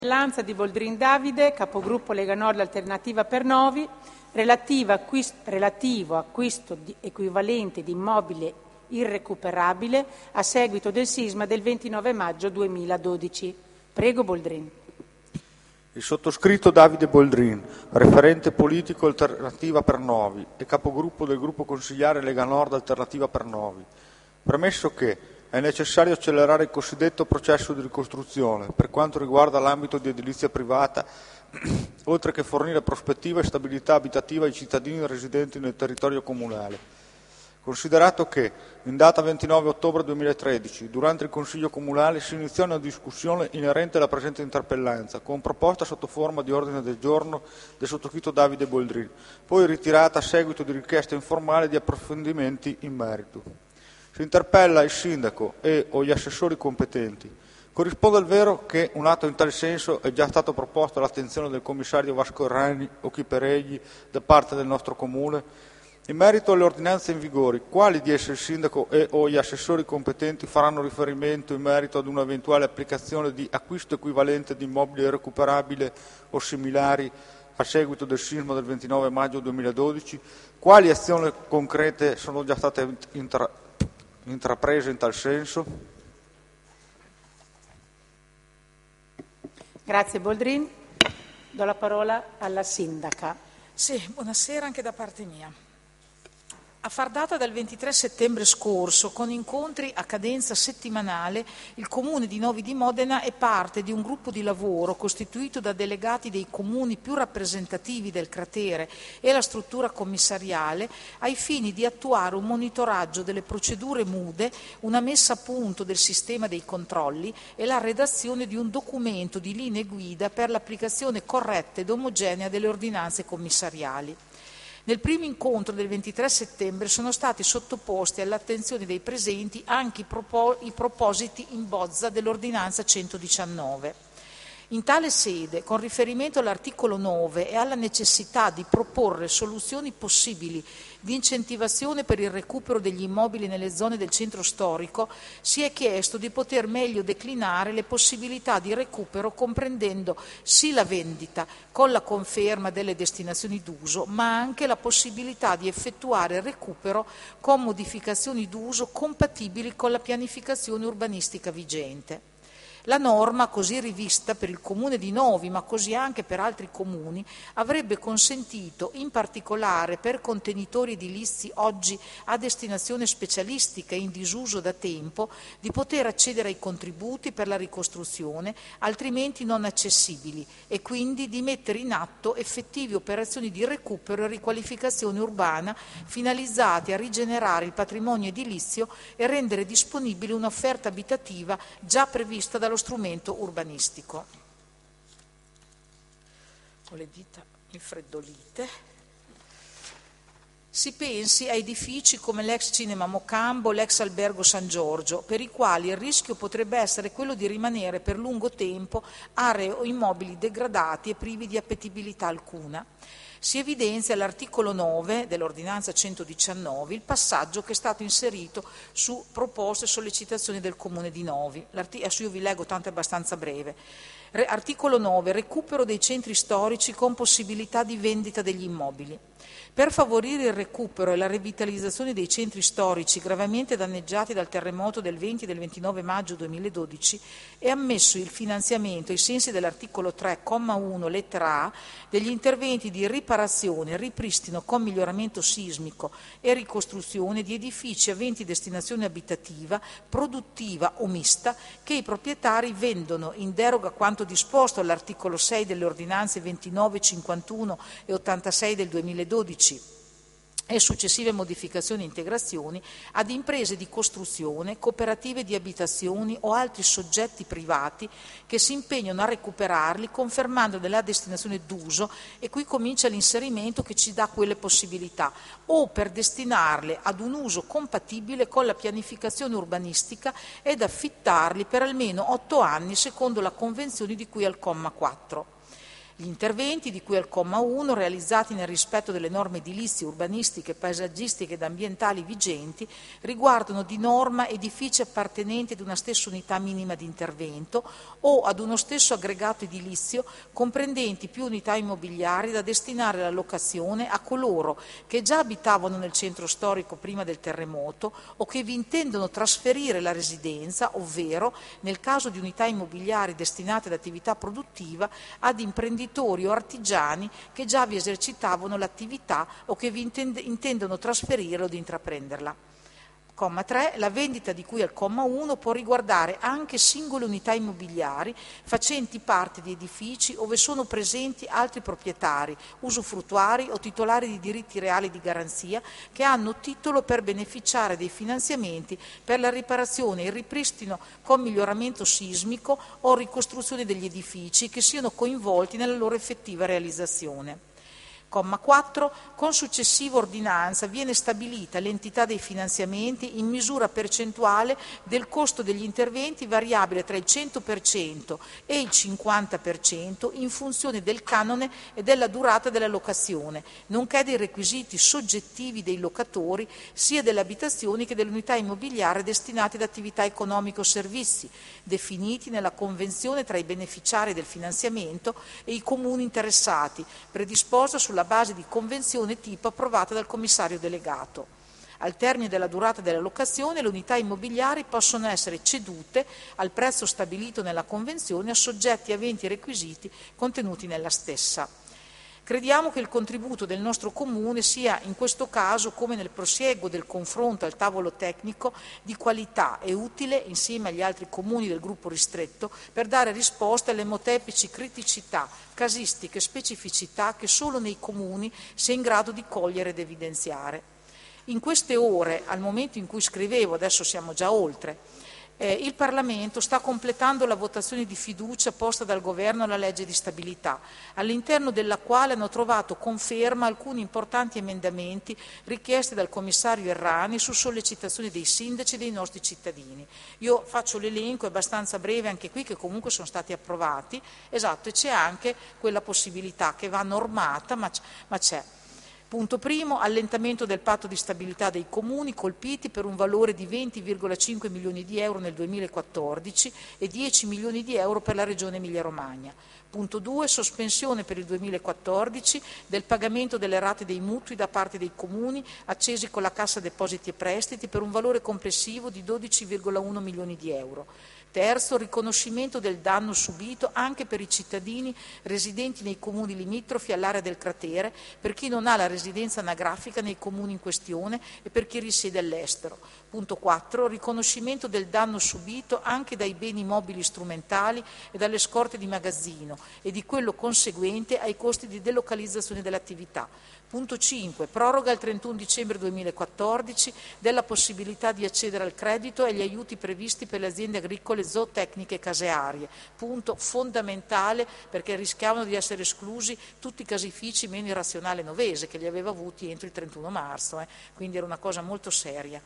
Lanza di Boldrin Davide, capogruppo Lega Nord Alternativa per Novi, relativo acquisto equivalente di immobile irrecuperabile a seguito del sisma del 29 maggio 2012. Prego Boldrin. Il sottoscritto Davide Boldrin, referente politico Alternativa per Novi e capogruppo del gruppo consigliare Lega Nord Alternativa per Novi, premesso che è necessario accelerare il cosiddetto processo di ricostruzione per quanto riguarda l'ambito di edilizia privata, oltre che fornire prospettiva e stabilità abitativa ai cittadini residenti nel territorio comunale. Considerato che, in data 29 ottobre 2013, durante il Consiglio Comunale si iniziò una discussione inerente alla presente interpellanza, con proposta sotto forma di ordine del giorno del sottoscritto Davide Boldrin, poi ritirata a seguito di richiesta informale di approfondimenti in merito. Si interpella il sindaco o gli assessori competenti. Corrisponde al vero che un atto in tal senso è già stato proposto all'attenzione del commissario Vasco Errani o chi per egli da parte del nostro comune? In merito alle ordinanze in vigore, quali di esse il sindaco o gli assessori competenti faranno riferimento in merito ad un'eventuale applicazione di acquisto equivalente di immobile recuperabile o similari a seguito del sisma del 29 maggio 2012? Quali azioni concrete sono già state intraprese in tal senso? Grazie Boldrin. Do la parola alla sindaca. Sì, buonasera anche da parte mia. A far data dal 23 settembre scorso, con incontri a cadenza settimanale, il Comune di Novi di Modena è parte di un gruppo di lavoro costituito da delegati dei comuni più rappresentativi del cratere e la struttura commissariale ai fini di attuare un monitoraggio delle procedure mude, una messa a punto del sistema dei controlli e la redazione di un documento di linee guida per l'applicazione corretta ed omogenea delle ordinanze commissariali. Nel primo incontro del 23 settembre sono stati sottoposti all'attenzione dei presenti anche i propositi in bozza dell'ordinanza 119. In tale sede, con riferimento all'articolo 9 e alla necessità di proporre soluzioni possibili di incentivazione per il recupero degli immobili nelle zone del centro storico, si è chiesto di poter meglio declinare le possibilità di recupero comprendendo sì la vendita con la conferma delle destinazioni d'uso, ma anche la possibilità di effettuare il recupero con modificazioni d'uso compatibili con la pianificazione urbanistica vigente. La norma, così rivista per il Comune di Novi, ma così anche per altri comuni, avrebbe consentito, in particolare per contenitori edilizi oggi a destinazione specialistica e in disuso da tempo, di poter accedere ai contributi per la ricostruzione, altrimenti non accessibili, e quindi di mettere in atto effettive operazioni di recupero e riqualificazione urbana finalizzate a rigenerare il patrimonio edilizio e rendere disponibile un'offerta abitativa già prevista dallo strumento urbanistico. Ho le dita infreddolite. Si pensi a edifici come l'ex Cinema Mocambo, l'ex Albergo San Giorgio, per i quali il rischio potrebbe essere quello di rimanere per lungo tempo aree o immobili degradati e privi di appetibilità alcuna. Si evidenzia all'articolo 9 dell'ordinanza 119 il passaggio che è stato inserito su proposte e sollecitazioni del Comune di Novi. Adesso io vi leggo, tanto è abbastanza breve. Articolo 9. Recupero dei centri storici con possibilità di vendita degli immobili. Per favorire il recupero e la rivitalizzazione dei centri storici gravemente danneggiati dal terremoto del 20 e del 29 maggio 2012 è ammesso il finanziamento ai sensi dell'articolo 3, comma 1, lettera A, degli interventi di riparazione, ripristino con miglioramento sismico e ricostruzione di edifici aventi destinazione abitativa, produttiva o mista che i proprietari vendono in deroga a quanto disposto all'articolo 6 delle ordinanze 29, 51 e 86 del 2012 e successive modificazioni e integrazioni ad imprese di costruzione, cooperative di abitazioni o altri soggetti privati che si impegnano a recuperarli confermando la destinazione d'uso, e qui comincia l'inserimento che ci dà quelle possibilità, o per destinarle ad un uso compatibile con la pianificazione urbanistica ed affittarli per almeno 8 anni secondo la convenzione di cui al comma 4. Gli interventi di cui al comma 1, realizzati nel rispetto delle norme edilizie, urbanistiche, paesaggistiche ed ambientali vigenti, riguardano di norma edifici appartenenti ad una stessa unità minima di intervento o ad uno stesso aggregato edilizio comprendenti più unità immobiliari da destinare alla locazione a coloro che già abitavano nel centro storico prima del terremoto o che vi intendono trasferire la residenza, ovvero, nel caso di unità immobiliari destinate ad attività produttiva, ad imprenditori o artigiani che già vi esercitavano l'attività o che vi intendono trasferirla o di intraprenderla. Comma 3. La vendita di cui al comma 1 può riguardare anche singole unità immobiliari facenti parte di edifici ove sono presenti altri proprietari, usufruttuari o titolari di diritti reali di garanzia che hanno titolo per beneficiare dei finanziamenti per la riparazione e il ripristino con miglioramento sismico o ricostruzione degli edifici che siano coinvolti nella loro effettiva realizzazione. Comma 4. Con successiva ordinanza viene stabilita l'entità dei finanziamenti in misura percentuale del costo degli interventi variabile tra il 100% e il 50% in funzione del canone e della durata della locazione, nonché dei requisiti soggettivi dei locatori sia delle abitazioni che delle unità immobiliari destinate ad attività economiche o servizi, definiti nella convenzione tra i beneficiari del finanziamento e i comuni interessati, predisposta sulla base di convenzione tipo approvata dal commissario delegato. Al termine della durata della locazione, le unità immobiliari possono essere cedute al prezzo stabilito nella convenzione a soggetti aventi i requisiti contenuti nella stessa. Crediamo che il contributo del nostro Comune sia in questo caso, come nel prosieguo del confronto al tavolo tecnico, di qualità e utile insieme agli altri Comuni del gruppo ristretto per dare risposta alle molteplici criticità, casistiche e specificità che solo nei Comuni si è in grado di cogliere ed evidenziare. In queste ore, al momento in cui scrivevo, adesso siamo già oltre, il Parlamento sta completando la votazione di fiducia posta dal Governo alla legge di stabilità, all'interno della quale hanno trovato conferma alcuni importanti emendamenti richiesti dal commissario Errani su sollecitazione dei sindaci e dei nostri cittadini. Io faccio l'elenco, è abbastanza breve anche qui, che comunque sono stati approvati, esatto, e c'è anche quella possibilità che va normata, ma c'è. Punto primo, allentamento del patto di stabilità dei comuni colpiti per un valore di 20,5 milioni di euro nel 2014 e 10 milioni di euro per la Regione Emilia-Romagna. Punto 2, sospensione per il 2014 del pagamento delle rate dei mutui da parte dei comuni accesi con la Cassa Depositi e Prestiti per un valore complessivo di 12,1 milioni di euro. Terzo, riconoscimento del danno subito anche per i cittadini residenti nei comuni limitrofi all'area del cratere, per chi non ha la residenza anagrafica nei comuni in questione e per chi risiede all'estero. Punto 4, riconoscimento del danno subito anche dai beni mobili strumentali e dalle scorte di magazzino e di quello conseguente ai costi di delocalizzazione dell'attività. Punto 5, proroga al 31 dicembre 2014 della possibilità di accedere al credito e agli aiuti previsti per le aziende agricole, zootecniche e casearie. Punto fondamentale, perché rischiavano di essere esclusi tutti i casifici meno irrazionale Novese, che li aveva avuti entro il 31 marzo, quindi era una cosa molto seria.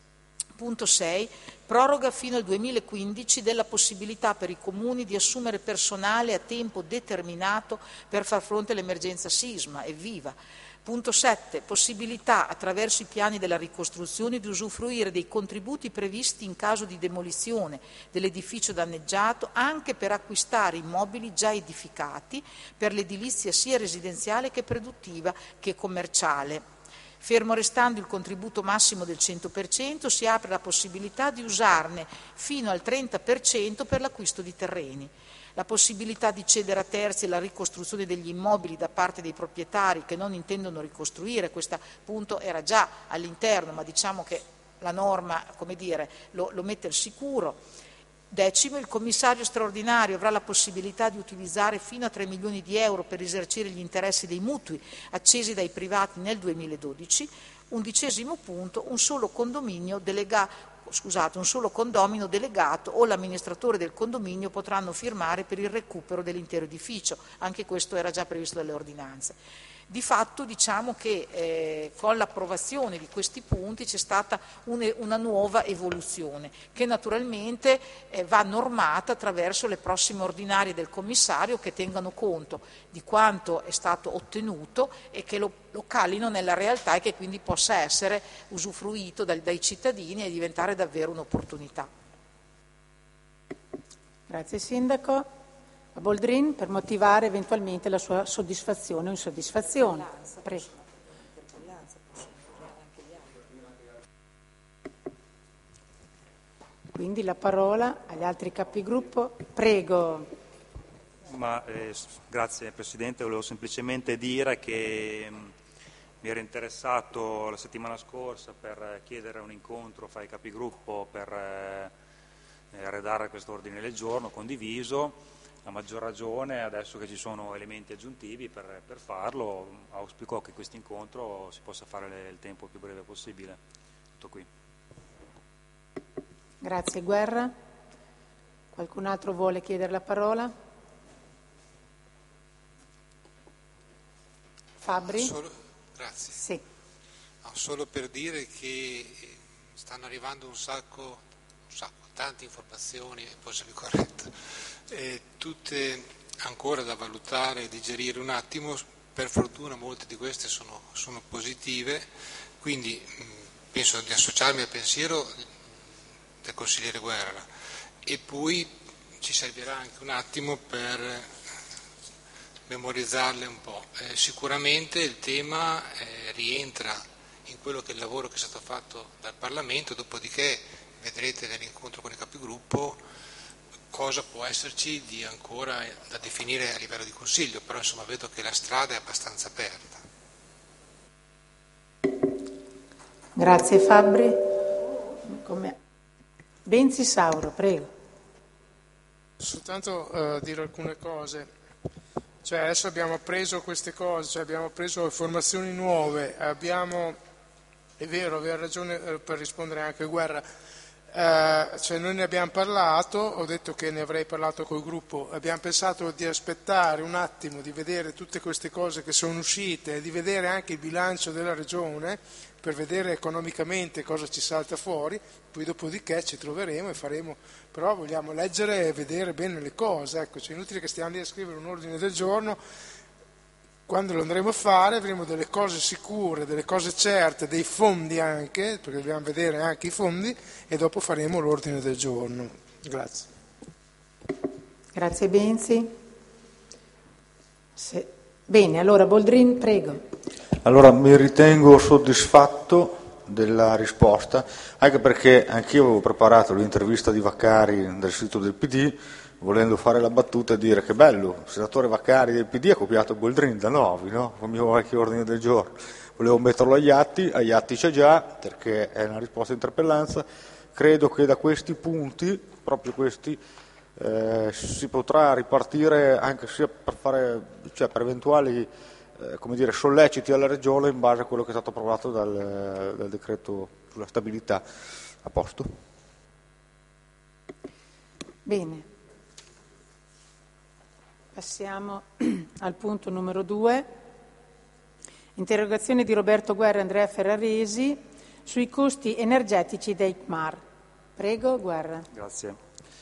Punto 6. Proroga fino al 2015 della possibilità per i comuni di assumere personale a tempo determinato per far fronte all'emergenza sisma. Evviva! Punto 7. Possibilità, attraverso i piani della ricostruzione, di usufruire dei contributi previsti in caso di demolizione dell'edificio danneggiato anche per acquistare immobili già edificati per l'edilizia sia residenziale che produttiva che commerciale. Fermo restando il contributo massimo del 100%, si apre la possibilità di usarne fino al 30% per l'acquisto di terreni. La possibilità di cedere a terzi la ricostruzione degli immobili da parte dei proprietari che non intendono ricostruire, questo punto era già all'interno, ma diciamo che la norma, come dire, lo mette al sicuro. Decimo, il commissario straordinario avrà la possibilità di utilizzare fino a 3 milioni di euro per risarcire gli interessi dei mutui accesi dai privati nel 2012. Undicesimo punto, un solo condomino delegato o l'amministratore del condominio potranno firmare per il recupero dell'intero edificio, anche questo era già previsto dalle ordinanze. Di fatto diciamo che con l'approvazione di questi punti c'è stata una nuova evoluzione che naturalmente va normata attraverso le prossime ordinarie del commissario che tengano conto di quanto è stato ottenuto e che lo calino nella realtà e che quindi possa essere usufruito dai cittadini e diventare davvero un'opportunità. Grazie Sindaco. A Boldrin per motivare eventualmente la sua soddisfazione o insoddisfazione. Prego. Quindi la parola agli altri capigruppo. Prego. Grazie Presidente, volevo semplicemente dire che mi ero interessato la settimana scorsa per chiedere un incontro fra i capigruppo per redare questo ordine del giorno condiviso, a maggior ragione adesso che ci sono elementi aggiuntivi per farlo, auspico che questo incontro si possa fare nel tempo più breve possibile. Tutto qui. Grazie Guerra. Qualcun altro vuole chiedere la parola? Fabbri? Grazie. Sì. No, solo per dire che stanno arrivando un sacco, tante informazioni, può essere corretto, tutte ancora da valutare e digerire un attimo. Per fortuna molte di queste sono positive, quindi penso di associarmi al pensiero del consigliere Guerra e poi ci servirà anche un attimo per memorizzarle un po'. Sicuramente il tema rientra in quello che è il lavoro che è stato fatto dal Parlamento, dopodiché vedrete nell'incontro con i capigruppo cosa può esserci di ancora da definire a livello di Consiglio, però insomma vedo che la strada è abbastanza aperta. Grazie Fabbri. Benzi Sauro, prego. Soltanto dire alcune cose. Cioè adesso abbiamo appreso queste cose, cioè abbiamo appreso informazioni nuove, è vero, aveva ragione per rispondere anche Guerra, cioè noi ne abbiamo parlato, ho detto che ne avrei parlato col gruppo, abbiamo pensato di aspettare un attimo, di vedere tutte queste cose che sono uscite, di vedere anche il bilancio della Regione, per vedere economicamente cosa ci salta fuori, poi dopodiché ci troveremo e faremo, però vogliamo leggere e vedere bene le cose, ecco, cioè è inutile che stiamo lì a scrivere un ordine del giorno, quando lo andremo a fare avremo delle cose sicure, delle cose certe, dei fondi anche, perché dobbiamo vedere anche i fondi e dopo faremo l'ordine del giorno. Grazie. Grazie Benzi. Bene, allora Boldrin, prego. Allora mi ritengo soddisfatto della risposta, anche perché anch'io avevo preparato l'intervista di Vaccari del sito del PD, volendo fare la battuta e dire che bello, il senatore Vaccari del PD ha copiato Boldrin da Novi, no? Con il mio vecchio ordine del giorno. Volevo metterlo agli atti c'è già, perché è una risposta a interpellanza. Credo che da questi punti, proprio questi, si potrà ripartire anche sia per fare, cioè per eventuali solleciti alla Regione in base a quello che è stato approvato dal decreto sulla stabilità. A posto? Bene. Passiamo al punto numero 2. Interrogazione di Roberto Guerra e Andrea Ferraresi sui costi energetici dei PMAR. Prego, Guerra. Grazie.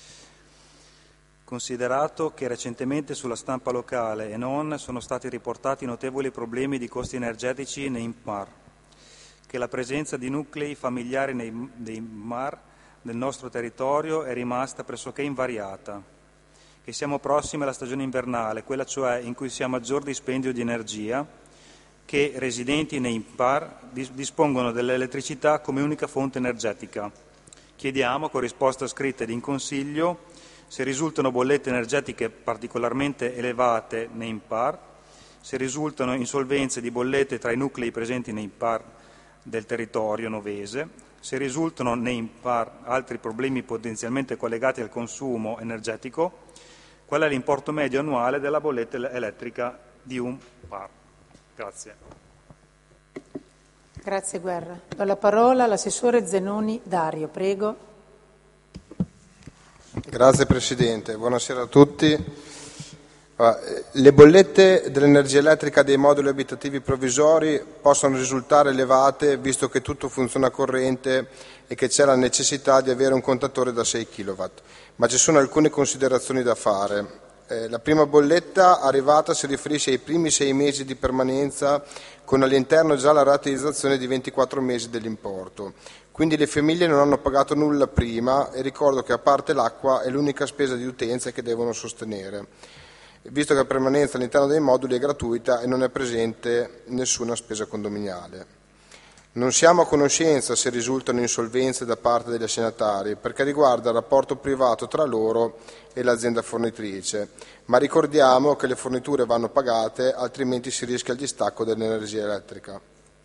Considerato che recentemente sulla stampa locale e non sono stati riportati notevoli problemi di costi energetici nei MAR, che la presenza di nuclei familiari nei MAR nel nostro territorio è rimasta pressoché invariata, che siamo prossimi alla stagione invernale, quella cioè in cui si ha maggior dispendio di energia, che residenti nei MAR dispongono dell'elettricità come unica fonte energetica. Chiediamo, con risposta scritta ed in Consiglio, se risultano bollette energetiche particolarmente elevate nei MPAR, se risultano insolvenze di bollette tra i nuclei presenti nei MPAR del territorio novese, se risultano nei MPAR altri problemi potenzialmente collegati al consumo energetico, qual è l'importo medio annuale della bolletta elettrica di un MPAR. Grazie. Grazie Guerra. Do la parola all'assessore Zenoni Dario, prego. Grazie Presidente, buonasera a tutti. Le bollette dell'energia elettrica dei moduli abitativi provvisori possono risultare elevate visto che tutto funziona a corrente e che c'è la necessità di avere un contatore da 6 kW, ma ci sono alcune considerazioni da fare. La prima bolletta arrivata si riferisce ai primi 6 mesi di permanenza con all'interno già la rateizzazione di 24 mesi dell'importo. Quindi le famiglie non hanno pagato nulla prima e ricordo che a parte l'acqua è l'unica spesa di utenza che devono sostenere, visto che la permanenza all'interno dei moduli è gratuita e non è presente nessuna spesa condominiale. Non siamo a conoscenza se risultano insolvenze da parte degli assegnatari, perché riguarda il rapporto privato tra loro e l'azienda fornitrice, ma ricordiamo che le forniture vanno pagate, altrimenti si rischia il distacco dell'energia elettrica.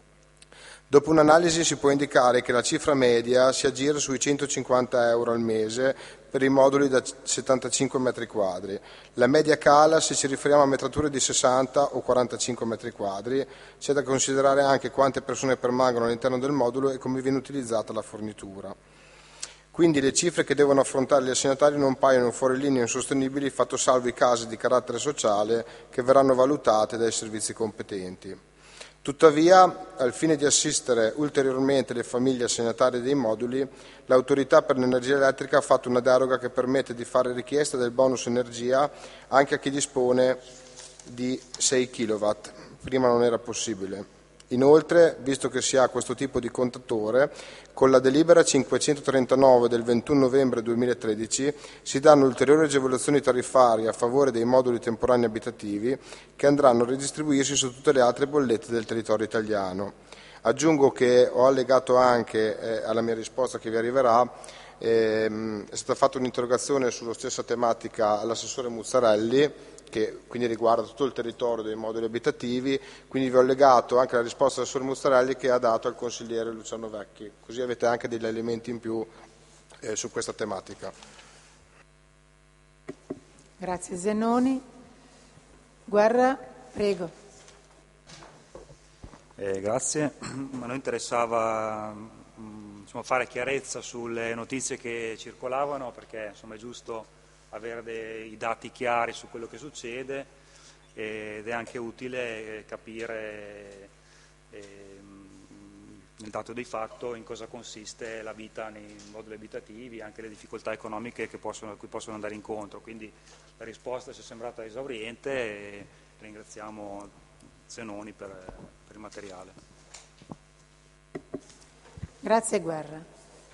Dopo un'analisi si può indicare che la cifra media si aggira sui 150 euro al mese per i moduli da 75 metri quadri. La media cala se ci riferiamo a metrature di 60 o 45 metri quadri. C'è da considerare anche quante persone permangono all'interno del modulo e come viene utilizzata la fornitura. Quindi le cifre che devono affrontare gli assegnatari non paiono fuori linea e insostenibili, fatto salvo i casi di carattere sociale che verranno valutate dai servizi competenti. Tuttavia, al fine di assistere ulteriormente le famiglie assegnatarie dei moduli, l'Autorità per l'Energia Elettrica ha fatto una deroga che permette di fare richiesta del bonus energia anche a chi dispone di 6 kW. Prima non era possibile. Inoltre, visto che si ha questo tipo di contatore, con la delibera 539 del 21 novembre 2013 si danno ulteriori agevolazioni tariffarie a favore dei moduli temporanei abitativi che andranno a ridistribuirsi su tutte le altre bollette del territorio italiano. Aggiungo che ho allegato anche alla mia risposta che vi arriverà, è stata fatta un'interrogazione sulla stessa tematica all'assessore Muzzarelli, che quindi riguarda tutto il territorio dei moduli abitativi, quindi vi ho legato anche la risposta dell'assessore Muzzarelli che ha dato al consigliere Luciano Vecchi, così avete anche degli elementi in più su questa tematica. Grazie Zenoni. Guerra, prego. Grazie, a noi interessava fare chiarezza sulle notizie che circolavano, perché insomma, è giusto avere dei dati chiari su quello che succede ed è anche utile capire nel dato di fatto in cosa consiste la vita nei moduli abitativi, anche le difficoltà economiche a cui possono andare incontro. Quindi la risposta ci è sembrata esauriente e ringraziamo Zenoni per il materiale. Grazie Guerra.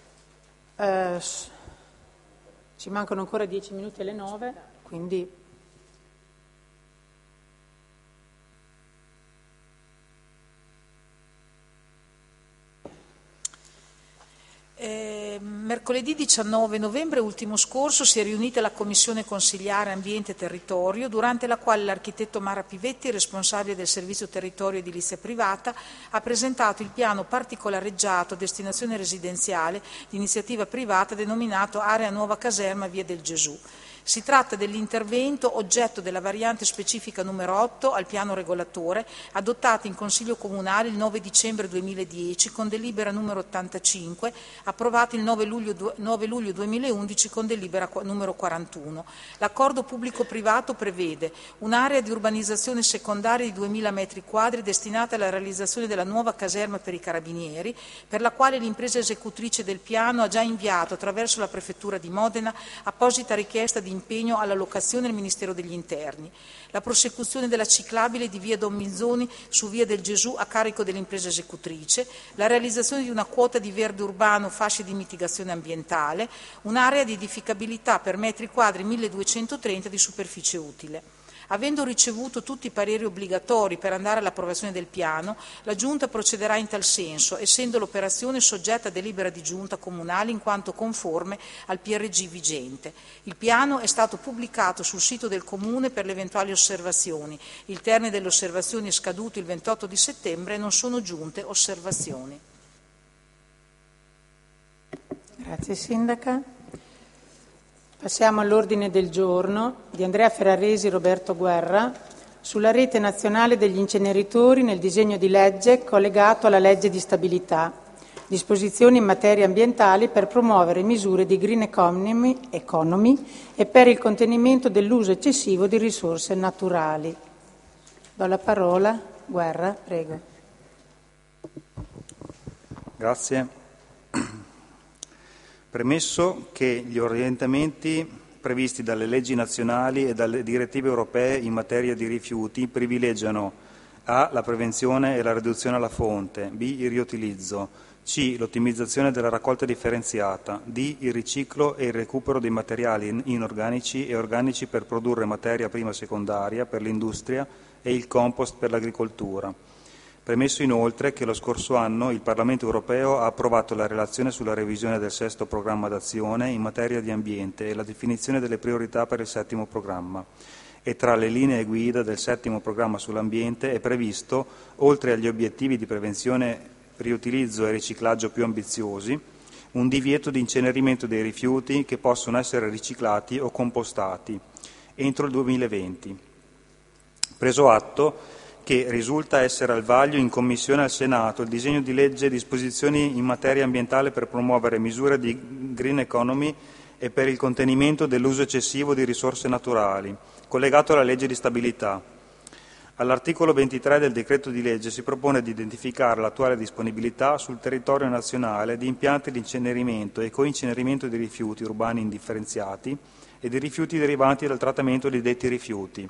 Ci mancano ancora 10 minuti alle 9, quindi mercoledì 19 novembre ultimo scorso si è riunita la Commissione Consigliare Ambiente e Territorio, durante la quale l'architetto Mara Pivetti, responsabile del Servizio Territorio Edilizia Privata, ha presentato il piano particolareggiato a destinazione residenziale di iniziativa privata denominato Area Nuova Caserma Via del Gesù. Si tratta dell'intervento oggetto della variante specifica numero 8 al piano regolatore, adottata in Consiglio Comunale il 9 dicembre 2010 con delibera numero 85, approvata il 9 luglio 2011 con delibera numero 41. L'accordo pubblico-privato prevede un'area di urbanizzazione secondaria di 2000 metri quadri destinata alla realizzazione della nuova caserma per i carabinieri, per la quale l'impresa esecutrice del piano ha già inviato attraverso la Prefettura di Modena apposita richiesta di impegno alla locazione del Ministero degli Interni. La prosecuzione della ciclabile di via Don Minzoni su via del Gesù a carico dell'impresa esecutrice, la realizzazione di una quota di verde urbano, fasce di mitigazione ambientale, un'area di edificabilità per metri quadri 1230 di superficie utile. Avendo ricevuto tutti i pareri obbligatori per andare all'approvazione del piano, la Giunta procederà in tal senso, essendo l'operazione soggetta a delibera di Giunta comunale in quanto conforme al PRG vigente. Il piano è stato pubblicato sul sito del Comune per le eventuali osservazioni. Il termine delle osservazioni è scaduto il 28 di settembre e non sono giunte osservazioni. Grazie Sindaca. Passiamo all'ordine del giorno di Andrea Ferraresi, Roberto Guerra, sulla rete nazionale degli inceneritori nel disegno di legge collegato alla legge di stabilità. disposizioni in materia ambientali per promuovere misure di green economy e per il contenimento dell'uso eccessivo di risorse naturali. Do la parola. Guerra, prego. Grazie. Premesso che gli orientamenti previsti dalle leggi nazionali e dalle direttive europee in materia di rifiuti privilegiano A. la prevenzione e la riduzione alla fonte, B. il riutilizzo, C. l'ottimizzazione della raccolta differenziata, D. il riciclo e il recupero dei materiali inorganici e organici per produrre materia prima secondaria per l'industria e il compost per l'agricoltura. Premesso inoltre che lo scorso anno il Parlamento europeo ha approvato la relazione sulla revisione del sesto programma d'azione in materia di ambiente e la definizione delle priorità per il settimo programma, e tra le linee guida del settimo programma sull'ambiente è previsto, oltre agli obiettivi di prevenzione, riutilizzo e riciclaggio più ambiziosi, un divieto di incenerimento dei rifiuti che possono essere riciclati o compostati entro il 2020. Preso atto che risulta essere al vaglio in Commissione al Senato il disegno di legge disposizioni in materia ambientale per promuovere misure di green economy e per il contenimento dell'uso eccessivo di risorse naturali, collegato alla legge di stabilità. All'articolo 23 del decreto di legge si propone di identificare l'attuale disponibilità sul territorio nazionale di impianti di incenerimento e coincenerimento di rifiuti urbani indifferenziati e di rifiuti derivanti dal trattamento di detti rifiuti,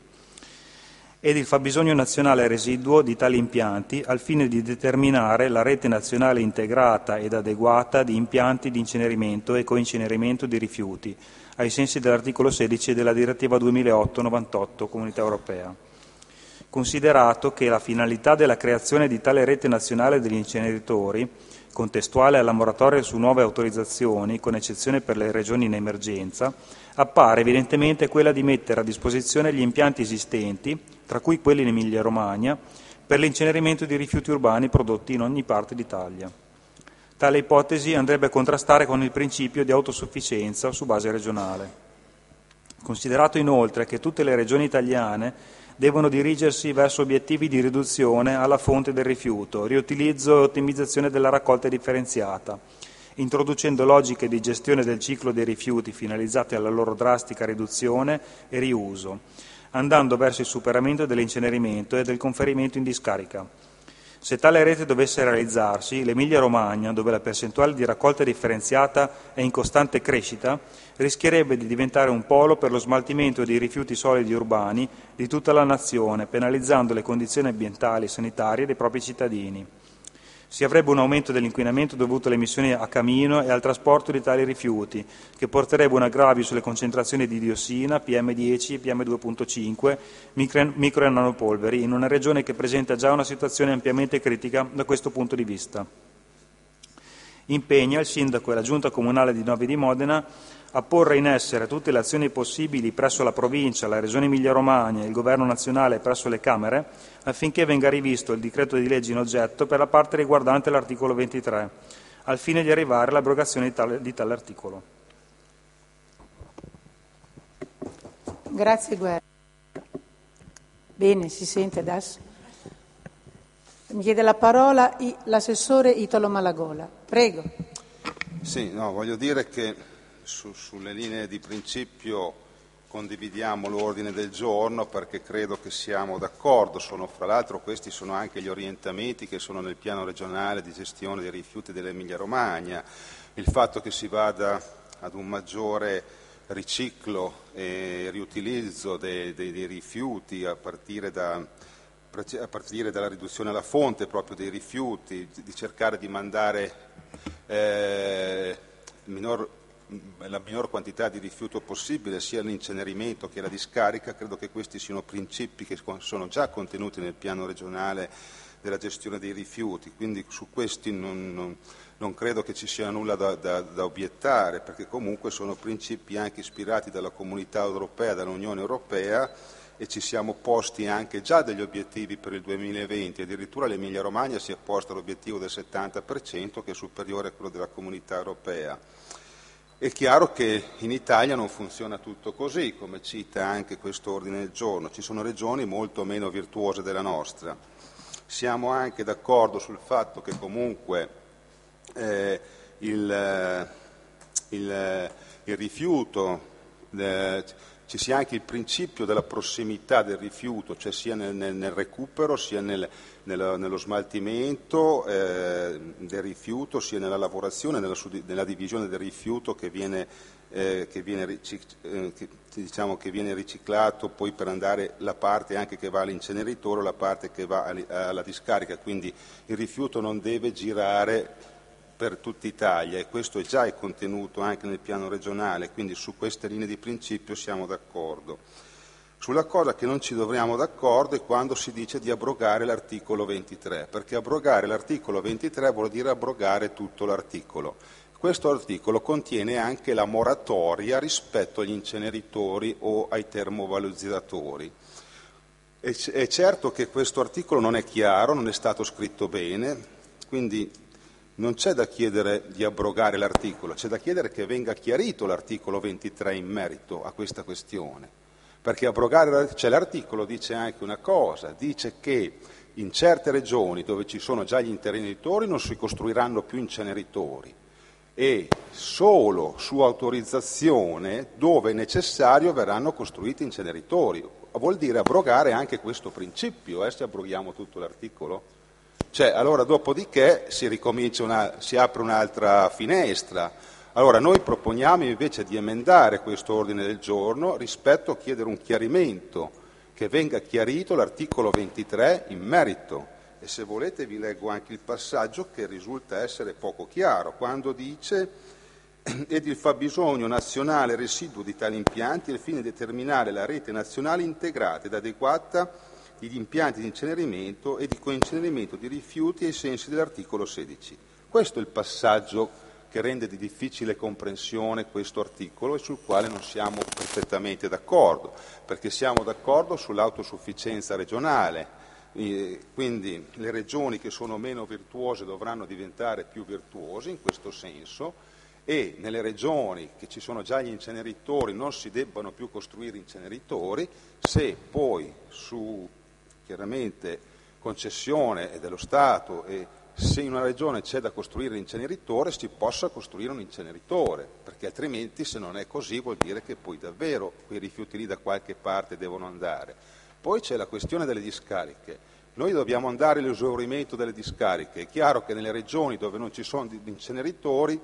ed il fabbisogno nazionale residuo di tali impianti al fine di determinare la rete nazionale integrata ed adeguata di impianti di incenerimento e coincenerimento di rifiuti, ai sensi dell'articolo 16 della direttiva 2008/98 Comunità Europea. Considerato che la finalità della creazione di tale rete nazionale degli inceneritori, contestuale alla moratoria su nuove autorizzazioni, con eccezione per le regioni in emergenza, appare evidentemente quella di mettere a disposizione gli impianti esistenti, tra cui quelli in Emilia-Romagna, per l'incenerimento di rifiuti urbani prodotti in ogni parte d'Italia. Tale ipotesi andrebbe a contrastare con il principio di autosufficienza su base regionale. Considerato inoltre che tutte le regioni italiane devono dirigersi verso obiettivi di riduzione alla fonte del rifiuto, riutilizzo e ottimizzazione della raccolta differenziata, introducendo logiche di gestione del ciclo dei rifiuti finalizzate alla loro drastica riduzione e riuso, andando verso il superamento dell'incenerimento e del conferimento in discarica. Se tale rete dovesse realizzarsi, l'Emilia-Romagna, dove la percentuale di raccolta differenziata è in costante crescita, rischierebbe di diventare un polo per lo smaltimento dei rifiuti solidi urbani di tutta la nazione, penalizzando le condizioni ambientali e sanitarie dei propri cittadini. Si avrebbe un aumento dell'inquinamento dovuto alle emissioni a camino e al trasporto di tali rifiuti, che porterebbe un aggravio sulle concentrazioni di diossina, PM10 e PM2.5, micro e nanopolveri, in una regione che presenta già una situazione ampiamente critica da questo punto di vista. Impegna il Sindaco e la Giunta Comunale di Novi di Modena a porre in essere tutte le azioni possibili presso la Provincia, la Regione Emilia-Romagna e il Governo nazionale presso le Camere affinché venga rivisto il decreto di legge in oggetto per la parte riguardante l'articolo 23, al fine di arrivare all'abrogazione di tale articolo. Grazie Guerra. Bene, si sente adesso. Mi chiede la parola l'assessore Italo Malagola. Prego. Sì, no, voglio dire che sulle linee di principio condividiamo l'ordine del giorno perché credo che siamo d'accordo. Fra l'altro questi sono anche gli orientamenti che sono nel piano regionale di gestione dei rifiuti dell'Emilia-Romagna. Il fatto che si vada ad un maggiore riciclo e riutilizzo dei rifiuti a partire dalla riduzione alla fonte proprio dei rifiuti, di cercare di mandare la minor quantità di rifiuto possibile sia all'incenerimento che alla discarica, credo che questi siano principi che sono già contenuti nel piano regionale della gestione dei rifiuti, quindi su questi non credo che ci sia nulla da obiettare, perché comunque sono principi anche ispirati dalla Comunità Europea, dall'Unione Europea, e ci siamo posti anche già degli obiettivi per il 2020, addirittura l'Emilia Romagna si è posta l'obiettivo del 70% che è superiore a quello della Comunità Europea. È chiaro che in Italia non funziona tutto così, come cita anche questo ordine del giorno, ci sono regioni molto meno virtuose della nostra. Siamo anche d'accordo sul fatto che comunque il rifiuto, ci sia anche il principio della prossimità del rifiuto, cioè sia nel recupero, sia nello smaltimento del rifiuto, sia nella lavorazione, nella divisione del rifiuto che viene riciclato poi per andare la parte anche che va all'inceneritore o la parte che va alla discarica. Quindi il rifiuto non deve girare per tutta Italia e questo è contenuto anche nel piano regionale, quindi su queste linee di principio siamo d'accordo. Sulla cosa che non ci troviamo d'accordo è quando si dice di abrogare l'articolo 23, perché abrogare l'articolo 23 vuol dire abrogare tutto l'articolo. Questo articolo contiene anche la moratoria rispetto agli inceneritori o ai termovalorizzatori. È certo che questo articolo non è chiaro, non è stato scritto bene, quindi non c'è da chiedere di abrogare l'articolo, c'è da chiedere che venga chiarito l'articolo 23 in merito a questa questione, perché l'articolo dice anche una cosa, dice che in certe regioni dove ci sono già gli inceneritori non si costruiranno più inceneritori e solo su autorizzazione dove è necessario verranno costruiti inceneritori. Vuol dire abrogare anche questo principio, se abroghiamo tutto l'articolo. Allora dopodiché si apre un'altra finestra. Allora noi proponiamo invece di emendare questo ordine del giorno rispetto a chiedere un chiarimento, che venga chiarito l'articolo 23 in merito. E se volete vi leggo anche il passaggio che risulta essere poco chiaro, quando dice ed il fabbisogno nazionale residuo di tali impianti al fine di determinare la rete nazionale integrata ed adeguata gli impianti di incenerimento e di coincenerimento di rifiuti ai sensi dell'articolo 16. Questo è il passaggio che rende di difficile comprensione questo articolo e sul quale non siamo perfettamente d'accordo, perché siamo d'accordo sull'autosufficienza regionale, quindi le regioni che sono meno virtuose dovranno diventare più virtuose in questo senso e nelle regioni che ci sono già gli inceneritori non si debbano più costruire inceneritori, se poi su chiaramente concessione dello Stato e se in una regione c'è da costruire l'inceneritore si possa costruire un inceneritore, perché altrimenti se non è così vuol dire che poi davvero quei rifiuti lì da qualche parte devono andare. Poi c'è la questione delle discariche. Noi dobbiamo andare all'esaurimento delle discariche. È chiaro che nelle regioni dove non ci sono inceneritori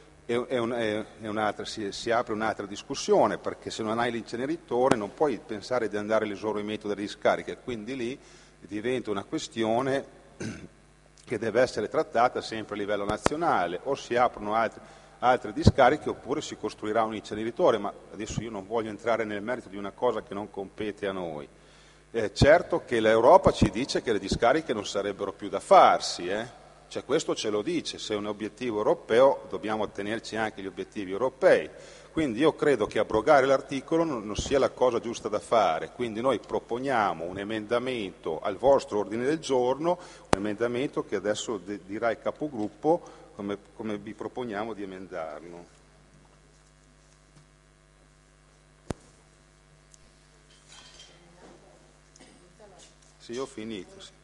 si apre un'altra discussione, perché se non hai l'inceneritore non puoi pensare di andare all'esaurimento delle discariche, quindi lì diventa una questione che deve essere trattata sempre a livello nazionale, o si aprono altre discariche oppure si costruirà un inceneritore, ma adesso io non voglio entrare nel merito di una cosa che non compete a noi. Certo che l'Europa ci dice che le discariche non sarebbero più da farsi, questo ce lo dice, se è un obiettivo europeo dobbiamo ottenerci anche gli obiettivi europei, quindi io credo che abrogare l'articolo non sia la cosa giusta da fare, quindi noi proponiamo un emendamento al vostro ordine del giorno, un emendamento che adesso dirà il capogruppo come vi proponiamo di emendarlo. Sì, ho finito, sì.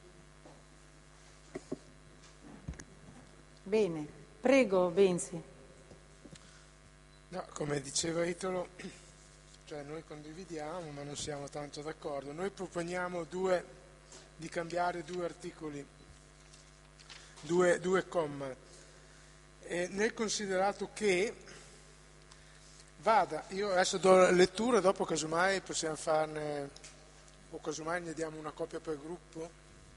Bene, prego Benzi. No, come diceva Italo, noi condividiamo ma non siamo tanto d'accordo. Noi proponiamo di cambiare due articoli, due comma. E nel considerato che io adesso do lettura, dopo casomai possiamo farne, o casomai ne diamo una copia per gruppo.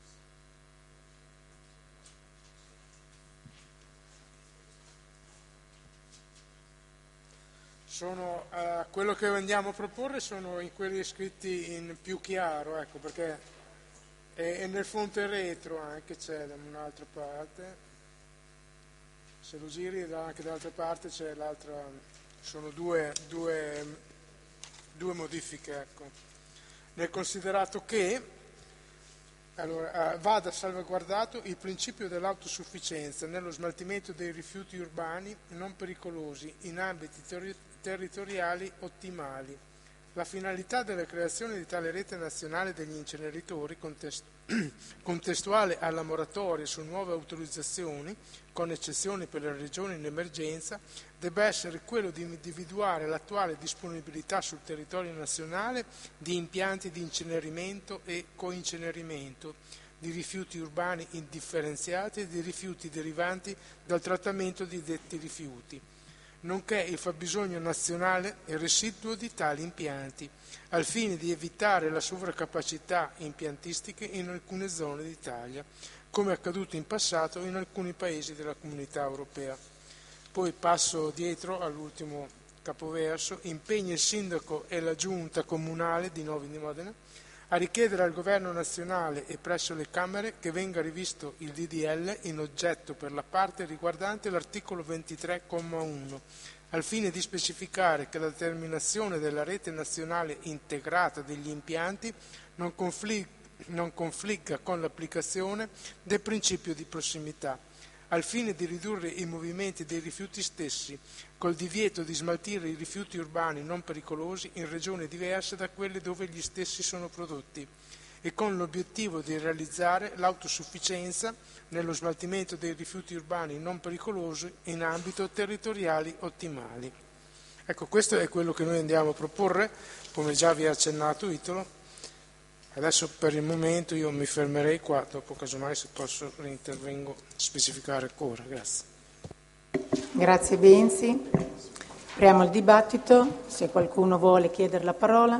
Quello che andiamo a proporre sono in quelli scritti in più chiaro, perché e nel fonte retro anche c'è da un'altra parte, se lo giri anche dall'altra parte c'è l'altra, sono due modifiche. Nel considerato che vada salvaguardato il principio dell'autosufficienza nello smaltimento dei rifiuti urbani non pericolosi in ambiti territoriali ottimali, La finalità della creazione di tale rete nazionale degli inceneritori, contestuale alla moratoria su nuove autorizzazioni, con eccezioni per le regioni in emergenza, debba essere quello di individuare l'attuale disponibilità sul territorio nazionale di impianti di incenerimento e coincenerimento di rifiuti urbani indifferenziati e di rifiuti derivanti dal trattamento di detti rifiuti, nonché il fabbisogno nazionale e residuo di tali impianti, al fine di evitare la sovracapacità impiantistiche in alcune zone d'Italia, come accaduto in passato in alcuni paesi della Comunità Europea. Poi passo dietro all'ultimo capoverso, impegna il Sindaco e la Giunta Comunale di Novi di Modena a richiedere al Governo nazionale e presso le Camere che venga rivisto il DDL in oggetto per la parte riguardante l'articolo 23,1, al fine di specificare che la determinazione della rete nazionale integrata degli impianti non confligga con l'applicazione del principio di prossimità, al fine di ridurre i movimenti dei rifiuti stessi, col divieto di smaltire i rifiuti urbani non pericolosi in regioni diverse da quelle dove gli stessi sono prodotti, e con l'obiettivo di realizzare l'autosufficienza nello smaltimento dei rifiuti urbani non pericolosi in ambito territoriali ottimali. Ecco, questo è quello che noi andiamo a proporre, come già vi ha accennato Italo. Adesso per il momento io mi fermerei qua, dopo casomai se posso reintervengo a specificare ancora. Grazie. Grazie Benzi. Apriamo il dibattito, se qualcuno vuole chiedere la parola.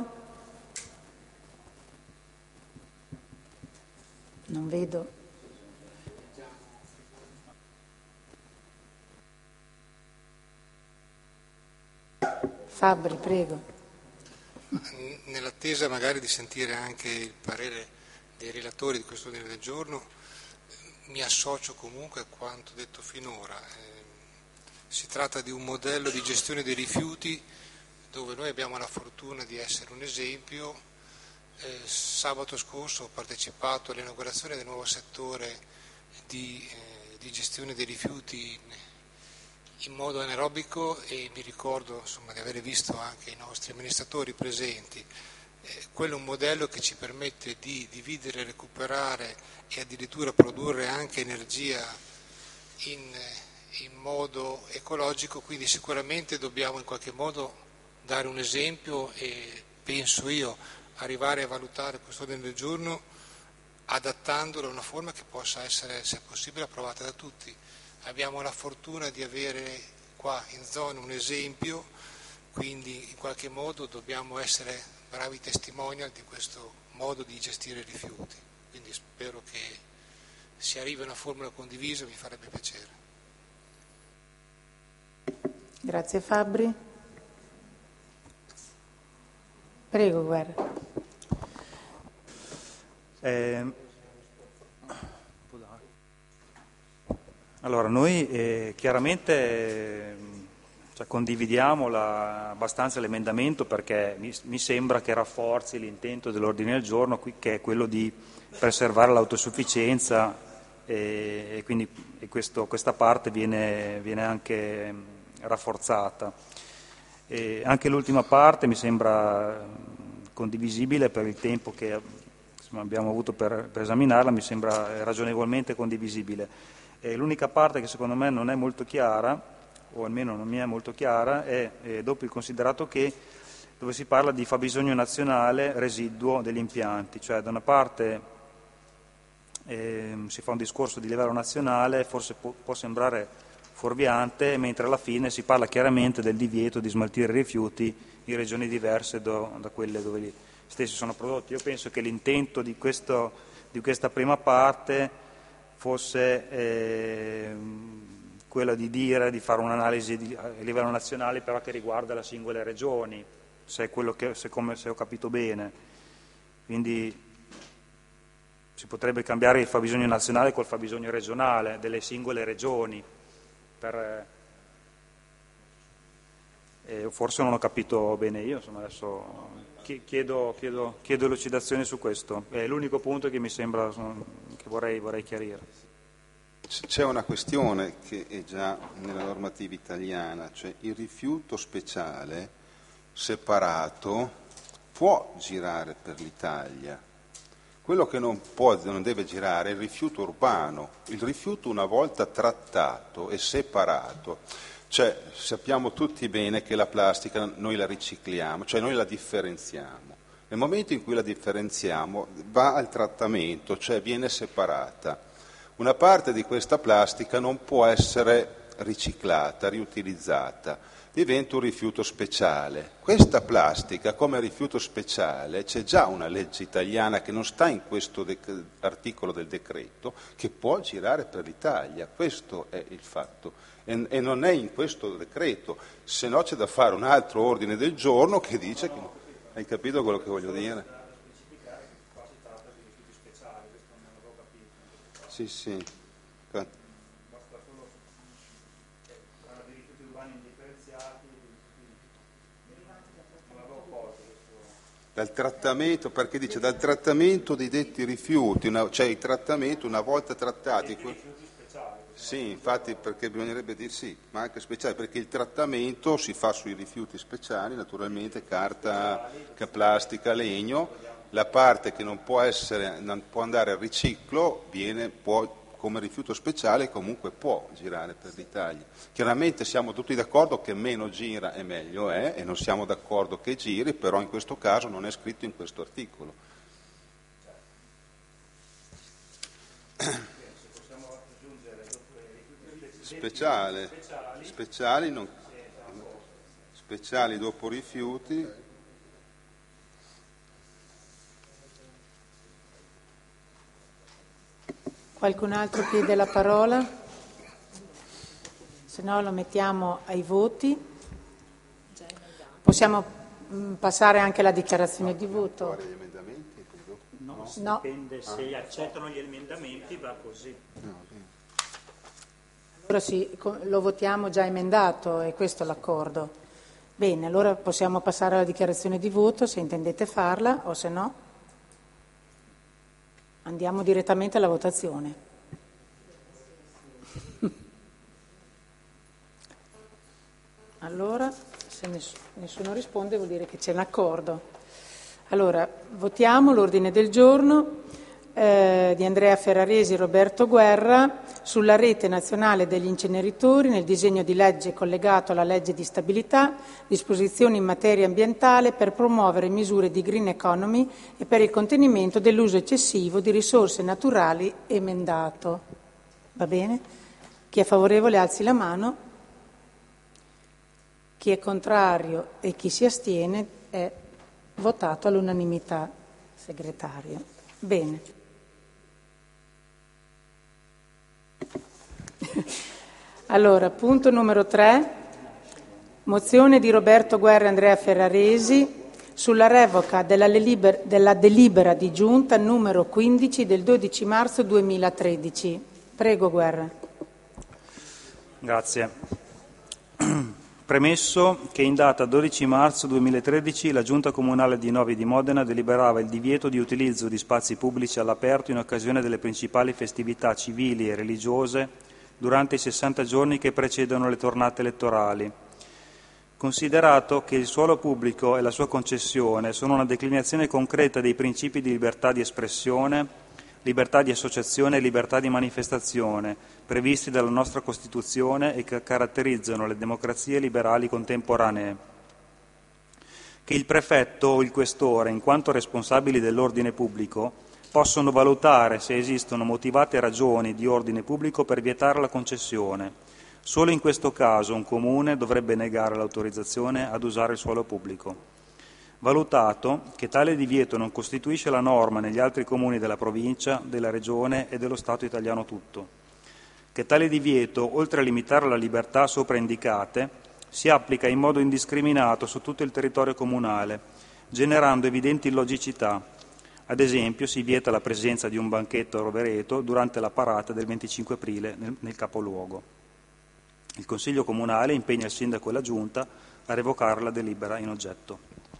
Non vedo. Fabbri, prego. Nell'attesa magari di sentire anche il parere dei relatori di questo ordine del giorno, mi associo comunque a quanto detto finora. Si tratta di un modello di gestione dei rifiuti dove noi abbiamo la fortuna di essere un esempio. Sabato scorso ho partecipato all'inaugurazione del nuovo settore di gestione dei rifiuti in modo anaerobico e mi ricordo di aver visto anche i nostri amministratori presenti. Quello è un modello che ci permette di dividere, recuperare e addirittura produrre anche energia in modo ecologico, quindi sicuramente dobbiamo in qualche modo dare un esempio e penso io arrivare a valutare questo ordine del giorno adattandolo a una forma che possa essere, se possibile, approvata da tutti. Abbiamo la fortuna di avere qua in zona un esempio, quindi in qualche modo dobbiamo essere bravi testimonial di questo modo di gestire i rifiuti. Quindi spero che si arrivi a una formula condivisa, mi farebbe piacere. Grazie Fabbri. Prego, Guerra. Allora, noi chiaramente condividiamo abbastanza l'emendamento perché mi sembra che rafforzi l'intento dell'ordine del giorno, che è quello di preservare l'autosufficienza e quindi questa parte viene anche rafforzata. E anche l'ultima parte mi sembra condivisibile per il tempo che abbiamo avuto per esaminarla, mi sembra ragionevolmente condivisibile. L'unica parte che secondo me non è molto chiara, o almeno non mi è molto chiara, è dopo il considerato che, dove si parla di fabbisogno nazionale residuo degli impianti, cioè da una parte si fa un discorso di livello nazionale, forse può sembrare fuorviante, mentre alla fine si parla chiaramente del divieto di smaltire rifiuti in regioni diverse da quelle dove gli stessi sono prodotti. Io penso che l'intento di questa prima parte fosse quella di fare un'analisi a livello nazionale, però che riguarda le singole regioni, se ho capito bene. Quindi si potrebbe cambiare il fabbisogno nazionale col fabbisogno regionale delle singole regioni. Forse non ho capito bene io, insomma adesso chiedo elucidazione su questo. È l'unico punto che mi sembra che vorrei chiarire. C'è una questione che è già nella normativa italiana, cioè il rifiuto speciale separato può girare per l'Italia. Quello che non può, non deve girare è il rifiuto urbano. Il rifiuto, una volta trattato e separato, cioè sappiamo tutti bene che la plastica noi la ricicliamo, cioè noi la differenziamo. Nel momento in cui la differenziamo va al trattamento, cioè viene separata. Una parte di questa plastica non può essere riciclata, riutilizzata, diventa un rifiuto speciale. Questa plastica, come rifiuto speciale, c'è già una legge italiana che non sta in questo articolo del decreto, che può girare per l'Italia. Questo è il fatto. E non è in questo decreto, se no c'è da fare un altro ordine del giorno che dice che... Hai capito quello che voglio dire? Sì, sì. Dal trattamento, perché dice dal trattamento dei detti rifiuti, cioè il trattamento una volta trattati. Sì, infatti perché bisognerebbe dire sì, ma anche speciale, perché il trattamento si fa sui rifiuti speciali, naturalmente carta, plastica, legno, la parte che non può andare al riciclo può come rifiuto speciale comunque può girare per l'Italia. Chiaramente siamo tutti d'accordo che meno gira e meglio è, e non siamo d'accordo che giri, però in questo caso non è scritto in questo articolo. Speciali dopo rifiuti. Qualcun altro chiede la parola? Se no lo mettiamo ai voti. Possiamo passare anche alla dichiarazione di voto. No. Dipende, se accettano gli emendamenti va così. Allora lo votiamo già emendato e questo è l'accordo. Bene, allora possiamo passare alla dichiarazione di voto se intendete farla o se no andiamo direttamente alla votazione. Allora, se nessuno risponde vuol dire che c'è un accordo. Allora, votiamo l'ordine del giorno di Andrea Ferraresi e Roberto Guerra sulla rete nazionale degli inceneritori nel disegno di legge collegato alla legge di stabilità, disposizioni in materia ambientale per promuovere misure di green economy e per il contenimento dell'uso eccessivo di risorse naturali emendato. Va bene? Chi è favorevole alzi la mano. Chi è contrario e chi si astiene è votato all'unanimità. Segretario. Bene. Allora, punto numero 3, mozione di Roberto Guerra e Andrea Ferraresi sulla revoca della delibera di giunta numero 15 del 12 marzo 2013. Prego, Guerra. Grazie. Premesso che in data 12 marzo 2013 la Giunta Comunale di Novi di Modena deliberava il divieto di utilizzo di spazi pubblici all'aperto in occasione delle principali festività civili e religiose durante i 60 giorni che precedono le tornate elettorali. Considerato che il suolo pubblico e la sua concessione sono una declinazione concreta dei principi di libertà di espressione, libertà di associazione e libertà di manifestazione, previsti dalla nostra Costituzione e che caratterizzano le democrazie liberali contemporanee. Che il prefetto o il questore, in quanto responsabili dell'ordine pubblico, possono valutare se esistono motivate ragioni di ordine pubblico per vietare la concessione. Solo in questo caso un comune dovrebbe negare l'autorizzazione ad usare il suolo pubblico. Valutato che tale divieto non costituisce la norma negli altri comuni della provincia, della regione e dello Stato italiano tutto. Che tale divieto, oltre a limitare la libertà sopra indicate, si applica in modo indiscriminato su tutto il territorio comunale, generando evidenti illogicità. Ad esempio, si vieta la presenza di un banchetto a Rovereto durante la parata del 25 aprile nel capoluogo. Il Consiglio Comunale impegna il Sindaco e la Giunta a revocare la delibera in oggetto.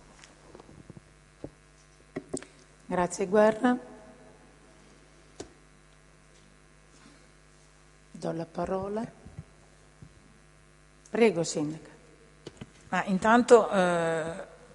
Grazie, Guerra. Do la parola. Prego, Sindaca. Intanto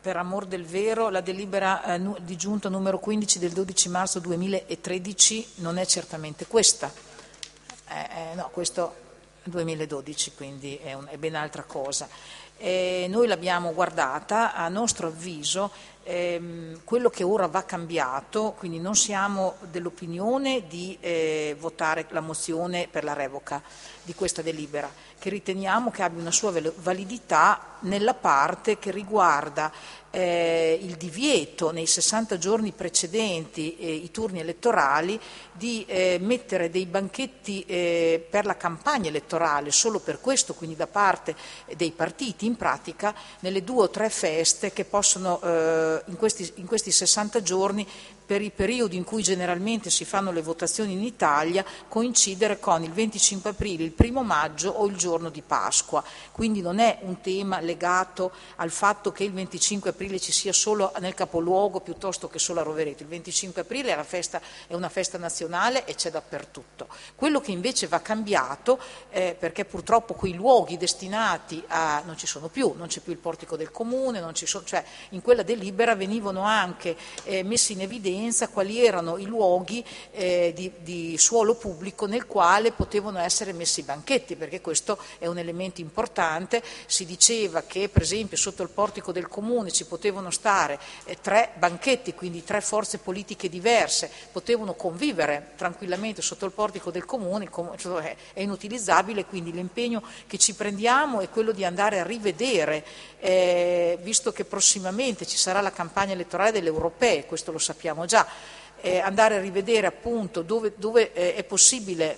per amor del vero, la delibera di giunta numero 15 del 12 marzo 2013 non è certamente questa. No, questo è 2012, quindi è ben altra cosa. Noi l'abbiamo guardata, a nostro avviso quello che ora va cambiato, quindi non siamo dell'opinione di votare la mozione per la revoca di questa delibera, che riteniamo che abbia una sua validità nella parte che riguarda il divieto nei 60 giorni precedenti i turni elettorali di mettere dei banchetti per la campagna elettorale solo per questo, quindi da parte dei partiti in pratica, nelle 2 o 3 feste che possono in questi 60 giorni, per i periodi in cui generalmente si fanno le votazioni in Italia, coincidere con il 25 aprile, il 1° maggio o il giorno di Pasqua. Quindi non è un tema legato al fatto che il 25 aprile ci sia solo nel capoluogo piuttosto che solo a Rovereto. Il 25 aprile è una festa nazionale e c'è dappertutto. Quello che invece va cambiato, perché purtroppo quei luoghi destinati non ci sono più, non c'è più il portico del comune, cioè in quella delibera venivano anche messi in evidenza quali erano i luoghi di suolo pubblico nel quale potevano essere messi i banchetti, perché questo è un elemento importante. Si diceva che per esempio sotto il portico del comune ci potevano stare 3 banchetti, quindi 3 forze politiche diverse potevano convivere tranquillamente sotto il portico del comune, è inutilizzabile, quindi l'impegno che ci prendiamo è quello di andare a rivedere, visto che prossimamente ci sarà la campagna elettorale delle europee, questo lo sappiamo già, andare a rivedere appunto dove è possibile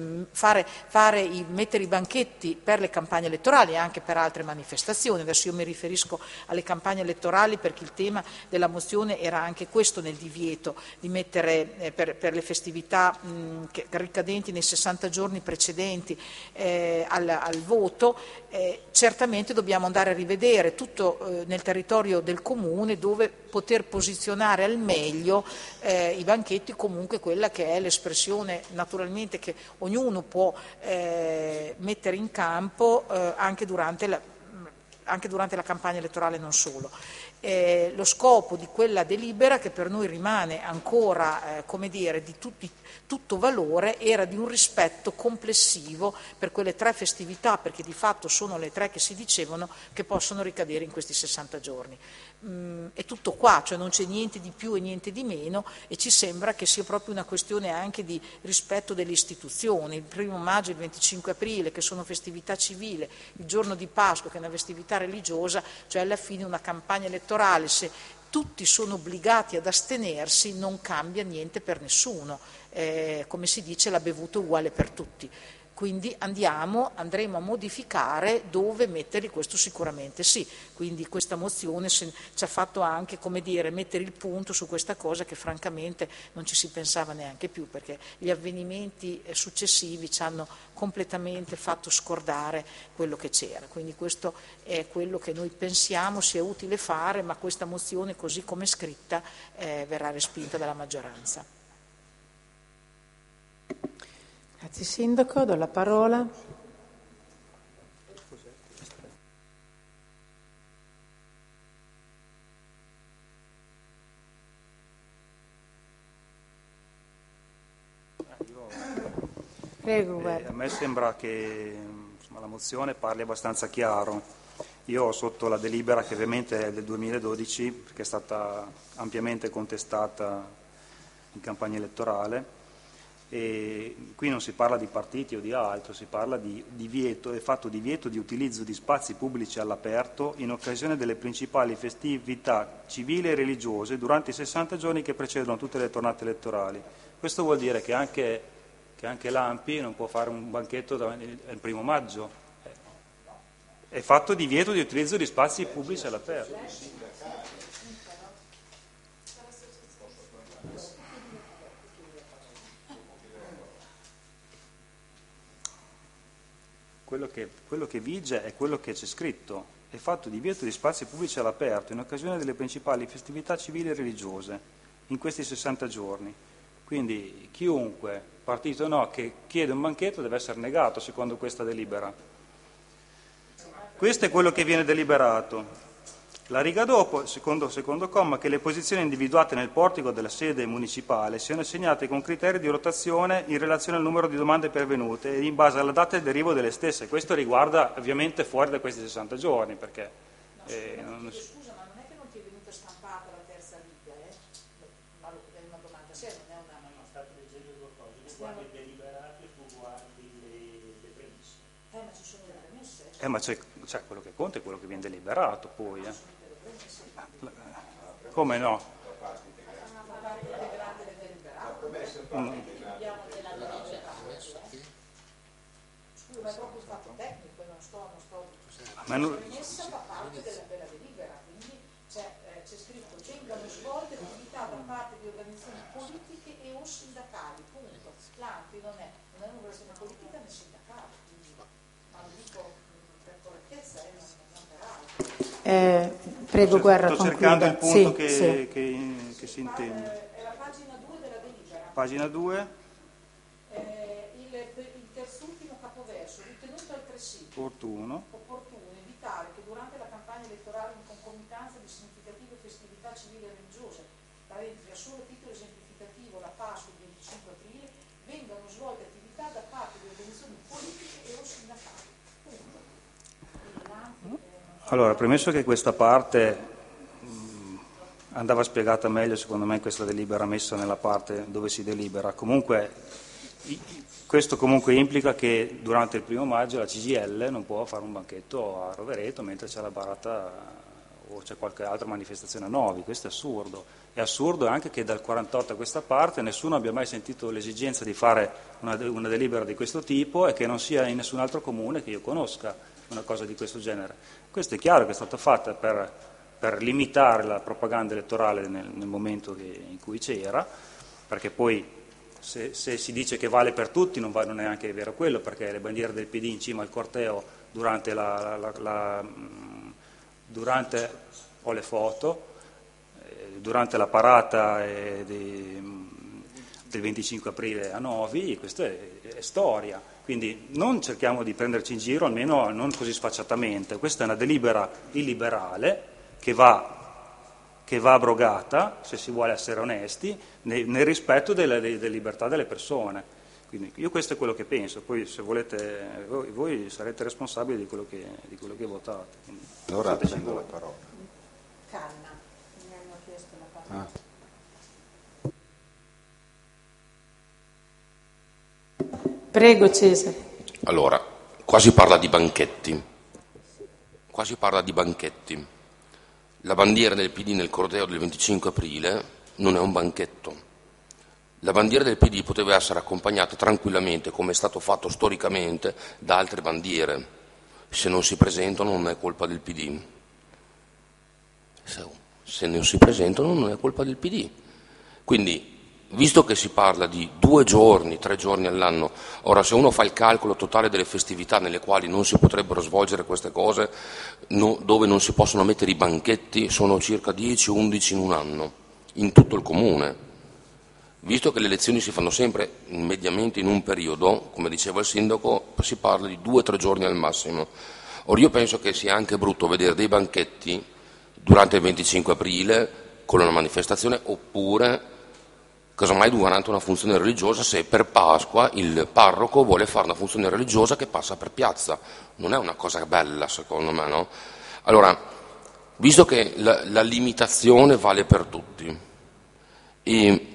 mettere i banchetti per le campagne elettorali e anche per altre manifestazioni. Adesso io mi riferisco alle campagne elettorali perché il tema della mozione era anche questo, nel divieto di mettere per le festività ricadenti nei 60 giorni precedenti al voto. Certamente dobbiamo andare a rivedere tutto nel territorio del comune dove poter posizionare al meglio i banchetti, comunque quella che è l'espressione naturalmente che ognuno può mettere in campo anche durante la campagna elettorale, non solo. Lo scopo di quella delibera, che per noi rimane ancora di tutto valore, era di un rispetto complessivo per quelle 3 festività, perché di fatto sono le 3 che si dicevano che possono ricadere in questi 60 giorni. È tutto qua, cioè non c'è niente di più e niente di meno, e ci sembra che sia proprio una questione anche di rispetto delle istituzioni. Il 1° maggio e il 25 aprile, che sono festività civile, il giorno di Pasqua, che è una festività religiosa, cioè alla fine una campagna elettorale, se tutti sono obbligati ad astenersi, non cambia niente per nessuno. Come si dice, la bevuta è uguale per tutti. Quindi andremo a modificare dove mettere questo, sicuramente sì. Quindi questa mozione ci ha fatto anche, mettere il punto su questa cosa che francamente non ci si pensava neanche più, perché gli avvenimenti successivi ci hanno completamente fatto scordare quello che c'era. Quindi questo è quello che noi pensiamo sia utile fare, ma questa mozione, così come è scritta, verrà respinta dalla maggioranza. Grazie Sindaco, do la parola. Prego, a me sembra che la mozione parli abbastanza chiaro. Io ho sotto la delibera, che ovviamente è del 2012, perché è stata ampiamente contestata in campagna elettorale, e qui non si parla di partiti o di altro, si parla di divieto, è fatto divieto di utilizzo di spazi pubblici all'aperto in occasione delle principali festività civili e religiose durante i 60 giorni che precedono tutte le tornate elettorali. Questo vuol dire che anche l'ANPI non può fare un banchetto il 1° maggio. È fatto divieto di utilizzo di spazi pubblici all'aperto. Quello che vige è quello che c'è scritto. È fatto divieto di spazi pubblici all'aperto in occasione delle principali festività civili e religiose in questi 60 giorni. Quindi chiunque, partito o no, che chiede un banchetto deve essere negato secondo questa delibera. Questo è quello che viene deliberato. La riga dopo, secondo comma, che le posizioni individuate nel portico della sede municipale siano assegnate con criteri di rotazione in relazione al numero di domande pervenute e in base alla data e derivo delle stesse. Questo riguarda ovviamente fuori da questi 60 giorni, perché... Scusa, ma non è che non ti è venuta stampata la terza riga, Ma è una domanda seria, non è una... No, state leggendo due cose, tu guardi i deliberati e tu guardi le premesse. Ma ci sono le premesse? Ma c'è quello che conta e quello che viene deliberato poi. Come no? Scusa, ma è proprio un fatto tecnico, non sto... Ma non... La premessa fa parte della delibera, quindi c'è scritto vengano svolte attività da parte di organizzazioni politiche e o sindacali, punto. L'ANPI non è un'organizzazione politica né sindacale, quindi, ma lo dico per correttezza, non per altro. Prego, Guerra, sto cercando il punto sì. che si intende. È la pagina 2 della delibera. Pagina 2. Il terzultimo capoverso, ritenuto altresì Opportuno evitare che durante la campagna elettorale in concomitanza di significative festività civili e religiose, parentesi a solo titolo esemplificativo la Pasqua il 25 aprile, vengano svolte attività da parte di organizzazioni politiche e o sindacali. Allora, premesso che questa parte andava spiegata meglio, secondo me, questa delibera messa nella parte dove si delibera. Comunque, questo comunque implica che durante il 1° maggio la CGIL non può fare un banchetto a Rovereto mentre c'è la barata o c'è qualche altra manifestazione a Novi. Questo è assurdo. È assurdo anche che dal 48 a questa parte nessuno abbia mai sentito l'esigenza di fare una delibera di questo tipo e che non sia in nessun altro comune che io conosca una cosa di questo genere. Questo è chiaro che è stata fatta per limitare la propaganda elettorale nel momento in cui c'era, perché poi se si dice che vale per tutti non è neanche vero quello, perché le bandiere del PD in cima al corteo durante ho le foto, durante la parata del 25 aprile a Novi, questa è storia. Quindi non cerchiamo di prenderci in giro, almeno non così sfacciatamente. Questa è una delibera illiberale che va abrogata, se si vuole essere onesti, nel rispetto delle libertà delle persone. Quindi io questo è quello che penso, poi se volete voi sarete responsabili di quello che votate. Quindi, allora prendo la parola. Canna, mi hanno chiesto la parola. Prego Cesare. Allora, qua si parla di banchetti. La bandiera del PD nel corteo del 25 aprile non è un banchetto. La bandiera del PD poteva essere accompagnata tranquillamente, come è stato fatto storicamente, da altre bandiere. Se non si presentano non è colpa del PD. Se non si presentano non è colpa del PD. Quindi, visto che si parla di 2 giorni, 3 giorni all'anno, ora se uno fa il calcolo totale delle festività nelle quali non si potrebbero svolgere queste cose, dove non si possono mettere i banchetti, sono circa 10-11 in un anno, in tutto il comune. Visto che le elezioni si fanno sempre mediamente in un periodo, come diceva il sindaco, si parla di 2-3 giorni al massimo. Ora io penso che sia anche brutto vedere dei banchetti durante il 25 aprile con una manifestazione, oppure casomai durante una funzione religiosa, se per Pasqua il parroco vuole fare una funzione religiosa che passa per piazza. Non è una cosa bella, secondo me, no? Allora, visto che la limitazione vale per tutti e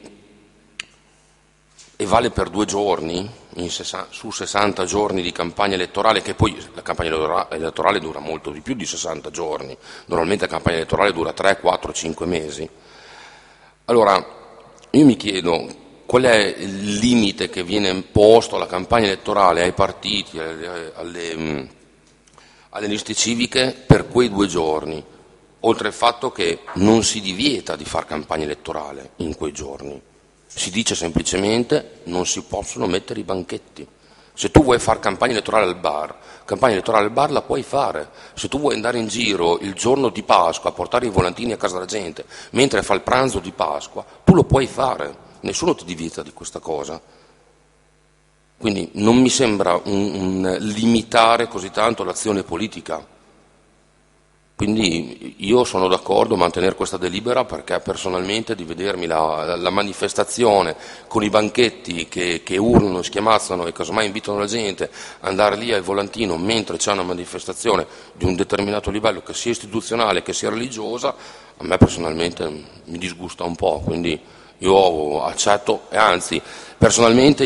vale per 2 giorni su 60 giorni di campagna elettorale, che poi la campagna elettorale dura molto di più di 60 giorni, normalmente la campagna elettorale dura 3, 4, 5 mesi. Allora, io mi chiedo qual è il limite che viene imposto alla campagna elettorale, ai partiti, alle liste civiche per quei 2 giorni, oltre al fatto che non si divieta di fare campagna elettorale in quei giorni. Si dice semplicemente non si possono mettere i banchetti. Se tu vuoi fare campagna elettorale al bar la puoi fare. Se tu vuoi andare in giro il giorno di Pasqua a portare i volantini a casa della gente mentre fa il pranzo di Pasqua, tu lo puoi fare. Nessuno ti divieta di questa cosa. Quindi non mi sembra un limitare così tanto l'azione politica. Quindi io sono d'accordo a mantenere questa delibera, perché personalmente di vedermi la manifestazione con i banchetti che urlano, schiamazzano e casomai invitano la gente ad andare lì al volantino mentre c'è una manifestazione di un determinato livello, che sia istituzionale che sia religiosa, a me personalmente mi disgusta un po', quindi io accetto, e anzi personalmente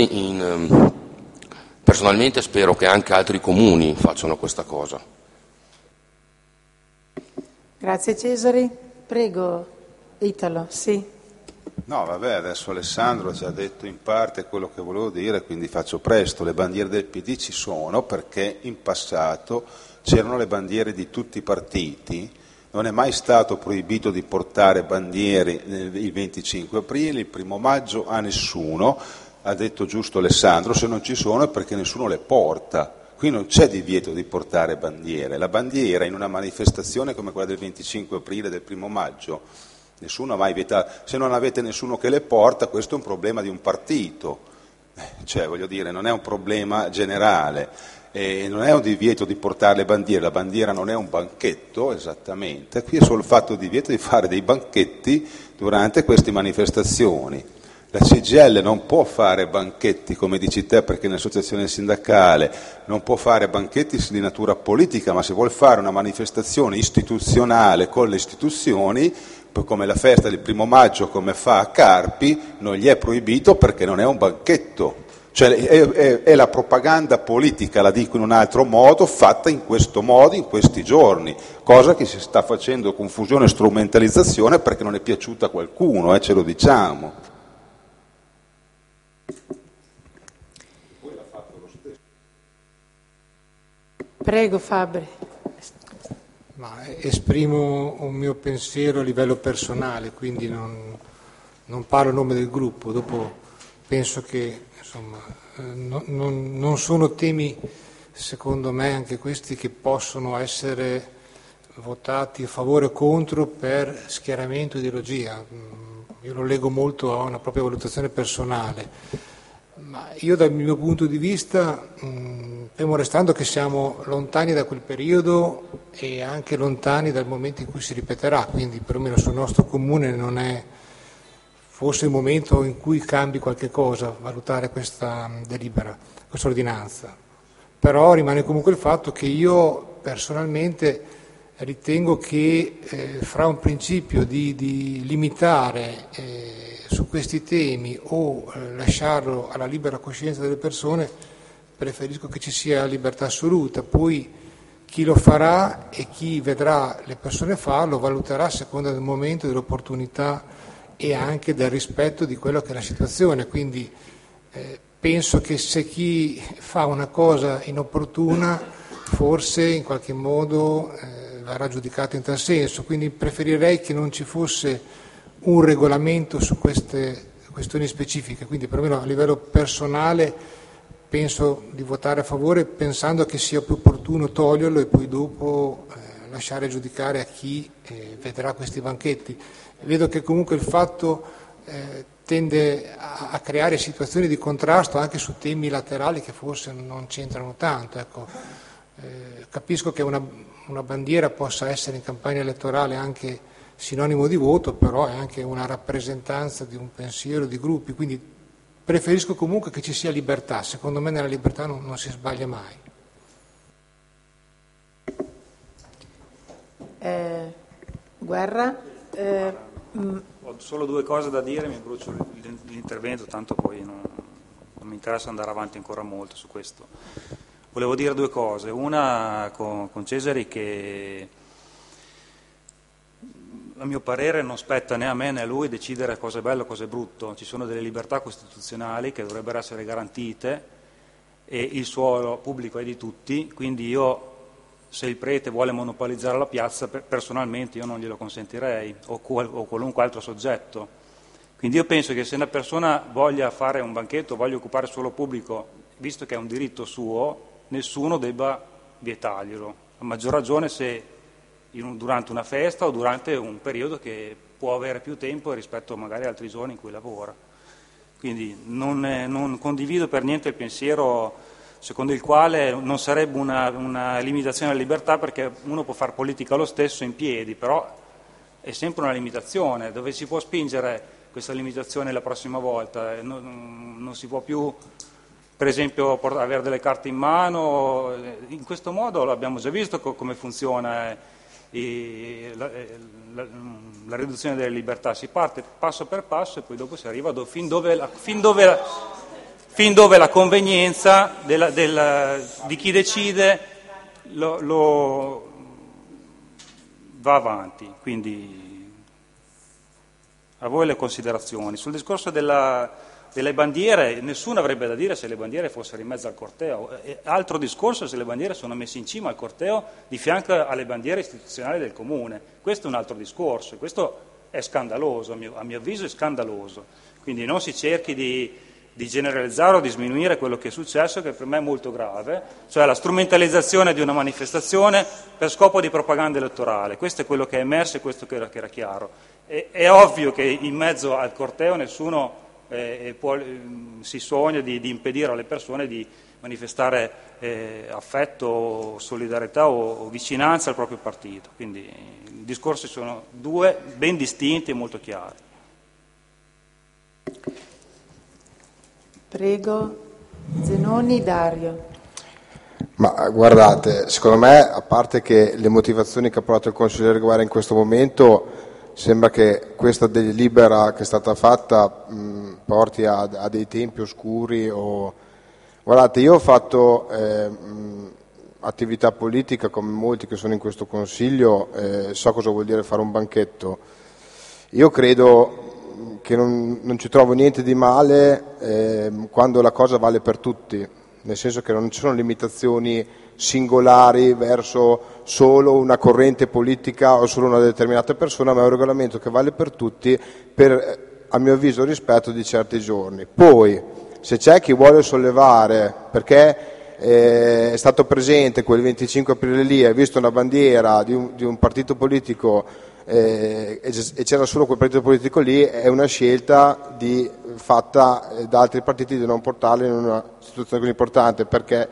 spero che anche altri comuni facciano questa cosa. Grazie Cesari. Prego, Italo. Sì. No, vabbè, adesso Alessandro ha già detto in parte quello che volevo dire, quindi faccio presto. Le bandiere del PD ci sono perché in passato c'erano le bandiere di tutti i partiti, non è mai stato proibito di portare bandiere il 25 aprile, il 1 maggio a nessuno, ha detto giusto Alessandro, se non ci sono è perché nessuno le porta. Qui non c'è divieto di portare bandiere, la bandiera in una manifestazione come quella del 25 aprile, del 1 maggio, nessuno ha mai vietato, se non avete nessuno che le porta questo è un problema di un partito, cioè voglio dire non è un problema generale, non è un divieto di portare le bandiere, la bandiera non è un banchetto esattamente, qui è solo il fatto di divieto di fare dei banchetti durante queste manifestazioni. La CGIL non può fare banchetti, come dici te, perché nell'associazione sindacale non può fare banchetti di natura politica, ma se vuol fare una manifestazione istituzionale con le istituzioni, come la festa del 1 maggio, come fa a Carpi, non gli è proibito perché non è un banchetto. Cioè è la propaganda politica, la dico in un altro modo, fatta in questo modo in questi giorni, cosa che si sta facendo confusione e strumentalizzazione perché non è piaciuta a qualcuno, ce lo diciamo. Prego Fabri. Ma esprimo un mio pensiero a livello personale, quindi non parlo a nome del gruppo, dopo penso che insomma, non sono temi, secondo me, anche questi che possono essere votati a favore o contro per schieramento o ideologia. Io lo leggo molto a una propria valutazione personale. Ma io dal mio punto di vista, fermo restando che siamo lontani da quel periodo e anche lontani dal momento in cui si ripeterà, quindi perlomeno sul nostro comune non è forse il momento in cui cambi qualche cosa, valutare questa delibera, questa ordinanza. Però rimane comunque il fatto che io personalmente ritengo che fra un principio di limitare su questi temi o lasciarlo alla libera coscienza delle persone, preferisco che ci sia libertà assoluta. Poi chi lo farà e chi vedrà le persone farlo valuterà a seconda del momento, dell'opportunità e anche del rispetto di quello che è la situazione. Quindi penso che se chi fa una cosa inopportuna forse in qualche modo verrà giudicato in tal senso, quindi preferirei che non ci fosse un regolamento su queste questioni specifiche, quindi perlomeno a livello personale penso di votare a favore pensando che sia più opportuno toglierlo e poi dopo lasciare giudicare a chi vedrà questi banchetti. Vedo che comunque il fatto tende a creare situazioni di contrasto anche su temi laterali che forse non c'entrano tanto. Ecco. Capisco che una bandiera possa essere in campagna elettorale anche sinonimo di voto, però è anche una rappresentanza di un pensiero, di gruppi, quindi preferisco comunque che ci sia libertà, secondo me nella libertà non si sbaglia mai. Guerra? Ho solo due cose da dire, mi brucio l'intervento, tanto poi non mi interessa andare avanti ancora molto su questo. Volevo dire due cose, una con Cesari che a mio parere non spetta né a me né a lui decidere cosa è bello e cosa è brutto, ci sono delle libertà costituzionali che dovrebbero essere garantite e il suolo pubblico è di tutti, quindi io se il prete vuole monopolizzare la piazza personalmente io non glielo consentirei o qualunque altro soggetto, quindi io penso che se una persona voglia fare un banchetto, voglia occupare il suolo pubblico, visto che è un diritto suo, nessuno debba vietarglielo, a maggior ragione se durante una festa o durante un periodo che può avere più tempo rispetto magari a altri giorni in cui lavora. Quindi non condivido per niente il pensiero secondo il quale non sarebbe una limitazione alla libertà, perché uno può fare politica lo stesso in piedi, però è sempre una limitazione. Dove si può spingere questa limitazione la prossima volta? Non si può più, per esempio, avere delle carte in mano. In questo modo l'abbiamo già visto come funziona la riduzione delle libertà. Si parte passo per passo e poi dopo si arriva fin dove la convenienza di chi decide va avanti. Quindi a voi le considerazioni. Sul discorso delle bandiere, nessuno avrebbe da dire se le bandiere fossero in mezzo al corteo. Altro discorso se le bandiere sono messe in cima al corteo di fianco alle bandiere istituzionali del comune. Questo è un altro discorso, questo è scandaloso, a mio avviso è scandaloso. Quindi non si cerchi di generalizzare o di sminuire quello che è successo, che per me è molto grave, cioè la strumentalizzazione di una manifestazione per scopo di propaganda elettorale. Questo è quello che è emerso e questo che era chiaro. È ovvio che in mezzo al corteo nessuno si sogna di impedire alle persone di manifestare affetto, solidarietà o vicinanza al proprio partito. Quindi i discorsi sono due ben distinti e molto chiari. Prego, Zenoni, Dario. Ma guardate, secondo me, a parte che le motivazioni che ha portato il consigliere Guerra in questo momento, sembra che questa delibera che è stata fatta porti a dei tempi oscuri. Guardate, io ho fatto attività politica come molti che sono in questo consiglio, so cosa vuol dire fare un banchetto. Io credo che non ci trovo niente di male quando la cosa vale per tutti, nel senso che non ci sono limitazioni singolari verso solo una corrente politica o solo una determinata persona, ma è un regolamento che vale per tutti per, a mio avviso, rispetto di certi giorni. Poi, se c'è chi vuole sollevare, perché è stato presente quel 25 aprile lì, ha visto una bandiera di un partito politico e c'era solo quel partito politico lì, è una scelta fatta da altri partiti di non portarla in una situazione così importante, perché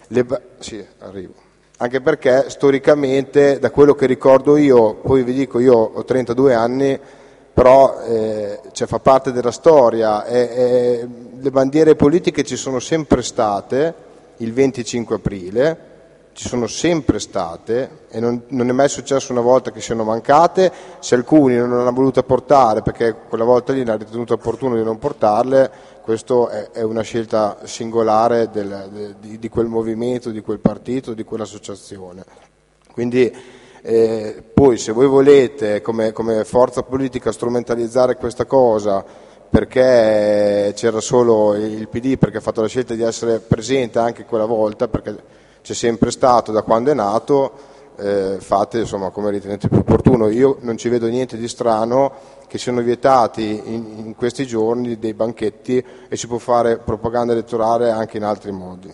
anche perché storicamente, da quello che ricordo io, poi vi dico, io ho 32 anni, però fa parte della storia, le bandiere politiche ci sono sempre state, il 25 aprile, ci sono sempre state e non è mai successo una volta che siano mancate. Se alcuni non hanno voluto portare perché quella volta lì hanno ritenuto opportuno di non portarle, questo è una scelta singolare di quel movimento, di quel partito, di quell'associazione. Quindi poi se voi volete come forza politica strumentalizzare questa cosa perché c'era solo il PD, perché ha fatto la scelta di essere presente anche quella volta, perché c'è sempre stato da quando è nato, fate insomma come ritenete più opportuno. Io non ci vedo niente di strano che siano vietati in questi giorni dei banchetti e si può fare propaganda elettorale anche in altri modi.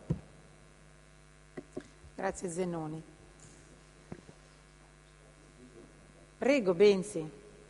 Grazie Zenoni. Prego Benzi.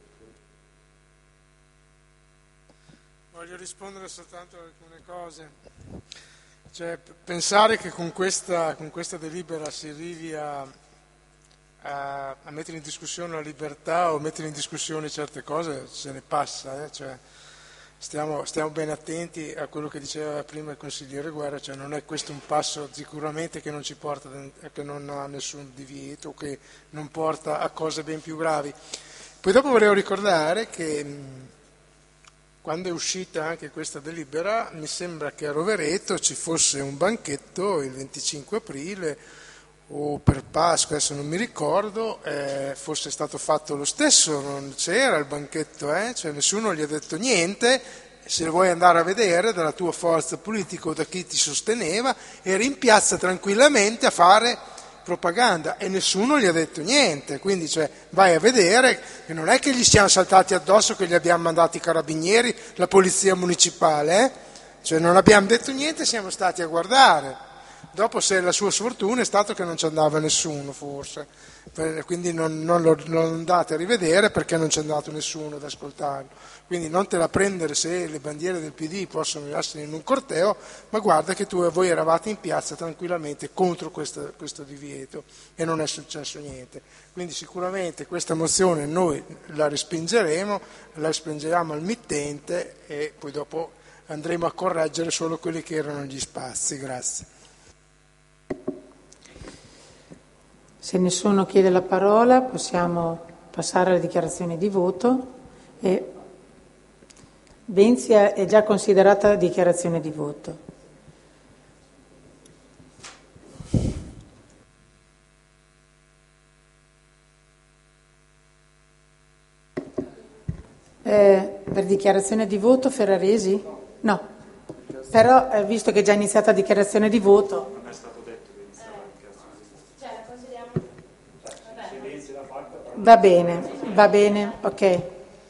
Voglio rispondere soltanto a alcune cose. Cioè, pensare che con questa delibera si arrivi a mettere in discussione la libertà o mettere in discussione certe cose, se ne passa. Cioè, stiamo ben attenti a quello che diceva prima il consigliere Guerra, cioè non è questo un passo sicuramente che non ci porta, che non ha nessun divieto, che non porta a cose ben più gravi. Poi dopo volevo ricordare che quando è uscita anche questa delibera, mi sembra che a Rovereto ci fosse un banchetto il 25 aprile o per Pasqua, adesso non mi ricordo, fosse stato fatto lo stesso, non c'era il banchetto, cioè nessuno gli ha detto niente. Se vuoi andare a vedere dalla tua forza politica o da chi ti sosteneva, eri in piazza tranquillamente a fare propaganda e nessuno gli ha detto niente, quindi cioè, vai a vedere che non è che gli siamo saltati addosso, che gli abbiamo mandati i carabinieri, la polizia municipale, cioè non abbiamo detto niente, siamo stati a guardare. Dopo, se la sua sfortuna è stato che non ci andava nessuno, forse, quindi non lo andate a rivedere perché non c'è andato nessuno ad ascoltarlo. Quindi non te la prendere se le bandiere del PD possono essere in un corteo, ma guarda che voi eravate in piazza tranquillamente contro questo divieto e non è successo niente. Quindi sicuramente questa mozione noi la respingeremo al mittente e poi dopo andremo a correggere solo quelli che erano gli spazi. Grazie. Se nessuno chiede la parola possiamo passare alla dichiarazione di voto. Venzi è già considerata dichiarazione di voto. Per dichiarazione di voto Ferraresi? No, però visto che è già iniziata la dichiarazione di voto... Non è stato detto Va bene, ok.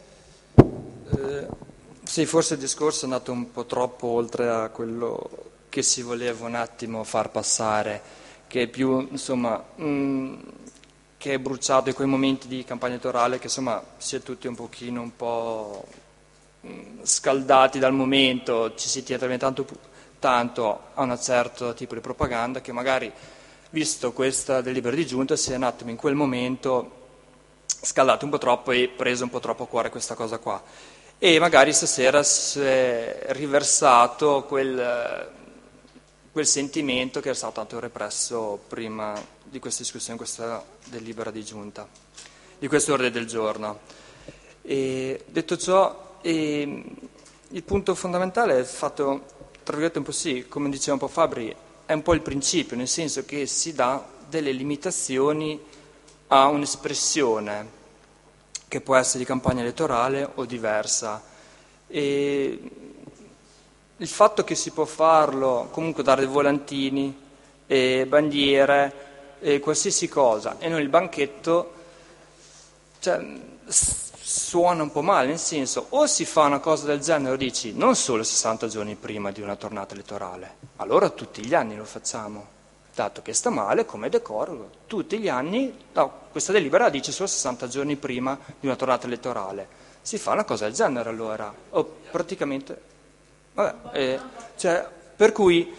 Sì, forse il discorso è andato un po' troppo oltre a quello che si voleva un attimo far passare, che è più, insomma, che è bruciato in quei momenti di campagna elettorale che, insomma, si è tutti un po' scaldati dal momento, ci si tiene tanto a un certo tipo di propaganda che magari, visto questa delibera di giunta, si è un attimo in quel momento scaldato un po' troppo e preso un po' troppo a cuore questa cosa qua. E magari stasera si è riversato quel sentimento che era stato tanto represso prima di questa discussione, questa delibera di giunta, di questo ordine del giorno. E detto ciò, il punto fondamentale è il fatto, tra virgolette un po' sì, come diceva un po' Fabri, è un po' il principio, nel senso che si dà delle limitazioni a un'espressione che può essere di campagna elettorale o diversa. E il fatto che si può farlo, comunque dare volantini, bandiere, qualsiasi cosa, e non il banchetto, cioè, suona un po' male, nel senso, o si fa una cosa del genere, o dici, non solo 60 giorni prima di una tornata elettorale, allora tutti gli anni lo facciamo. Dato che sta male, come decoro, tutti gli anni, no, questa delibera dice solo 60 giorni prima di una tornata elettorale. Si fa una cosa del genere allora, o praticamente, vabbè, per cui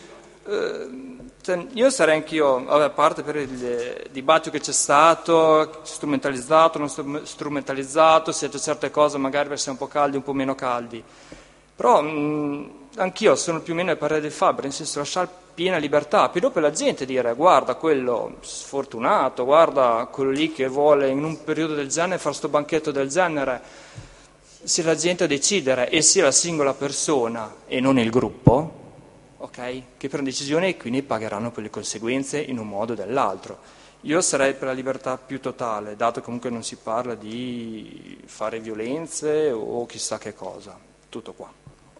io sarei anch'io, a parte per il dibattito che c'è stato, strumentalizzato, non strumentalizzato, si è già certe cose magari per essere un po' caldi, un po' meno caldi, però anch'io sono più o meno al parere del Fabri, nel senso lasciare piena libertà, poi dopo la gente dire guarda quello sfortunato, guarda quello lì che vuole in un periodo del genere fare sto banchetto del genere, sia la gente a decidere e sia la singola persona e non il gruppo, ok, che prende decisioni e quindi pagheranno per le conseguenze in un modo o dell'altro. Io sarei per la libertà più totale, dato che comunque non si parla di fare violenze o chissà che cosa, tutto qua.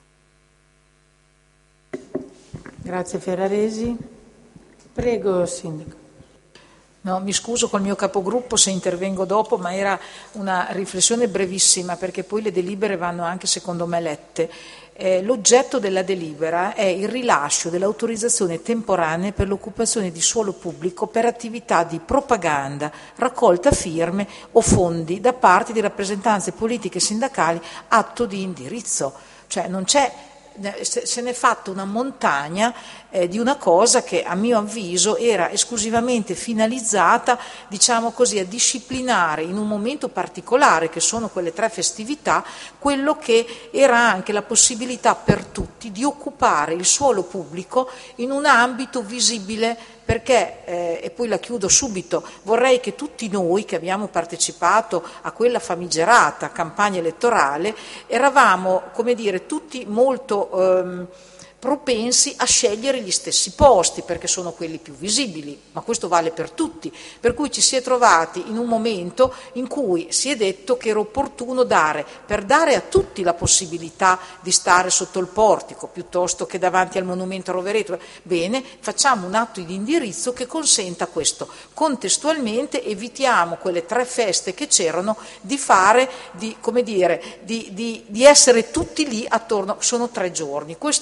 Grazie Ferraresi. Prego, Sindaco. No, mi scuso col mio capogruppo se intervengo dopo, ma era una riflessione brevissima perché poi le delibere vanno anche secondo me lette. L'oggetto della delibera è il rilascio dell'autorizzazione temporanea per l'occupazione di suolo pubblico per attività di propaganda, raccolta firme o fondi da parte di rappresentanze politiche e sindacali, atto di indirizzo. Cioè non c'è, se ne è fatta una montagna di una cosa che a mio avviso era esclusivamente finalizzata, diciamo così, a disciplinare in un momento particolare, che sono quelle 3 festività, quello che era anche la possibilità per tutti di occupare il suolo pubblico in un ambito visibile, perché, e poi la chiudo subito, vorrei che tutti noi che abbiamo partecipato a quella famigerata campagna elettorale eravamo, come dire, tutti molto propensi a scegliere gli stessi posti perché sono quelli più visibili, ma questo vale per tutti, per cui ci si è trovati in un momento in cui si è detto che era opportuno per dare a tutti la possibilità di stare sotto il portico piuttosto che davanti al monumento a Rovereto. Bene, facciamo un atto di indirizzo che consenta questo. Contestualmente evitiamo quelle 3 feste che c'erano di fare, di essere tutti lì attorno, sono 3 giorni, questo è stato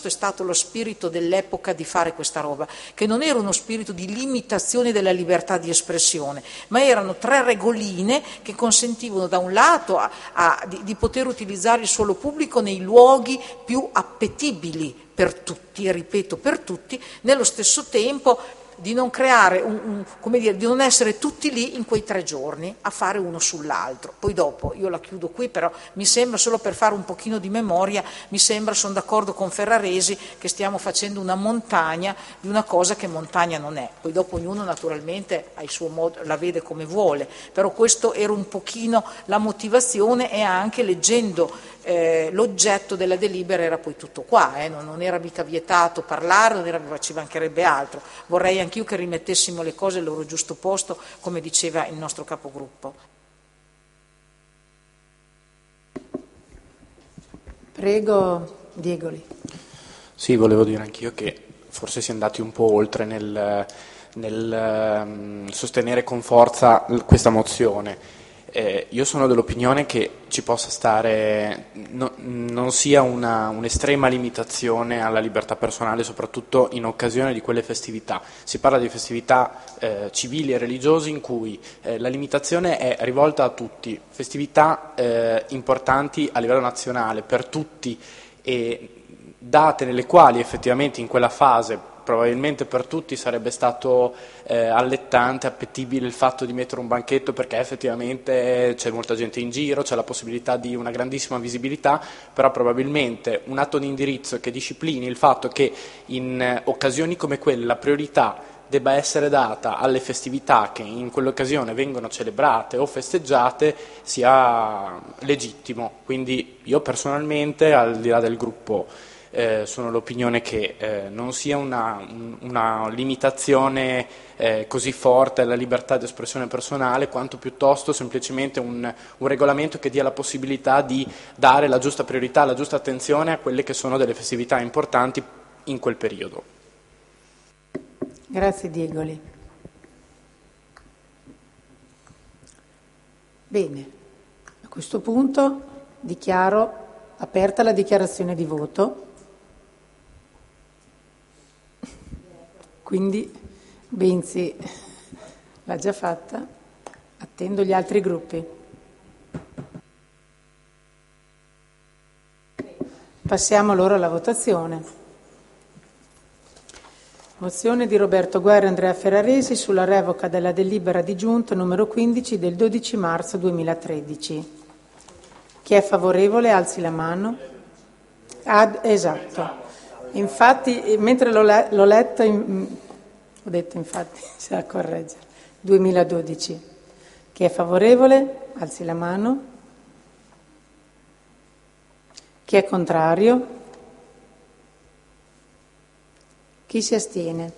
lo spirito dell'epoca di fare questa roba, che non era uno spirito di limitazione della libertà di espressione, ma erano 3 regoline che consentivano da un lato di poter utilizzare il suolo pubblico nei luoghi più appetibili per tutti, e ripeto per tutti, nello stesso tempo di non creare, di non essere tutti lì in quei 3 giorni a fare uno sull'altro. Poi dopo, io la chiudo qui, però mi sembra, solo per fare un pochino di memoria, sono d'accordo con Ferraresi che stiamo facendo una montagna di una cosa che montagna non è. Poi dopo ognuno naturalmente ha il suo modo, la vede come vuole, però questo era un pochino la motivazione, e anche leggendo l'oggetto della delibera era poi tutto qua, non era mica vietato parlare, ci mancherebbe altro. Vorrei anch'io che rimettessimo le cose al loro giusto posto, come diceva il nostro capogruppo. Prego, Diegoli. Sì, volevo dire anch'io che forse si è andati un po' oltre nel sostenere con forza questa mozione. Io sono dell'opinione che ci possa stare, non sia un'estrema limitazione alla libertà personale, soprattutto in occasione di quelle festività. Si parla di festività civili e religiose in cui la limitazione è rivolta a tutti, festività importanti a livello nazionale per tutti, e date nelle quali effettivamente in quella fase probabilmente per tutti sarebbe stato allettante, appetibile il fatto di mettere un banchetto, perché effettivamente c'è molta gente in giro, c'è la possibilità di una grandissima visibilità, però probabilmente un atto di indirizzo che disciplini il fatto che in occasioni come quelle la priorità debba essere data alle festività che in quell'occasione vengono celebrate o festeggiate sia legittimo. Quindi io personalmente, al di là del gruppo, sono l'opinione che non sia una limitazione così forte alla libertà di espressione personale, quanto piuttosto semplicemente un regolamento che dia la possibilità di dare la giusta priorità, la giusta attenzione a quelle che sono delle festività importanti in quel periodo. Grazie Diegoli. Bene, a questo punto dichiaro aperta la dichiarazione di voto. Quindi Benzi l'ha già fatta, attendo gli altri gruppi. Passiamo allora alla votazione. Mozione di Roberto Guerra e Andrea Ferraresi sulla revoca della delibera di giunta numero 15 del 12 marzo 2013. Chi è favorevole alzi la mano. Esatto. Infatti, mentre l'ho letto, ho detto infatti, c'è da correggere, 2012. Chi è favorevole? Alzi la mano. Chi è contrario? Chi si astiene?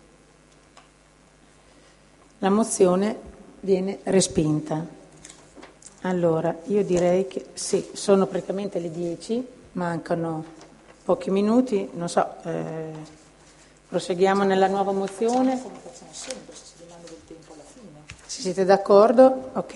La mozione viene respinta. Allora, io direi che sì, sono praticamente le 10, mancano pochi minuti, non so, proseguiamo nella nuova mozione. Se siete d'accordo? Ok.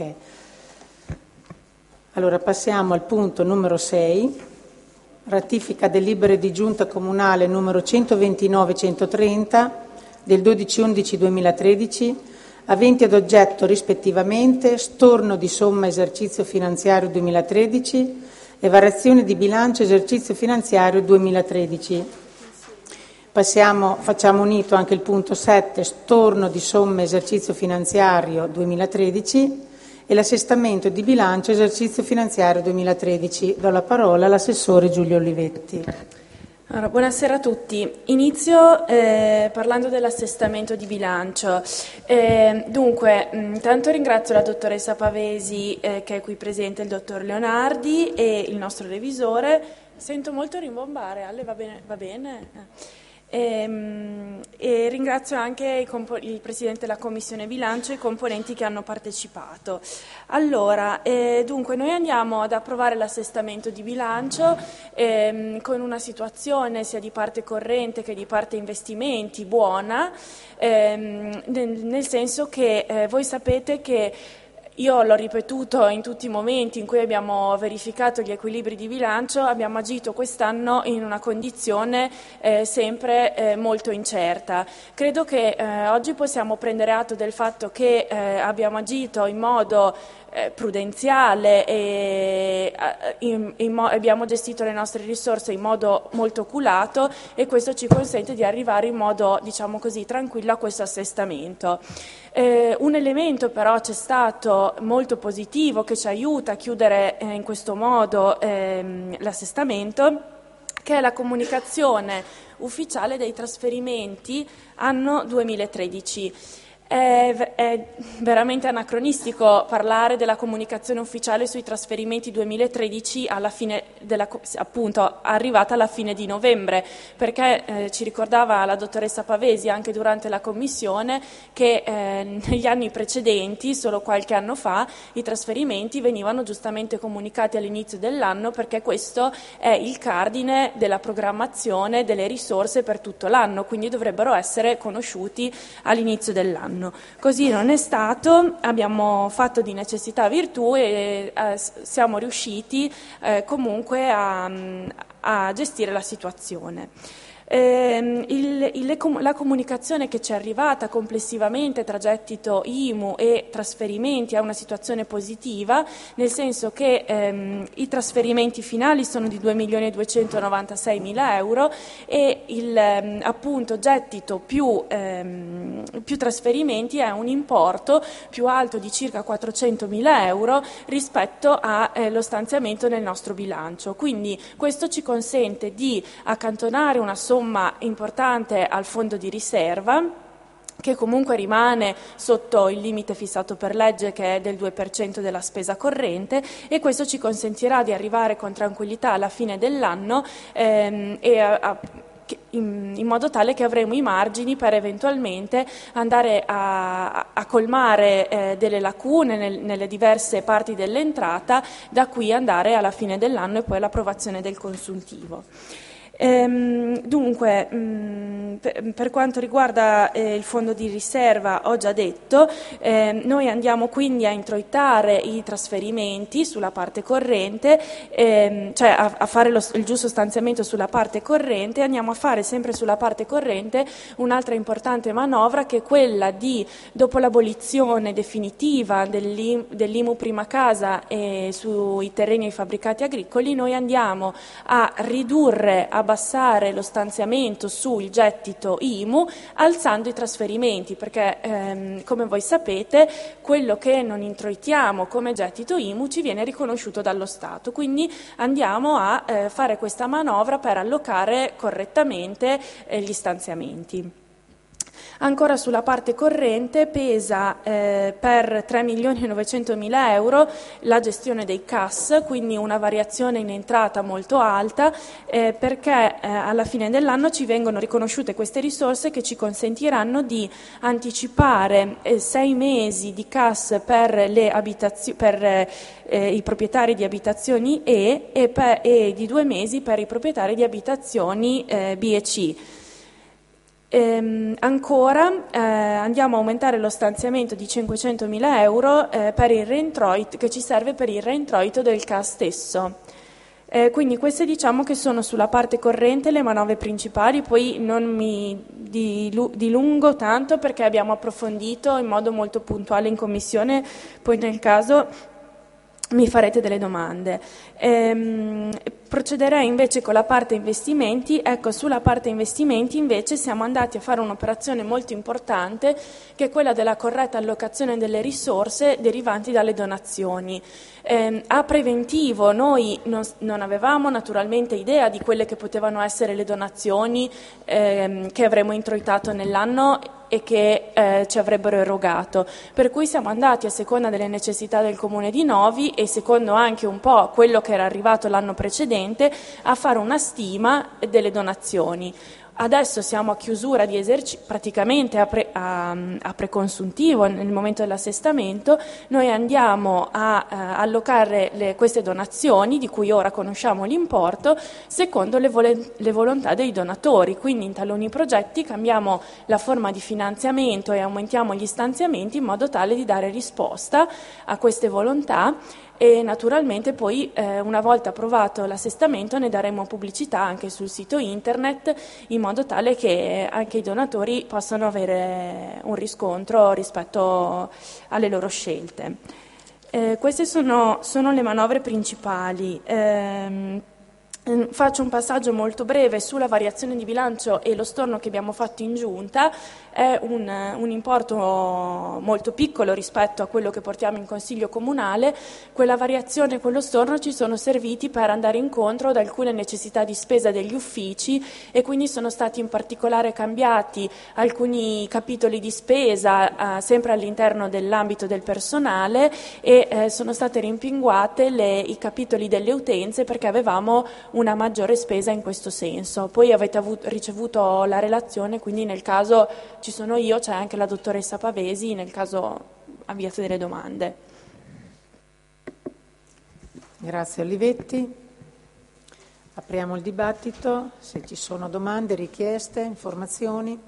Allora passiamo al punto numero 6, ratifica delibere di giunta comunale numero 129-130 del 12/11/2013, aventi ad oggetto rispettivamente storno di somma esercizio finanziario 2013 e variazione di bilancio esercizio finanziario 2013. Facciamo unito anche il punto 7, storno di somme esercizio finanziario 2013 e l'assestamento di bilancio esercizio finanziario 2013. Do la parola all'assessore Giulio Olivetti. Allora, buonasera a tutti. Inizio parlando dell'assestamento di bilancio. Dunque, intanto ringrazio la dottoressa Pavesi, che è qui presente, il dottor Leonardi e il nostro revisore. Sento molto rimbombare, Ale, va bene? E ringrazio anche il Presidente della Commissione Bilancio e i componenti che hanno partecipato. Allora, dunque noi andiamo ad approvare l'assestamento di bilancio con una situazione sia di parte corrente che di parte investimenti buona, nel senso che voi sapete che io l'ho ripetuto in tutti i momenti in cui abbiamo verificato gli equilibri di bilancio, abbiamo agito quest'anno in una condizione sempre molto incerta. Credo che oggi possiamo prendere atto del fatto che abbiamo agito in modo prudenziale e abbiamo gestito le nostre risorse in modo molto oculato, e questo ci consente di arrivare in modo, diciamo così, tranquillo a questo assestamento. Un elemento però c'è stato molto positivo che ci aiuta a chiudere in questo modo l'assestamento, che è la comunicazione ufficiale dei trasferimenti anno 2013. È veramente anacronistico parlare della comunicazione ufficiale sui trasferimenti 2013 alla fine appunto arrivata alla fine di novembre, perché ci ricordava la dottoressa Pavesi anche durante la commissione che negli anni precedenti, solo qualche anno fa, i trasferimenti venivano giustamente comunicati all'inizio dell'anno, perché questo è il cardine della programmazione delle risorse per tutto l'anno, quindi dovrebbero essere conosciuti all'inizio dell'anno. Così non è stato, abbiamo fatto di necessità virtù e siamo riusciti comunque a gestire la situazione. La comunicazione che ci è arrivata complessivamente tra gettito IMU e trasferimenti è una situazione positiva, nel senso che i trasferimenti finali sono di 2.296.000 euro e il appunto gettito più trasferimenti è un importo più alto di circa 400.000 euro rispetto allo stanziamento nel nostro bilancio. Quindi questo ci consente di accantonare una somma importante al fondo di riserva, che comunque rimane sotto il limite fissato per legge, che è del 2% della spesa corrente, e questo ci consentirà di arrivare con tranquillità alla fine dell'anno in modo tale che avremo i margini per eventualmente andare a colmare delle lacune nelle diverse parti dell'entrata, da qui andare alla fine dell'anno e poi all'approvazione del consuntivo. Dunque, per quanto riguarda il fondo di riserva, ho già detto, noi andiamo quindi a introitare i trasferimenti sulla parte corrente, cioè a fare il giusto stanziamento sulla parte corrente. Andiamo a fare sempre sulla parte corrente un'altra importante manovra, che è quella di, dopo l'abolizione definitiva dell'IMU prima casa e sui terreni e i fabbricati agricoli, noi andiamo a ridurre, abbassare lo stanziamento sul gettito IMU alzando i trasferimenti, perché come voi sapete quello che non introitiamo come gettito IMU ci viene riconosciuto dallo Stato, quindi andiamo a fare questa manovra per allocare correttamente gli stanziamenti. Ancora sulla parte corrente pesa per 3.900.000 euro la gestione dei CAS, quindi una variazione in entrata molto alta, perché alla fine dell'anno ci vengono riconosciute queste risorse che ci consentiranno di anticipare 6 mesi di CAS per i proprietari di abitazioni e di 2 mesi per i proprietari di abitazioni B e C. Ancora andiamo a aumentare lo stanziamento di 500.000 euro per il reintroito, che ci serve per il reintroito del CAS stesso. Quindi queste diciamo che sono sulla parte corrente le manovre principali, poi non mi dilungo tanto perché abbiamo approfondito in modo molto puntuale in commissione, poi nel caso mi farete delle domande. Procederei invece con la parte investimenti. Ecco, sulla parte investimenti invece siamo andati a fare un'operazione molto importante, che è quella della corretta allocazione delle risorse derivanti dalle donazioni. A preventivo noi non avevamo naturalmente idea di quelle che potevano essere le donazioni che avremmo introitato nell'anno e che ci avrebbero erogato, per cui siamo andati a seconda delle necessità del Comune di Novi e secondo anche un po' quello che era arrivato l'anno precedente a fare una stima delle donazioni. Adesso siamo a chiusura di praticamente a preconsuntivo nel momento dell'assestamento. Noi andiamo a allocare queste donazioni, di cui ora conosciamo l'importo, secondo le volontà dei donatori. Quindi in taluni progetti cambiamo la forma di finanziamento e aumentiamo gli stanziamenti in modo tale di dare risposta a queste volontà. E naturalmente poi una volta approvato l'assestamento ne daremo pubblicità anche sul sito internet, in modo tale che anche i donatori possano avere un riscontro rispetto alle loro scelte. Queste sono le manovre principali. Faccio un passaggio molto breve sulla variazione di bilancio e lo storno che abbiamo fatto in giunta. È un importo molto piccolo rispetto a quello che portiamo in Consiglio Comunale. Quella variazione e quello storno ci sono serviti per andare incontro ad alcune necessità di spesa degli uffici, e quindi sono stati in particolare cambiati alcuni capitoli di spesa sempre all'interno dell'ambito del personale, e sono state rimpinguate i capitoli delle utenze, perché avevamo una maggiore spesa in questo senso. Poi avete ricevuto la relazione, quindi nel caso ci sono io, c'è anche la dottoressa Pavesi, nel caso abbiate delle domande. Grazie Olivetti. Apriamo il dibattito, se ci sono domande, richieste, informazioni.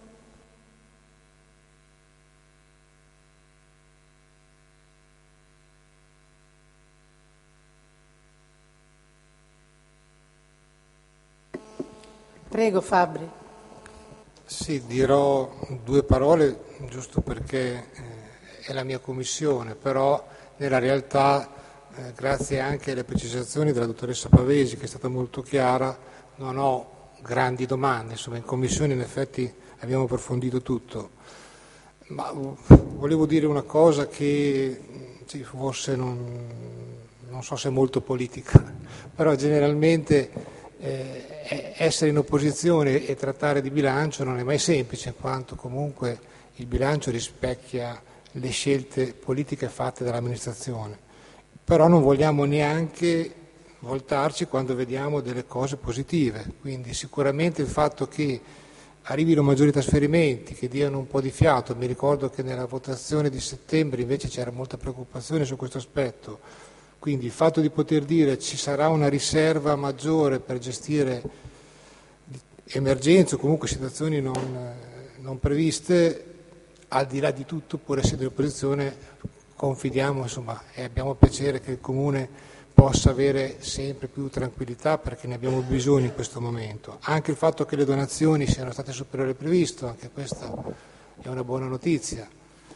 Prego Fabri. Sì, dirò due parole giusto perché è la mia commissione, però nella realtà, grazie anche alle precisazioni della dottoressa Pavesi, che è stata molto chiara, non ho grandi domande. Insomma, in commissione in effetti abbiamo approfondito tutto. Ma volevo dire una cosa che forse non so se è molto politica, però generalmente essere in opposizione e trattare di bilancio non è mai semplice, in quanto comunque il bilancio rispecchia le scelte politiche fatte dall'amministrazione. Però non vogliamo neanche voltarci quando vediamo delle cose positive, quindi sicuramente il fatto che arrivino maggiori trasferimenti, che diano un po' di fiato. Mi ricordo che nella votazione di settembre invece c'era molta preoccupazione su questo aspetto. Quindi il fatto di poter dire ci sarà una riserva maggiore per gestire emergenze o comunque situazioni non previste, al di là di tutto, pur essendo in opposizione, confidiamo e abbiamo piacere che il Comune possa avere sempre più tranquillità, perché ne abbiamo bisogno in questo momento. Anche il fatto che le donazioni siano state superiori al previsto, anche questa è una buona notizia.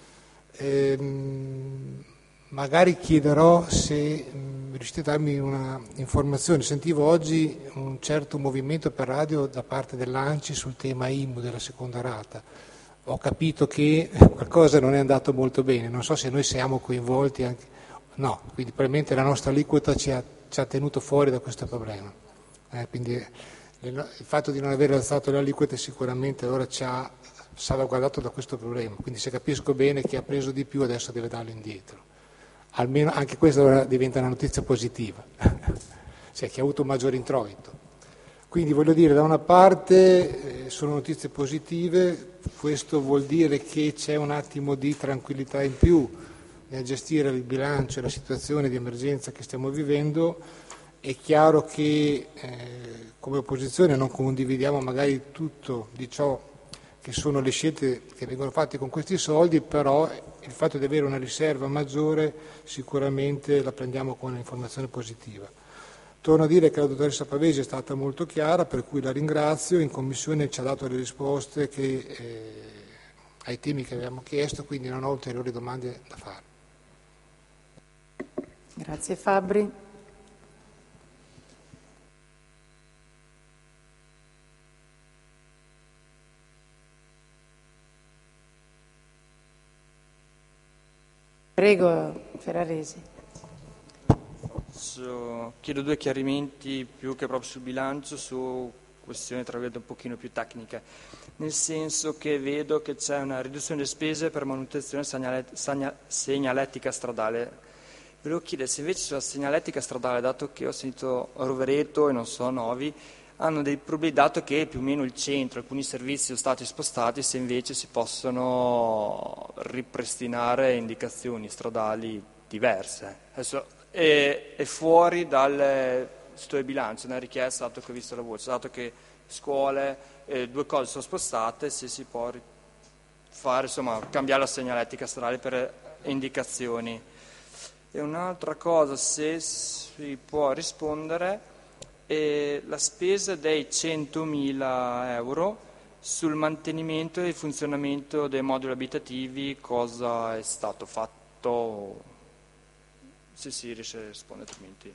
Magari chiederò se riuscite a darmi una informazione. Sentivo oggi un certo movimento per radio da parte dell'ANCI sul tema IMU della seconda rata. Ho capito che qualcosa non è andato molto bene, non so se noi siamo coinvolti anche. No, quindi probabilmente la nostra aliquota ci ha tenuto fuori da questo problema. Quindi il fatto di non aver alzato le aliquote sicuramente allora ci ha salvaguardato da questo problema. Quindi se capisco bene, chi ha preso di più adesso deve darlo indietro. Almeno anche questa ora diventa una notizia positiva, cioè chi ha avuto un maggiore introito. Quindi voglio dire, da una parte sono notizie positive, questo vuol dire che c'è un attimo di tranquillità in più nel gestire il bilancio e la situazione di emergenza che stiamo vivendo. È chiaro che come opposizione non condividiamo magari tutto di ciò che sono le scelte che vengono fatte con questi soldi, però il fatto di avere una riserva maggiore sicuramente la prendiamo come un'informazione positiva. Torno a dire che la dottoressa Pavesi è stata molto chiara, per cui la ringrazio. In commissione ci ha dato le risposte ai temi che avevamo chiesto, quindi non ho ulteriori domande da fare. Grazie Fabri. Prego Ferraresi. Chiedo due chiarimenti più che proprio sul bilancio, su questioni tra virgolette un pochino più tecniche, nel senso che vedo che c'è una riduzione di spese per manutenzione segnaletica stradale. Volevo chiedere se invece sulla segnaletica stradale, dato che ho sentito Rovereto e non so Novi, hanno dei problemi, dato che più o meno il centro, alcuni servizi sono stati spostati, se invece si possono ripristinare indicazioni stradali diverse. Adesso è fuori dal bilancio, una richiesta, dato che ho visto la voce, dato che scuole, 2 cose sono spostate, se si può fare, insomma, cambiare la segnaletica stradale per indicazioni. E un'altra cosa, se si può rispondere, la spesa dei 100.000 euro sul mantenimento e il funzionamento dei moduli abitativi, cosa è stato fatto? Se si riesce a rispondere, altrimenti.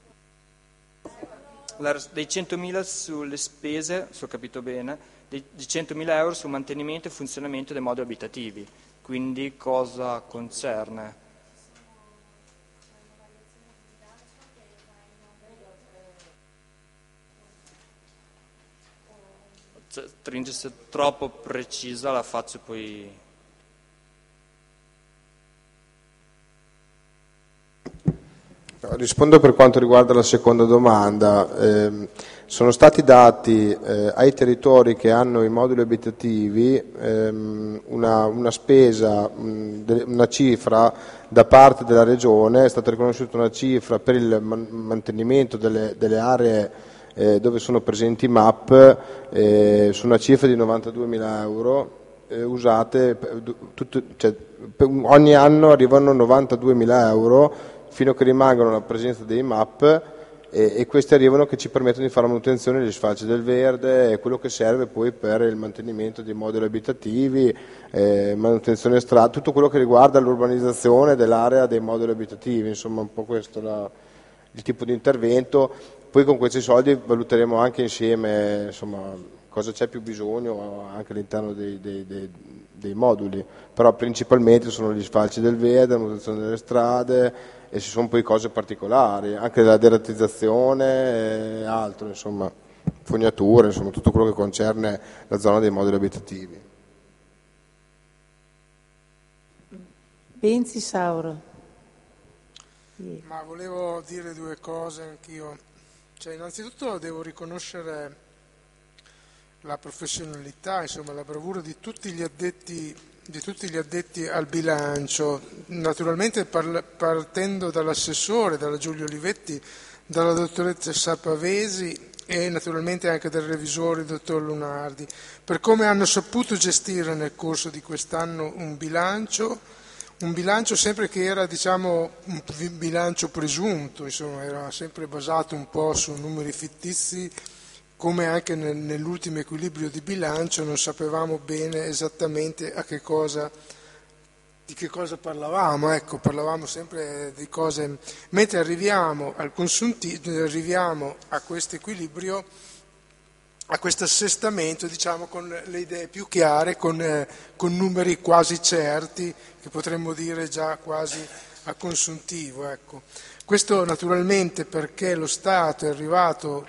Dei 100.000 sulle spese, se ho capito bene, di 100.000 euro sul mantenimento e funzionamento dei moduli abitativi, quindi cosa concerne? Stringe, se troppo precisa la faccio poi. Rispondo per quanto riguarda la seconda domanda. Sono stati dati ai territori che hanno i moduli abitativi una spesa, una cifra da parte della Regione, è stata riconosciuta una cifra per il mantenimento delle aree dove sono presenti i MAP su una cifra di 92.000 euro usate, ogni anno arrivano 92.000 euro fino a che rimangono la presenza dei MAP e questi arrivano che ci permettono di fare la manutenzione degli sfalci del verde e quello che serve poi per il mantenimento dei moduli abitativi, manutenzione strada, tutto quello che riguarda l'urbanizzazione dell'area dei moduli abitativi, insomma un po' questo il tipo di intervento. Poi con questi soldi valuteremo anche insieme, insomma, cosa c'è più bisogno anche all'interno dei moduli, però principalmente sono gli sfalci del verde, la manutenzione delle strade e ci sono poi cose particolari, anche la deratizzazione e altro, insomma, fognature, insomma, tutto quello che concerne la zona dei moduli abitativi. Benzi, Sauro. Ma volevo dire 2 cose anch'io. Innanzitutto devo riconoscere la professionalità, insomma, la bravura di tutti gli addetti al bilancio, naturalmente partendo dall'assessore, dalla Giulio Olivetti, dalla dottoressa Sapavesi e naturalmente anche dal revisore, il dottor Lunardi, per come hanno saputo gestire nel corso di quest'anno un bilancio sempre che era, diciamo, un bilancio presunto, insomma, era sempre basato un po' su numeri fittizi, come anche nell'ultimo equilibrio di bilancio non sapevamo bene esattamente di che cosa parlavamo, ecco, parlavamo sempre di cose, mentre arriviamo a questo equilibrio, a questo assestamento, diciamo, con le idee più chiare, con numeri quasi certi, che potremmo dire già quasi a consuntivo, ecco. Questo naturalmente perché lo Stato è arrivato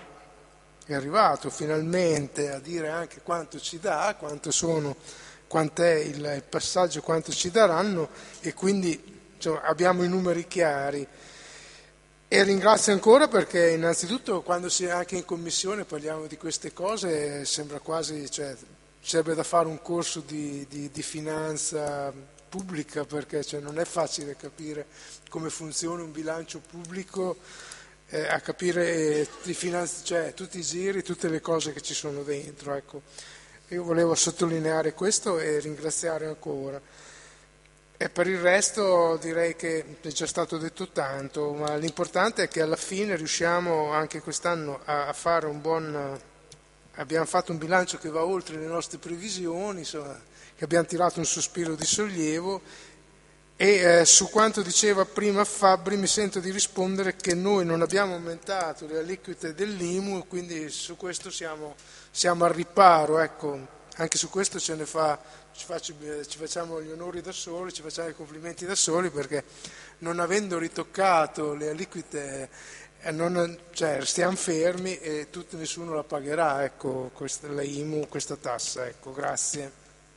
finalmente a dire anche quanto ci dà, quant'è il passaggio, quanto ci daranno, e quindi, insomma, abbiamo i numeri chiari. E ringrazio ancora perché innanzitutto quando si è anche in commissione parliamo di queste cose sembra quasi, serve da fare un corso di finanza pubblica, perché non è facile capire come funziona un bilancio pubblico, a capire tutti i giri, tutte le cose che ci sono dentro, ecco. Io volevo sottolineare questo e ringraziare ancora. E per il resto direi che è già stato detto tanto, ma l'importante è che alla fine riusciamo anche quest'anno a fare abbiamo fatto un bilancio che va oltre le nostre previsioni, insomma, che abbiamo tirato un sospiro di sollievo, e su quanto diceva prima Fabbri mi sento di rispondere che noi non abbiamo aumentato le aliquote dell'IMU, quindi su questo siamo al riparo, ecco. Anche su questo ci facciamo gli onori da soli, ci facciamo i complimenti da soli, perché non avendo ritoccato le aliquote stiamo fermi e nessuno la pagherà, ecco, la IMU, questa tassa, ecco, grazie.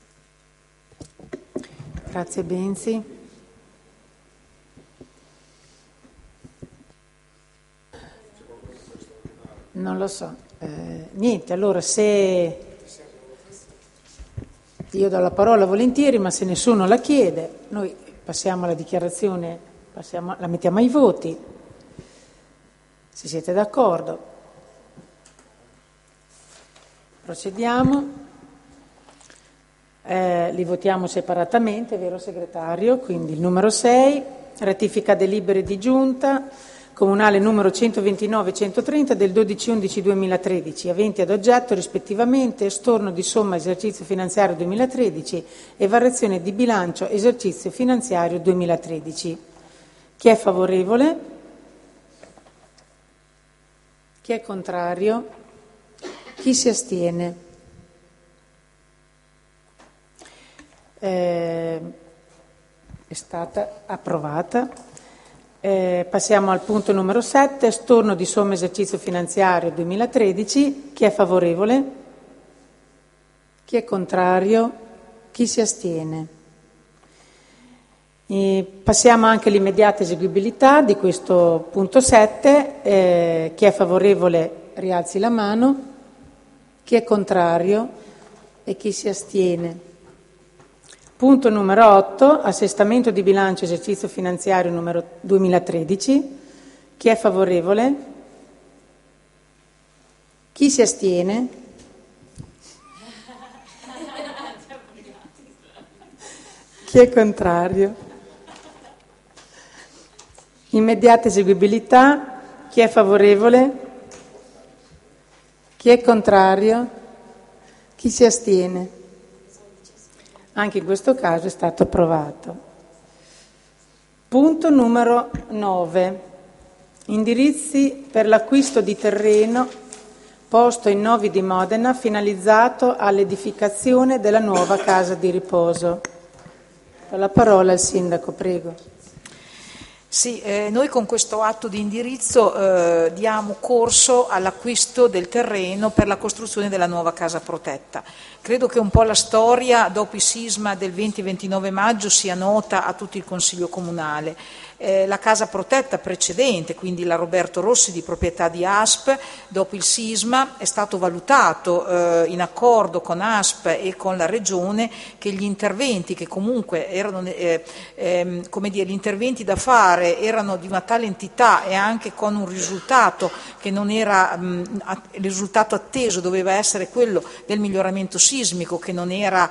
Grazie Benzi. Non lo so. Niente, allora se io do la parola volentieri, ma se nessuno la chiede, noi passiamo alla dichiarazione, la mettiamo ai voti, se siete d'accordo. Procediamo, li votiamo separatamente, vero segretario? Quindi il numero 6, ratifica delibere di giunta comunale numero 129 e 130 del 12/11/2013, aventi ad oggetto rispettivamente storno di somma esercizio finanziario 2013 e variazione di bilancio esercizio finanziario 2013. Chi è favorevole? Chi è contrario? Chi si astiene? È stata approvata. Passiamo al punto numero 7, storno di somma esercizio finanziario 2013. Chi è favorevole? Chi è contrario? Chi si astiene? Passiamo anche all'immediata eseguibilità di questo punto 7. Chi è favorevole rialzi la mano. Chi è contrario e chi si astiene? Punto numero 8, assestamento di bilancio esercizio finanziario numero 2013. Chi è favorevole? Chi si astiene? Chi è contrario? Immediata eseguibilità. Chi è favorevole? Chi è contrario? Chi si astiene? Anche in questo caso è stato approvato. Punto numero 9. Indirizzi per l'acquisto di terreno posto in Novi di Modena finalizzato all'edificazione della nuova casa di riposo. Do la parola al sindaco, prego. Sì, noi con questo atto di indirizzo diamo corso all'acquisto del terreno per la costruzione della nuova casa protetta. Credo che un po' la storia dopo il sisma del 20-29 maggio sia nota a tutto il Consiglio Comunale. La casa protetta precedente, quindi la Roberto Rossi di proprietà di ASP, dopo il sisma è stato valutato in accordo con ASP e con la Regione che gli interventi che comunque erano gli interventi da fare erano di una tale entità e anche con un risultato che non era il risultato atteso, doveva essere quello del miglioramento sismico, che non era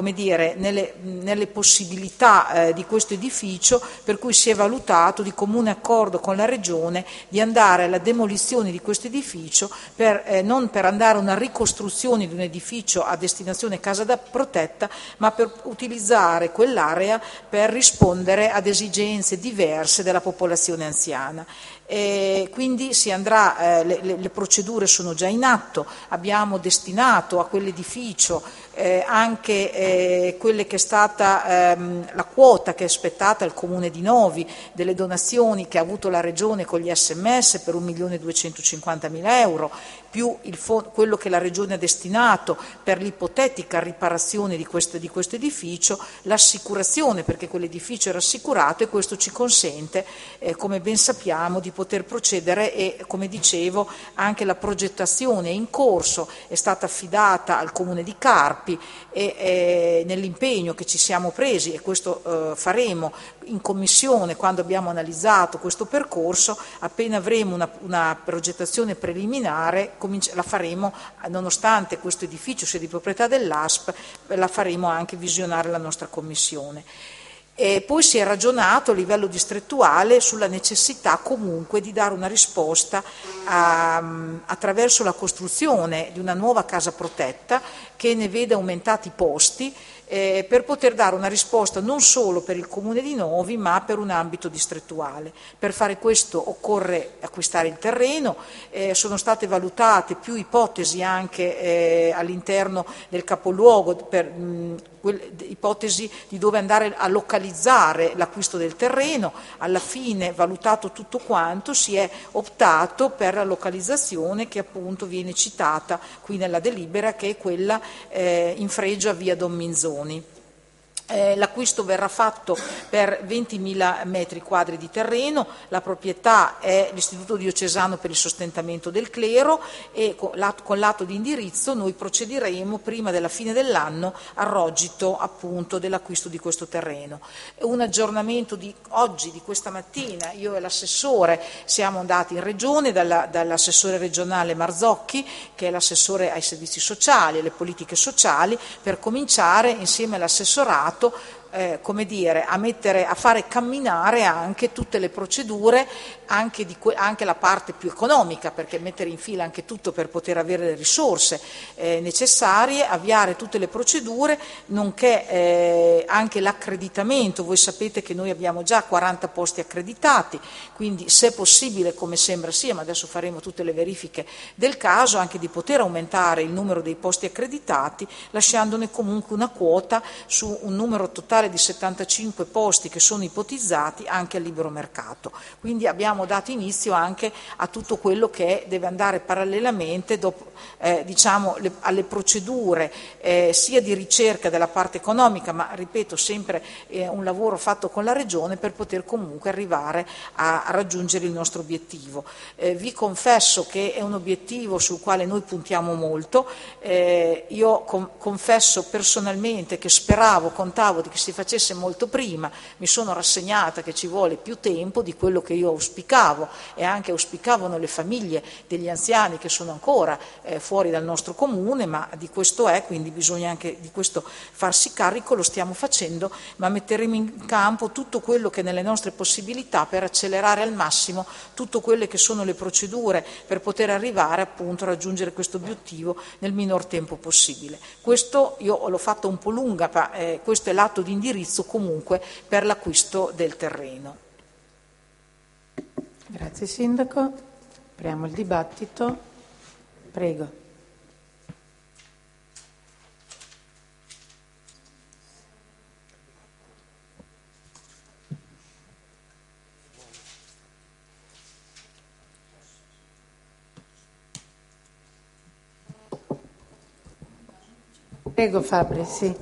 nelle possibilità di questo edificio, per cui si è valutato di comune accordo con la Regione di andare alla demolizione di questo edificio non per andare a una ricostruzione di un edificio a destinazione casa da protetta, ma per utilizzare quell'area per rispondere ad esigenze diverse della popolazione anziana. Quindi si andrà, le procedure sono già in atto, abbiamo destinato a quell'edificio anche quelle che è stata la quota che è spettata al Comune di Novi delle donazioni che ha avuto la Regione con gli SMS per 1.250.000 euro, più quello che la Regione ha destinato per l'ipotetica riparazione di questo edificio, l'assicurazione perché quell'edificio era assicurato, e questo ci consente, come ben sappiamo, di poter procedere e, come dicevo, anche la progettazione è in corso, è stata affidata al Comune di Carpi e nell'impegno che ci siamo presi, e questo faremo in commissione quando abbiamo analizzato questo percorso, appena avremo una progettazione preliminare la faremo, nonostante questo edificio sia di proprietà dell'ASP, la faremo anche visionare la nostra commissione. E poi si è ragionato a livello distrettuale sulla necessità comunque di dare una risposta attraverso la costruzione di una nuova casa protetta che ne veda aumentati i posti, per poter dare una risposta non solo per il Comune di Novi ma per un ambito distrettuale. Per fare questo occorre acquistare il terreno, sono state valutate più ipotesi anche all'interno del capoluogo, per ipotesi di dove andare a localizzare l'acquisto del terreno. Alla fine, valutato tutto quanto, si è optato per la localizzazione che appunto viene citata qui nella delibera, che è quella in fregio a via Don Minzoni. L'acquisto verrà fatto per 20.000 metri quadri di terreno, la proprietà è l'Istituto Diocesano per il Sostentamento del Clero e con l'atto di indirizzo noi procederemo prima della fine dell'anno al rogito appunto dell'acquisto di questo terreno. Un aggiornamento di oggi, di questa mattina, io e l'assessore siamo andati in regione dall'assessore regionale Marzocchi, che è l'assessore ai servizi sociali e alle politiche sociali, per cominciare insieme all'assessorato a fare camminare anche tutte le procedure, anche la parte più economica, perché mettere in fila anche tutto per poter avere le risorse necessarie, avviare tutte le procedure, nonché anche l'accreditamento. Voi sapete che noi abbiamo già 40 posti accreditati, quindi se possibile, come sembra sia, ma adesso faremo tutte le verifiche del caso, anche di poter aumentare il numero dei posti accreditati, lasciandone comunque una quota su un numero totale di 75 posti che sono ipotizzati anche al libero mercato. Quindi abbiamo dato inizio anche a tutto quello che deve andare parallelamente alle procedure sia di ricerca della parte economica, ma ripeto sempre un lavoro fatto con la Regione per poter comunque arrivare a raggiungere il nostro obiettivo. Vi confesso che è un obiettivo sul quale noi puntiamo molto. Io confesso personalmente che contavo di che si facesse molto prima, mi sono rassegnata che ci vuole più tempo di quello che io auspicavo e anche auspicavano le famiglie degli anziani che sono ancora fuori dal nostro comune, ma di questo quindi bisogna anche di questo farsi carico, lo stiamo facendo, ma metteremo in campo tutto quello che è nelle nostre possibilità per accelerare al massimo tutte quelle che sono le procedure per poter arrivare appunto a raggiungere questo obiettivo nel minor tempo possibile. Questo io l'ho fatto un po' lunga, ma questo è l'atto di indirizzo comunque per l'acquisto del terreno. Grazie Sindaco. Apriamo il dibattito. Prego. Prego Fabri, sì.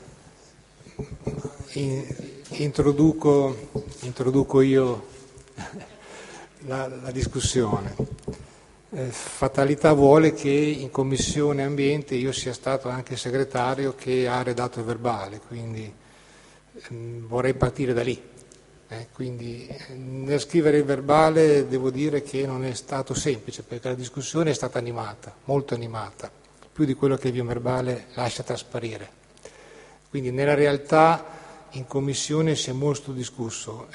Introduco io la discussione. Fatalità vuole che in Commissione Ambiente io sia stato anche segretario che ha redatto il verbale, quindi vorrei partire da lì. Quindi nel scrivere il verbale devo dire che non è stato semplice, perché la discussione è stata animata, molto animata, più di quello che il mio verbale lascia trasparire. Quindi nella realtà in Commissione si è molto discusso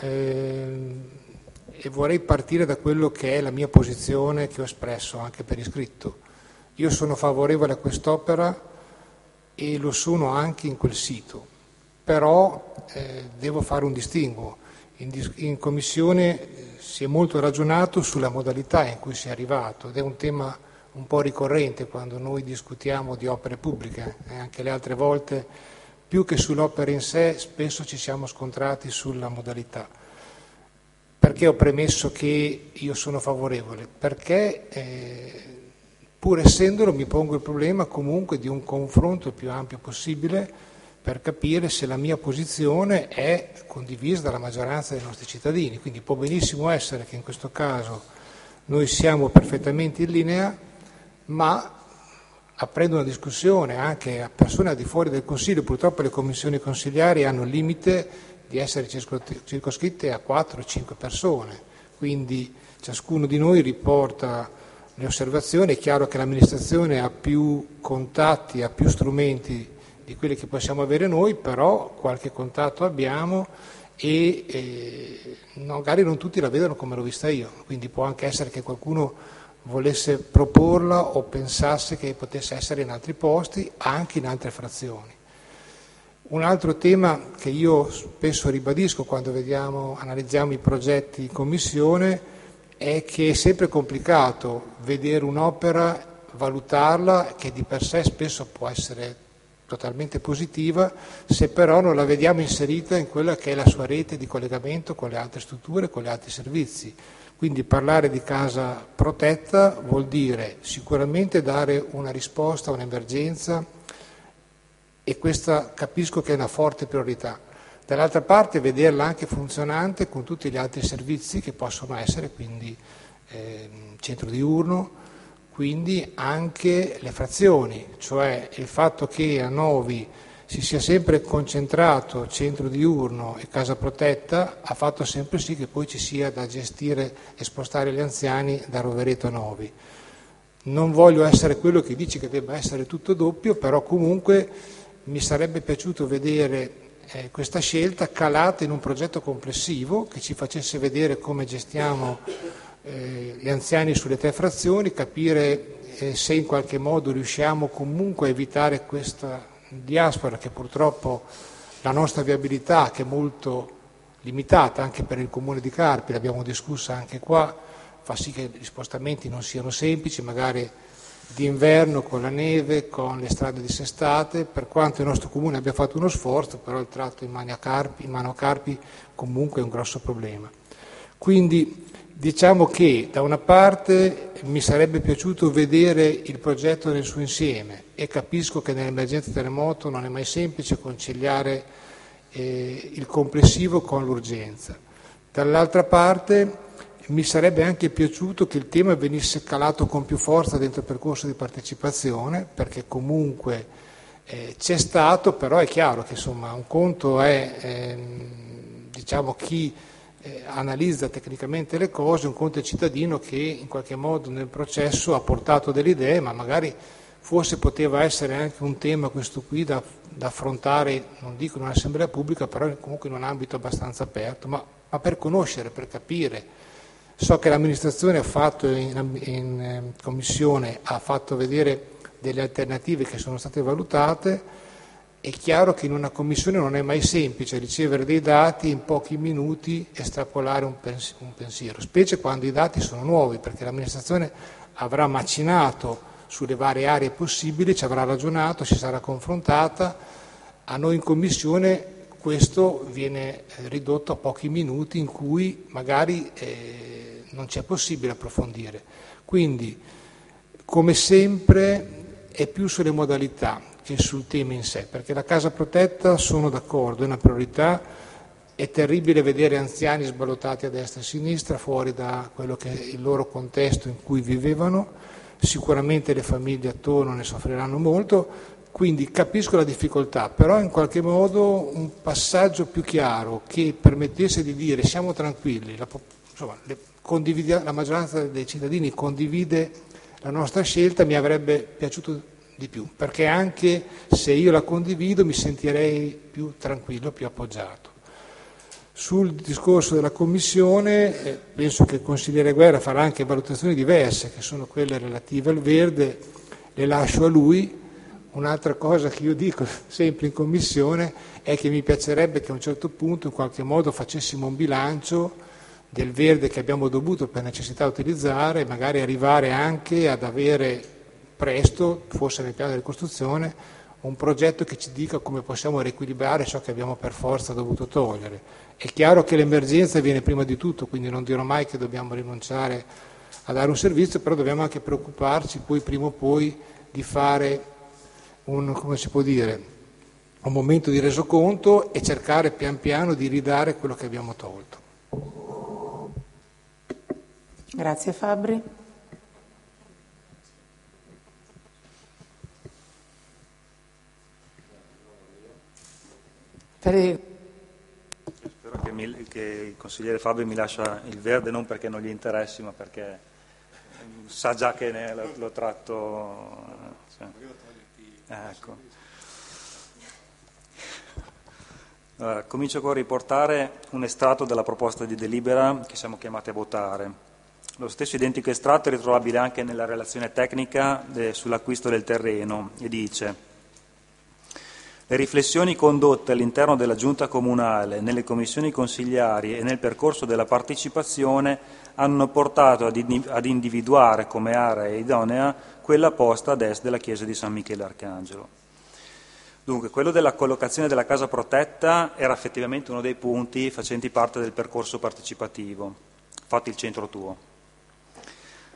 e vorrei partire da quello che è la mia posizione che ho espresso anche per iscritto. Io sono favorevole a quest'opera e lo sono anche in quel sito, però devo fare un distinguo. In Commissione si è molto ragionato sulla modalità in cui si è arrivato ed è un tema un po' ricorrente quando noi discutiamo di opere pubbliche, anche le altre volte più che sull'opera in sé spesso ci siamo scontrati sulla modalità. Perché ho premesso che io sono favorevole? Perché pur essendolo mi pongo il problema comunque di un confronto il più ampio possibile per capire se la mia posizione è condivisa dalla maggioranza dei nostri cittadini. Quindi può benissimo essere che in questo caso noi siamo perfettamente in linea, ma aprendo una discussione anche a persone al di fuori del Consiglio, purtroppo le commissioni consigliari hanno il limite di essere circoscritte a 4 o 5 persone, quindi ciascuno di noi riporta le osservazioni. È chiaro che l'amministrazione ha più contatti, ha più strumenti di quelli che possiamo avere noi, però qualche contatto abbiamo e magari non tutti la vedono come l'ho vista io, quindi può anche essere che qualcuno volesse proporla o pensasse che potesse essere in altri posti, anche in altre frazioni. Un altro tema che io spesso ribadisco quando analizziamo i progetti in Commissione è che è sempre complicato vedere un'opera, valutarla, che di per sé spesso può essere totalmente positiva, se però non la vediamo inserita in quella che è la sua rete di collegamento con le altre strutture, con gli altri servizi. Quindi parlare di casa protetta vuol dire sicuramente dare una risposta a un'emergenza e questa capisco che è una forte priorità. Dall'altra parte vederla anche funzionante con tutti gli altri servizi che possono essere, quindi centro diurno, quindi anche le frazioni, cioè il fatto che a Novi si sia sempre concentrato centro diurno e casa protetta ha fatto sempre sì che poi ci sia da gestire e spostare gli anziani da Rovereto a Novi. Non voglio essere quello che dice che debba essere tutto doppio, però comunque mi sarebbe piaciuto vedere questa scelta calata in un progetto complessivo che ci facesse vedere come gestiamo gli anziani sulle 3 frazioni, capire se in qualche modo riusciamo comunque a evitare questa diaspora che purtroppo la nostra viabilità, che è molto limitata anche per il comune di Carpi, l'abbiamo discussa anche qua, fa sì che gli spostamenti non siano semplici, magari d'inverno con la neve, con le strade dissestate, per quanto il nostro comune abbia fatto uno sforzo, però il tratto in mano a Carpi comunque è un grosso problema. Quindi diciamo che da una parte mi sarebbe piaciuto vedere il progetto nel suo insieme e capisco che nell'emergenza terremoto non è mai semplice conciliare il complessivo con l'urgenza. Dall'altra parte mi sarebbe anche piaciuto che il tema venisse calato con più forza dentro il percorso di partecipazione, perché comunque c'è stato, però è chiaro che insomma un conto è diciamo chi analizza tecnicamente le cose, un conto è il cittadino che in qualche modo nel processo ha portato delle idee, ma magari forse poteva essere anche un tema questo qui da affrontare, non dico in un'assemblea pubblica, però comunque in un ambito abbastanza aperto, ma per conoscere, per capire. So che l'amministrazione ha fatto in commissione, ha fatto vedere delle alternative che sono state valutate. È chiaro che in una commissione non è mai semplice ricevere dei dati e in pochi minuti estrapolare un pensiero, specie quando i dati sono nuovi, perché l'amministrazione avrà macinato sulle varie aree possibili, ci avrà ragionato, si sarà confrontata. A noi in commissione questo viene ridotto a pochi minuti in cui magari non c'è possibile approfondire. Quindi, come sempre, è più sulle modalità che sul tema in sé, perché la casa protetta, sono d'accordo, è una priorità. È terribile vedere anziani sballottati a destra e a sinistra, fuori da quello che è il loro contesto in cui vivevano. Sicuramente le famiglie attorno ne soffriranno molto, quindi capisco la difficoltà, però in qualche modo un passaggio più chiaro che permettesse di dire siamo tranquilli, la maggioranza dei cittadini condivide la nostra scelta, mi avrebbe piaciuto di più, perché anche se io la condivido mi sentirei più tranquillo, più appoggiato. Sul discorso della Commissione penso che il consigliere Guerra farà anche valutazioni diverse, che sono quelle relative al verde, le lascio a lui. Un'altra cosa che io dico sempre in Commissione è che mi piacerebbe che a un certo punto in qualche modo facessimo un bilancio del verde che abbiamo dovuto per necessità utilizzare e magari arrivare anche ad avere presto, forse nel piano di ricostruzione, un progetto che ci dica come possiamo riequilibrare ciò che abbiamo per forza dovuto togliere. È chiaro che l'emergenza viene prima di tutto, quindi non dirò mai che dobbiamo rinunciare a dare un servizio, però dobbiamo anche preoccuparci poi prima o poi di fare un momento di resoconto e cercare pian piano di ridare quello che abbiamo tolto. Grazie Fabbri. Spero che il consigliere Fabio mi lascia il verde non perché non gli interessi, ma perché sa già che lo tratto. Ecco. Allora, comincio con riportare un estratto della proposta di delibera che siamo chiamati a votare. Lo stesso identico estratto è ritrovabile anche nella relazione tecnica sull'acquisto del terreno e dice: le riflessioni condotte all'interno della Giunta Comunale, nelle commissioni consigliari e nel percorso della partecipazione hanno portato ad individuare come area idonea quella posta ad est della chiesa di San Michele Arcangelo. Dunque, quello della collocazione della casa protetta era effettivamente uno dei punti facenti parte del percorso partecipativo. Fatti il centro tuo.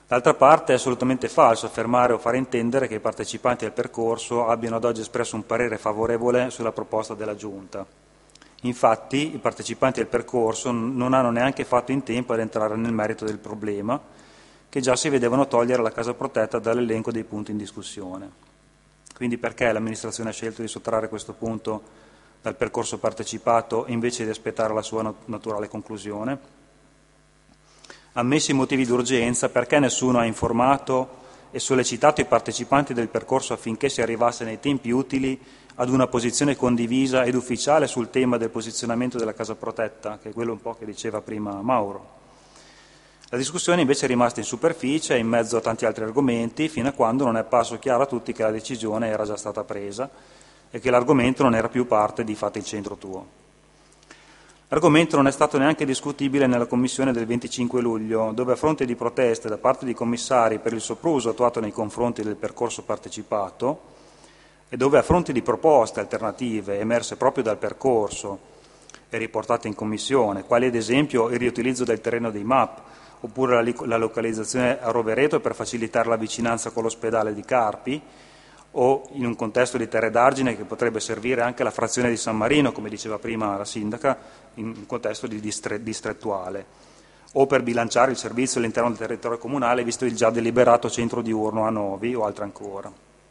D'altra parte è assolutamente falso affermare o fare intendere che i partecipanti al percorso abbiano ad oggi espresso un parere favorevole sulla proposta della Giunta. Infatti i partecipanti al percorso non hanno neanche fatto in tempo ad entrare nel merito del problema, che già si vedevano togliere la casa protetta dall'elenco dei punti in discussione. Quindi perché l'amministrazione ha scelto di sottrarre questo punto dal percorso partecipato invece di aspettare la sua naturale conclusione? Ammessi i motivi d'urgenza, perché nessuno ha informato e sollecitato i partecipanti del percorso affinché si arrivasse nei tempi utili ad una posizione condivisa ed ufficiale sul tema del posizionamento della casa protetta, che è quello un po' che diceva prima Mauro. La discussione invece è rimasta in superficie, in mezzo a tanti altri argomenti, fino a quando non è apparso chiaro a tutti che la decisione era già stata presa e che l'argomento non era più parte di Fate il centro tuo. L'argomento non è stato neanche discutibile nella commissione del 25 luglio, dove a fronte di proteste da parte di commissari per il sopruso attuato nei confronti del percorso partecipato e dove a fronte di proposte alternative emerse proprio dal percorso e riportate in commissione, quali ad esempio il riutilizzo del terreno dei MAP oppure la localizzazione a Rovereto per facilitare la vicinanza con l'ospedale di Carpi, o in un contesto di terre d'argine che potrebbe servire anche alla frazione di San Marino, come diceva prima la sindaca, in un contesto di distrettuale, o per bilanciare il servizio all'interno del territorio comunale, visto il già deliberato centro diurno a Novi o altre ancora.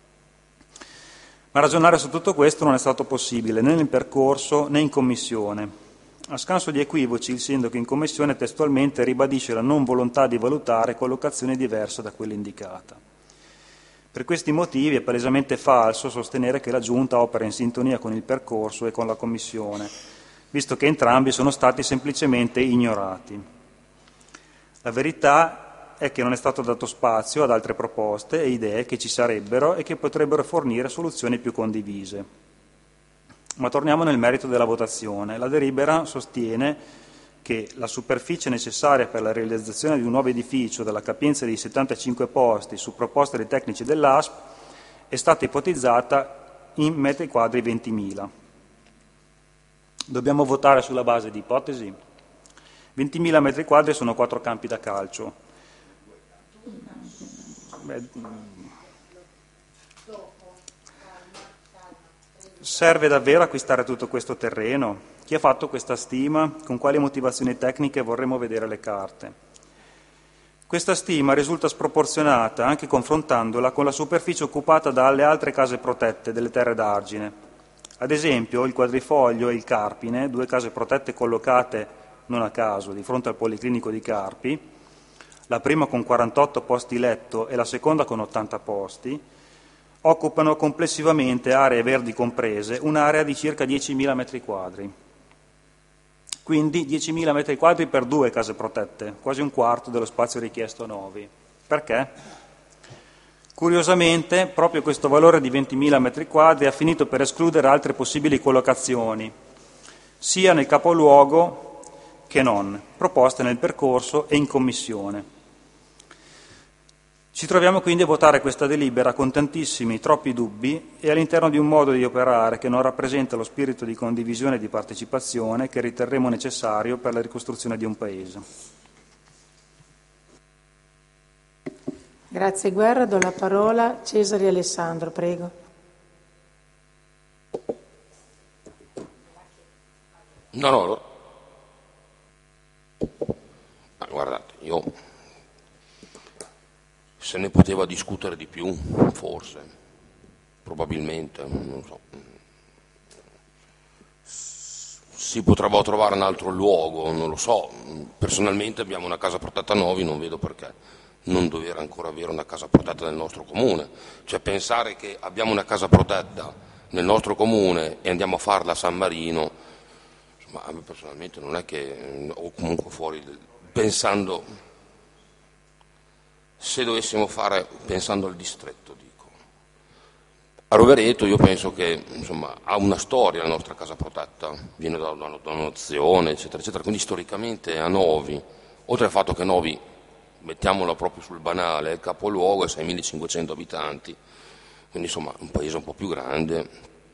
Ma ragionare su tutto questo non è stato possibile né nel percorso né in commissione. A scanso di equivoci, il sindaco in commissione testualmente ribadisce la non volontà di valutare collocazione diversa da quella indicata. Per questi motivi è palesemente falso sostenere che la Giunta opera in sintonia con il percorso e con la Commissione, visto che entrambi sono stati semplicemente ignorati. La verità è che non è stato dato spazio ad altre proposte e idee che ci sarebbero e che potrebbero fornire soluzioni più condivise. Ma torniamo nel merito della votazione. La delibera sostiene che la superficie necessaria per la realizzazione di un nuovo edificio della capienza di 75 posti su proposta dei tecnici dell'ASP è stata ipotizzata in metri quadri 20.000. Dobbiamo votare sulla base di ipotesi? 20.000 metri quadri sono 4 campi da calcio. Serve davvero acquistare tutto questo terreno? Chi ha fatto questa stima? Con quali motivazioni tecniche vorremmo vedere le carte? Questa stima risulta sproporzionata anche confrontandola con la superficie occupata dalle altre case protette delle terre d'argine. Ad esempio il Quadrifoglio e il Carpine, 2 case protette collocate non a caso di fronte al Policlinico di Carpi, la prima con 48 posti letto e la seconda con 80 posti, occupano complessivamente, aree verdi comprese, un'area di circa 10.000 metri quadri. Quindi 10.000 metri quadri per 2 case protette, quasi un quarto dello spazio richiesto a Novi. Perché? Curiosamente, proprio questo valore di 20.000 metri quadri ha finito per escludere altre possibili collocazioni, sia nel capoluogo che non, proposte nel percorso e in commissione. Ci troviamo quindi a votare questa delibera con tantissimi, troppi dubbi e all'interno di un modo di operare che non rappresenta lo spirito di condivisione e di partecipazione che riterremo necessario per la ricostruzione di un Paese. Grazie Guerra, do la parola a Cesare Alessandro, prego. No. Ma guardate, io... Se ne poteva discutere di più, forse, probabilmente, non so. Si potrà trovare un altro luogo, non lo so. Personalmente abbiamo una casa protetta a Novi, non vedo perché non dover ancora avere una casa protetta nel nostro comune. Cioè pensare che abbiamo una casa protetta nel nostro comune e andiamo a farla a San Marino, insomma, a me personalmente non è che, o comunque fuori, pensando... Se dovessimo fare, pensando al distretto, dico, a Rovereto io penso che insomma, ha una storia la nostra casa protetta, viene da una donazione, eccetera, eccetera, quindi storicamente a Novi, oltre al fatto che Novi, mettiamola proprio sul banale, il capoluogo è 6.500 abitanti, quindi insomma un paese un po' più grande,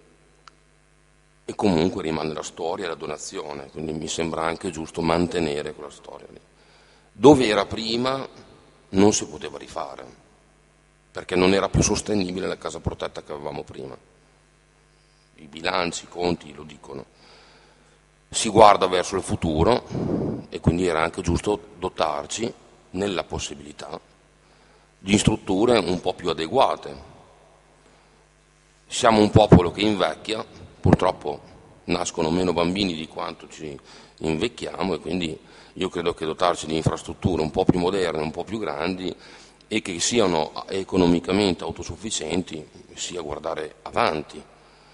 e comunque rimane la storia e la donazione, quindi mi sembra anche giusto mantenere quella storia lì. Dove era prima... non si poteva rifare, perché non era più sostenibile la casa protetta che avevamo prima. I bilanci, i conti lo dicono. Si guarda verso il futuro e quindi era anche giusto dotarci, nella possibilità, di strutture un po' più adeguate. Siamo un popolo che invecchia, purtroppo nascono meno bambini di quanto ci invecchiamo, e quindi io credo che dotarci di infrastrutture un po' più moderne, un po' più grandi e che siano economicamente autosufficienti sia guardare avanti.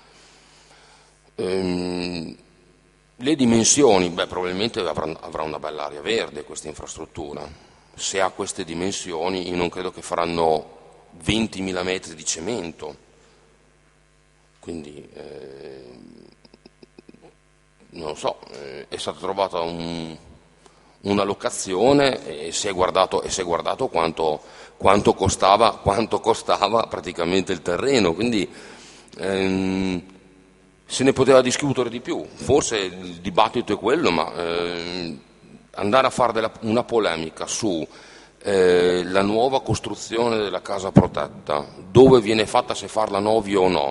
Le dimensioni, probabilmente avrà una bella area verde questa infrastruttura. Se ha queste dimensioni, io non credo che faranno 20.000 metri di cemento, quindi non lo so, è stata trovata una locazione e si è guardato quanto costava praticamente il terreno, quindi se ne poteva discutere di più. Forse il dibattito è quello, ma andare a fare una polemica su la nuova costruzione della casa protetta, dove viene fatta, se farla Novi o no,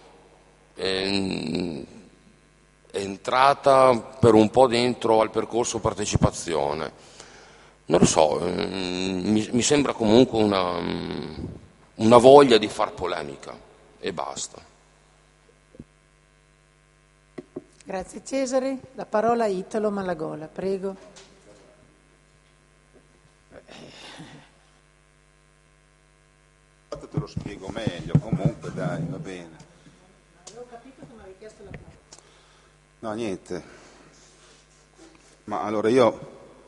è entrata per un po' dentro al percorso partecipazione. Non lo so, mi sembra comunque una voglia di far polemica e basta. Grazie Cesare. La parola a Italo Malagola, prego. Te lo spiego meglio, comunque dai, va bene. Avevo capito che mi avevi chiesto la parola. No, niente. Ma allora io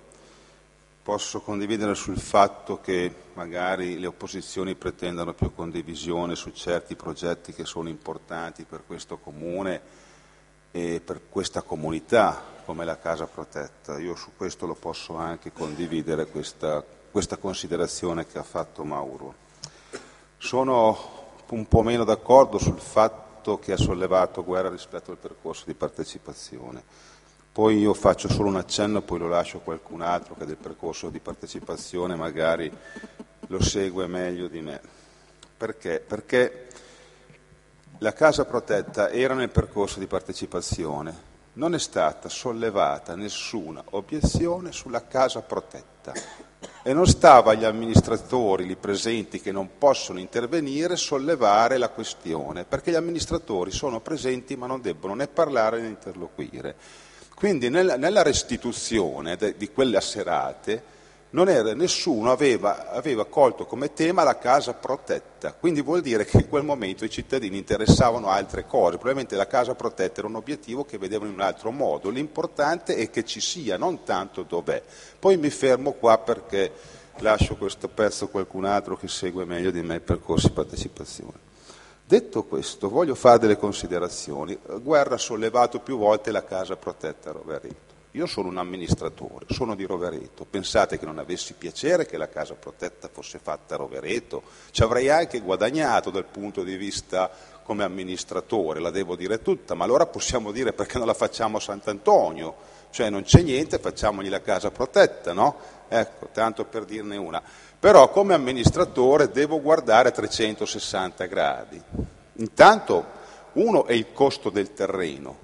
posso condividere sul fatto che magari le opposizioni pretendano più condivisione su certi progetti che sono importanti per questo comune e per questa comunità, come la casa protetta. Io su questo lo posso anche condividere, questa considerazione che ha fatto Mauro. Sono un po' meno d'accordo sul fatto che ha sollevato Guerra rispetto al percorso di partecipazione. Poi io faccio solo un accenno, poi lo lascio a qualcun altro che del percorso di partecipazione magari lo segue meglio di me. Perché? Perché la casa protetta era nel percorso di partecipazione, non è stata sollevata nessuna obiezione sulla casa protetta e non stava agli amministratori lì presenti, che non possono intervenire, sollevare la questione, perché gli amministratori sono presenti ma non debbono né parlare né interloquire. Quindi nella restituzione di quelle serate nessuno aveva colto come tema la casa protetta, quindi vuol dire che in quel momento i cittadini interessavano altre cose, probabilmente la casa protetta era un obiettivo che vedevano in un altro modo, l'importante è che ci sia, non tanto dov'è. Poi mi fermo qua perché lascio questo pezzo a qualcun altro che segue meglio di me il percorso di partecipazione. Detto questo, voglio fare delle considerazioni. Guerra ha sollevato più volte la casa protetta a Rovereto. Io sono un amministratore, sono di Rovereto. Pensate che non avessi piacere che la casa protetta fosse fatta a Rovereto? Ci avrei anche guadagnato dal punto di vista come amministratore, la devo dire tutta, ma allora possiamo dire perché non la facciamo a Sant'Antonio? Cioè non c'è niente, facciamogli la casa protetta, no? Ecco, tanto per dirne una. Però come amministratore devo guardare a 360 gradi. Intanto, uno è il costo del terreno.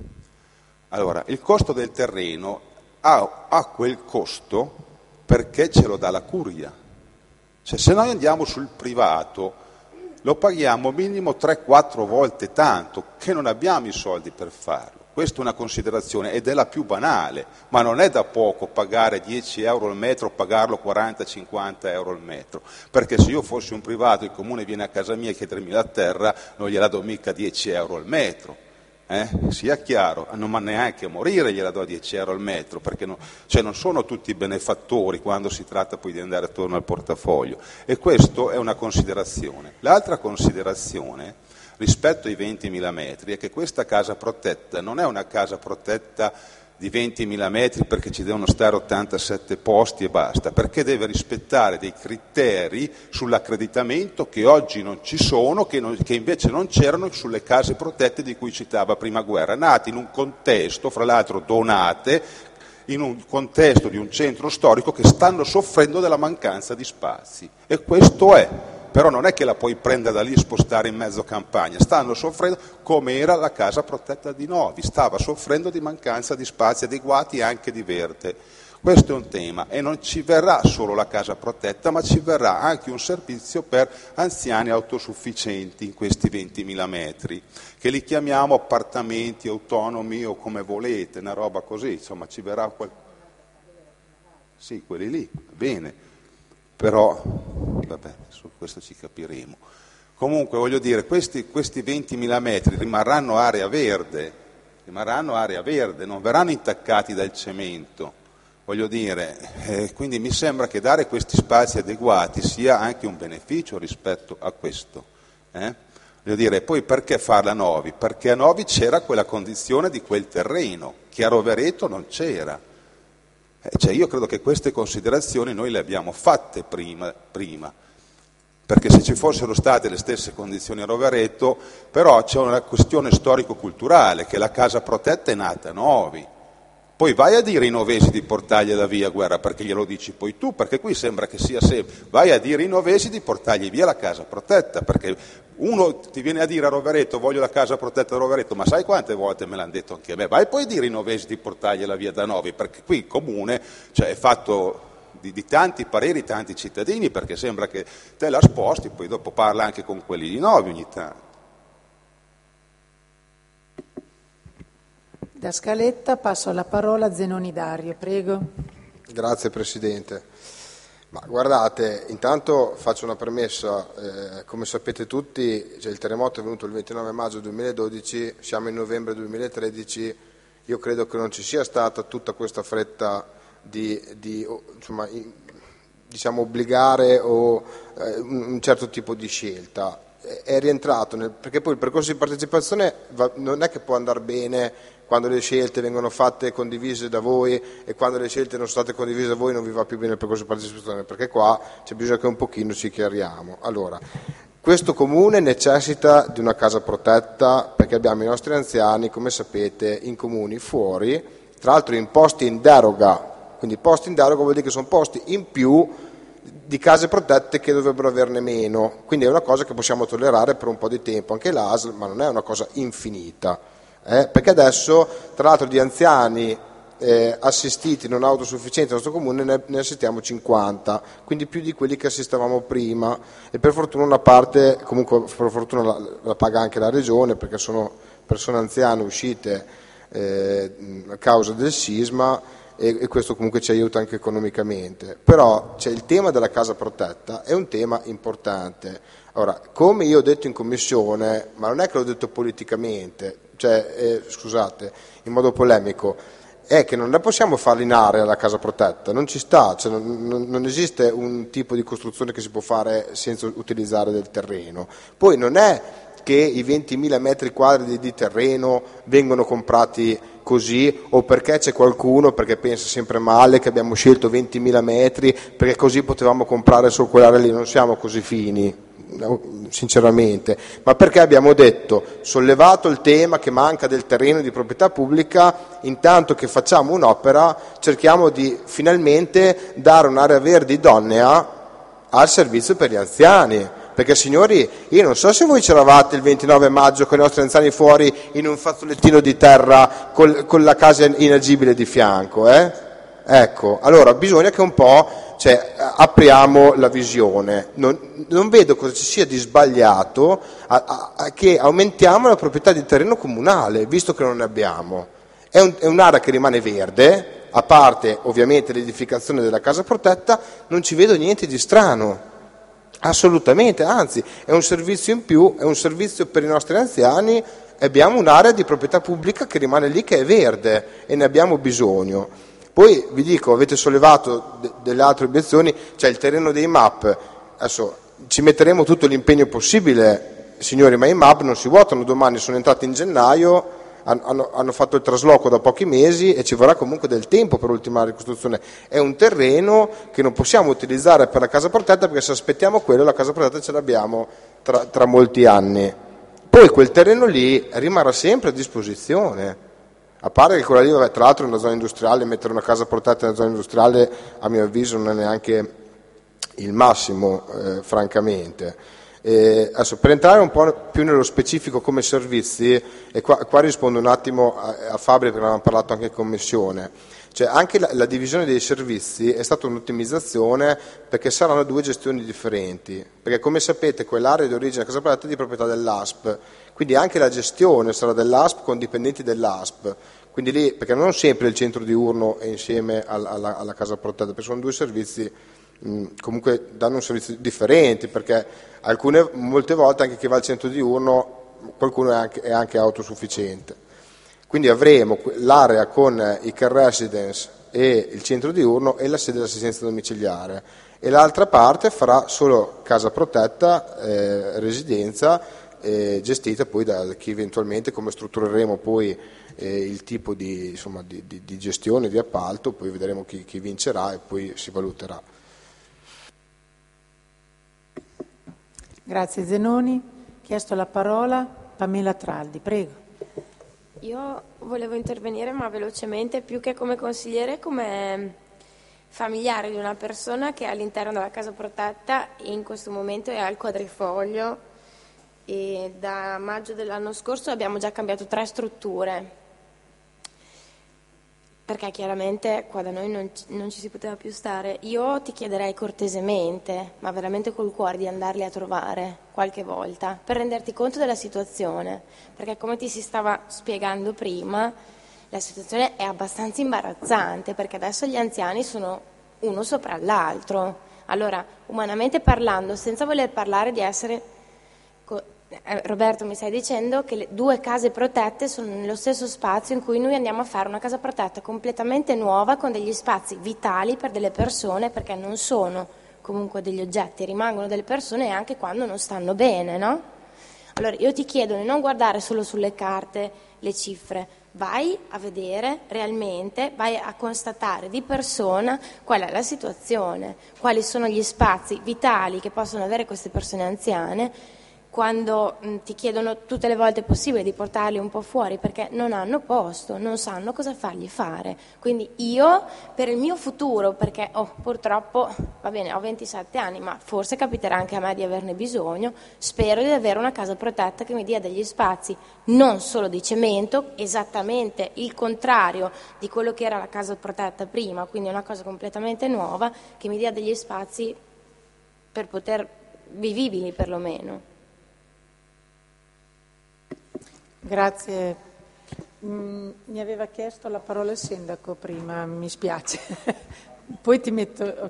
Allora, il costo del terreno ha quel costo perché ce lo dà la curia. Cioè, se noi andiamo sul privato lo paghiamo minimo 3-4 volte tanto, che non abbiamo i soldi per farlo. Questa è una considerazione ed è la più banale, ma non è da poco pagare 10 euro al metro o pagarlo 40-50 euro al metro, perché se io fossi un privato, il comune viene a casa mia a chiedermi la terra, non gliela do mica 10 euro al metro. Sia chiaro, non ma neanche a morire gliela do 10 euro al metro, perché non sono tutti benefattori quando si tratta poi di andare attorno al portafoglio, e questo è una considerazione. L'altra considerazione rispetto ai 20.000 metri è che questa casa protetta non è una casa protetta di 20.000 metri perché ci devono stare 87 posti e basta, perché deve rispettare dei criteri sull'accreditamento che oggi non ci sono, che invece non c'erano sulle case protette di cui citava prima Guerra, nate in un contesto, fra l'altro donate, in un contesto di un centro storico che stanno soffrendo della mancanza di spazi. E questo è. Però non è che la puoi prendere da lì e spostare in mezzo campagna, stanno soffrendo come era la casa protetta di Novi, stava soffrendo di mancanza di spazi adeguati e anche di verde. Questo è un tema e non ci verrà solo la casa protetta, ma ci verrà anche un servizio per anziani autosufficienti in questi 20.000 metri, che li chiamiamo appartamenti autonomi o come volete, una roba così, insomma ci verrà Sì, quelli lì, va bene, però vabbè, su questo ci capiremo. Comunque voglio dire, questi 20.000 metri rimarranno area verde, non verranno intaccati dal cemento. Voglio dire, quindi mi sembra che dare questi spazi adeguati sia anche un beneficio rispetto a questo. Voglio dire, poi perché farla a Novi? Perché a Novi c'era quella condizione di quel terreno, che a Rovereto non c'era. Cioè io credo che queste considerazioni noi le abbiamo fatte prima, perché se ci fossero state le stesse condizioni a Rovereto, però c'è una questione storico-culturale, che la casa protetta è nata a Novi. Poi vai a dire ai novesi di portargliela via, Guerra, perché glielo dici poi tu, perché qui sembra che sia sempre. Vai a dire ai novesi di portargli via la casa protetta, perché uno ti viene a dire a Rovereto voglio la casa protetta da Rovereto, ma sai quante volte me l'hanno detto anche a me? Vai poi a dire ai novesi di portargliela via da Novi, perché qui il comune è fatto di tanti pareri, tanti cittadini, perché sembra che te la sposti, poi dopo parla anche con quelli di Novi ogni tanto. Da Scaletta passo la parola a Zenoni Dario, prego. Grazie Presidente. Ma guardate, intanto faccio una premessa, come sapete tutti il terremoto è venuto il 29 maggio 2012, siamo in novembre 2013, io credo che non ci sia stata tutta questa fretta di obbligare o un certo tipo di scelta. È rientrato, perché poi il percorso di partecipazione non è che può andare bene quando le scelte vengono fatte e condivise da voi e quando le scelte non sono state condivise da voi non vi va più bene il percorso di partecipazione, perché qua c'è bisogno che un pochino ci chiariamo. Allora, questo comune necessita di una casa protetta perché abbiamo i nostri anziani, come sapete, in comuni fuori, tra l'altro in posti in deroga, quindi posti in deroga vuol dire che sono posti in più di case protette che dovrebbero averne meno, quindi è una cosa che possiamo tollerare per un po' di tempo, anche l'ASL, ma non è una cosa infinita. Perché adesso, tra l'altro, di anziani assistiti non autosufficienti nel nostro comune ne assistiamo 50, quindi più di quelli che assistevamo prima, e per fortuna una parte, comunque per fortuna la paga anche la regione, perché sono persone anziane uscite a causa del sisma, e questo comunque ci aiuta anche economicamente. Però c'è il tema della casa protetta, è un tema importante. Ora, come io ho detto in commissione, ma non è che l'ho detto politicamente, scusate, in modo polemico, è che non la possiamo fare in area la casa protetta, non ci sta, non esiste un tipo di costruzione che si può fare senza utilizzare del terreno. Poi non è che i 20.000 metri quadri di terreno vengono comprati così, o perché c'è qualcuno, perché pensa sempre male, che abbiamo scelto 20.000 metri perché così potevamo comprare solo quell'area lì. Non siamo così fini, sinceramente, ma perché abbiamo sollevato il tema che manca del terreno di proprietà pubblica. Intanto che facciamo un'opera, cerchiamo di finalmente dare un'area verde idonea al servizio per gli anziani, perché signori, io non so se voi c'eravate il 29 maggio con i nostri anziani fuori in un fazzolettino di terra con la casa inagibile di fianco, Ecco, allora bisogna che un po' apriamo la visione. Non vedo cosa ci sia di sbagliato che aumentiamo la proprietà di terreno comunale, visto che non ne abbiamo. È un'area che rimane verde, a parte ovviamente l'edificazione della casa protetta, non ci vedo niente di strano. Assolutamente, anzi, è un servizio in più, è un servizio per i nostri anziani. Abbiamo un'area di proprietà pubblica che rimane lì, che è verde, e ne abbiamo bisogno. Poi vi dico, avete sollevato delle altre obiezioni, c'è il terreno dei MAP. Adesso ci metteremo tutto l'impegno possibile, signori, ma i MAP non si votano domani, sono entrati in gennaio, hanno fatto il trasloco da pochi mesi e ci vorrà comunque del tempo per ultimare la ricostruzione. È un terreno che non possiamo utilizzare per la casa protetta, perché se aspettiamo quello la casa protetta ce l'abbiamo tra molti anni. Poi quel terreno lì rimarrà sempre a disposizione. A parte che quella lì, tra l'altro, è una zona industriale, mettere una casa protetta in una zona industriale, a mio avviso, non è neanche il massimo, francamente. Adesso, per entrare un po' più nello specifico come servizi, e qua rispondo un attimo a Fabri, perché ne avevamo parlato anche in commissione. Cioè, anche la divisione dei servizi è stata un'ottimizzazione, perché saranno due gestioni differenti, perché come sapete quell'area di origine casa protetta è di proprietà dell'ASP, quindi anche la gestione sarà dell'ASP con dipendenti dell'ASP, quindi lì, perché non sempre il centro diurno è insieme alla casa protetta, perché sono due servizi, comunque danno un servizio differenti, perché molte volte anche chi va al centro diurno, qualcuno è anche autosufficiente. Quindi avremo l'area con i care residence e il centro diurno e la sede dell'assistenza domiciliare, e l'altra parte farà solo casa protetta, residenza, gestita poi da chi eventualmente, come struttureremo poi il tipo di gestione, di appalto, poi vedremo chi vincerà e poi si valuterà. Grazie Zenoni. Chiesto la parola Pamela Traldi, prego. Io volevo intervenire, ma velocemente, più che come consigliere, come familiare di una persona che è all'interno della casa protetta e in questo momento è al quadrifoglio, e da maggio dell'anno scorso abbiamo già cambiato 3 strutture, perché chiaramente qua da noi non ci si poteva più stare. Io ti chiederei cortesemente, ma veramente col cuore, di andarli a trovare qualche volta per renderti conto della situazione, perché come ti si stava spiegando prima, la situazione è abbastanza imbarazzante, perché adesso gli anziani sono uno sopra l'altro. Allora, umanamente parlando, senza voler parlare di essere... Roberto, mi stai dicendo che le 2 case protette sono nello stesso spazio in cui noi andiamo a fare una casa protetta completamente nuova, con degli spazi vitali per delle persone, perché non sono comunque degli oggetti, rimangono delle persone anche quando non stanno bene, no? Allora io ti chiedo di non guardare solo sulle carte le cifre, vai a vedere realmente, vai a constatare di persona qual è la situazione, quali sono gli spazi vitali che possono avere queste persone anziane, quando ti chiedono tutte le volte possibile di portarli un po' fuori perché non hanno posto, non sanno cosa fargli fare. Quindi io, per il mio futuro, perché purtroppo, va bene, ho 27 anni, ma forse capiterà anche a me di averne bisogno, spero di avere una casa protetta che mi dia degli spazi non solo di cemento, esattamente il contrario di quello che era la casa protetta prima, quindi una cosa completamente nuova, che mi dia degli spazi per poter vivibili perlomeno. Grazie. Mi aveva chiesto la parola il sindaco prima, mi spiace. Poi ti metto... Okay.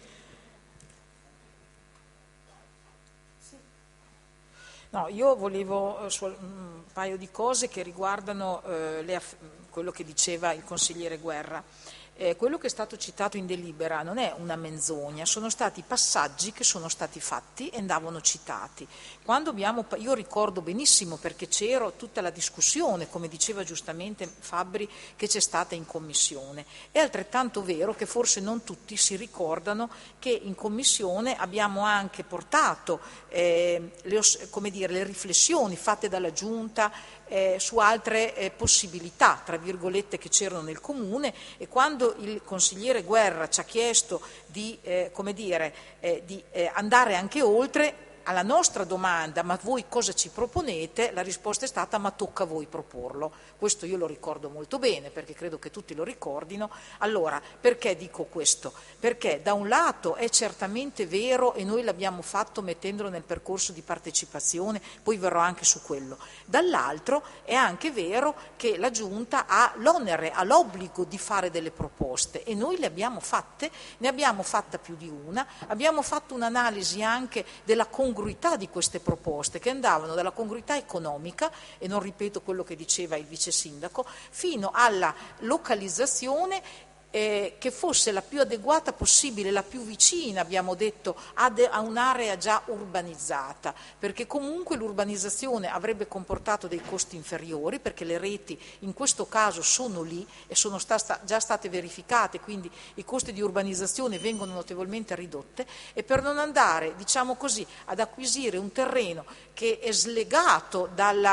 No, io volevo un paio di cose che riguardano quello che diceva il consigliere Guerra. Quello che è stato citato in delibera non è una menzogna, sono stati passaggi che sono stati fatti e andavano citati. Io ricordo benissimo, perché c'ero, tutta la discussione, come diceva giustamente Fabbri, che c'è stata in commissione. È altrettanto vero che forse non tutti si ricordano che in commissione abbiamo anche portato le riflessioni fatte dalla Giunta su altre possibilità, tra virgolette, che c'erano nel Comune, e quando il consigliere Guerra ci ha chiesto di andare anche oltre, alla nostra domanda, ma voi cosa ci proponete? La risposta è stata: ma tocca a voi proporlo. Questo io lo ricordo molto bene, perché credo che tutti lo ricordino. Allora, perché dico questo? Perché da un lato è certamente vero, e noi l'abbiamo fatto mettendolo nel percorso di partecipazione, poi verrò anche su quello. Dall'altro è anche vero che la Giunta ha l'onere, ha l'obbligo di fare delle proposte, e noi le abbiamo fatte, ne abbiamo fatta più di una, abbiamo fatto un'analisi anche della congruità di queste proposte, che andavano dalla congruità economica, e non ripeto quello che diceva il vice sindaco, fino alla localizzazione che fosse la più adeguata possibile, la più vicina, abbiamo detto, a un'area già urbanizzata, perché comunque l'urbanizzazione avrebbe comportato dei costi inferiori, perché le reti in questo caso sono lì e sono già state verificate, quindi i costi di urbanizzazione vengono notevolmente ridotte, e per non andare, diciamo così, ad acquisire un terreno che è slegato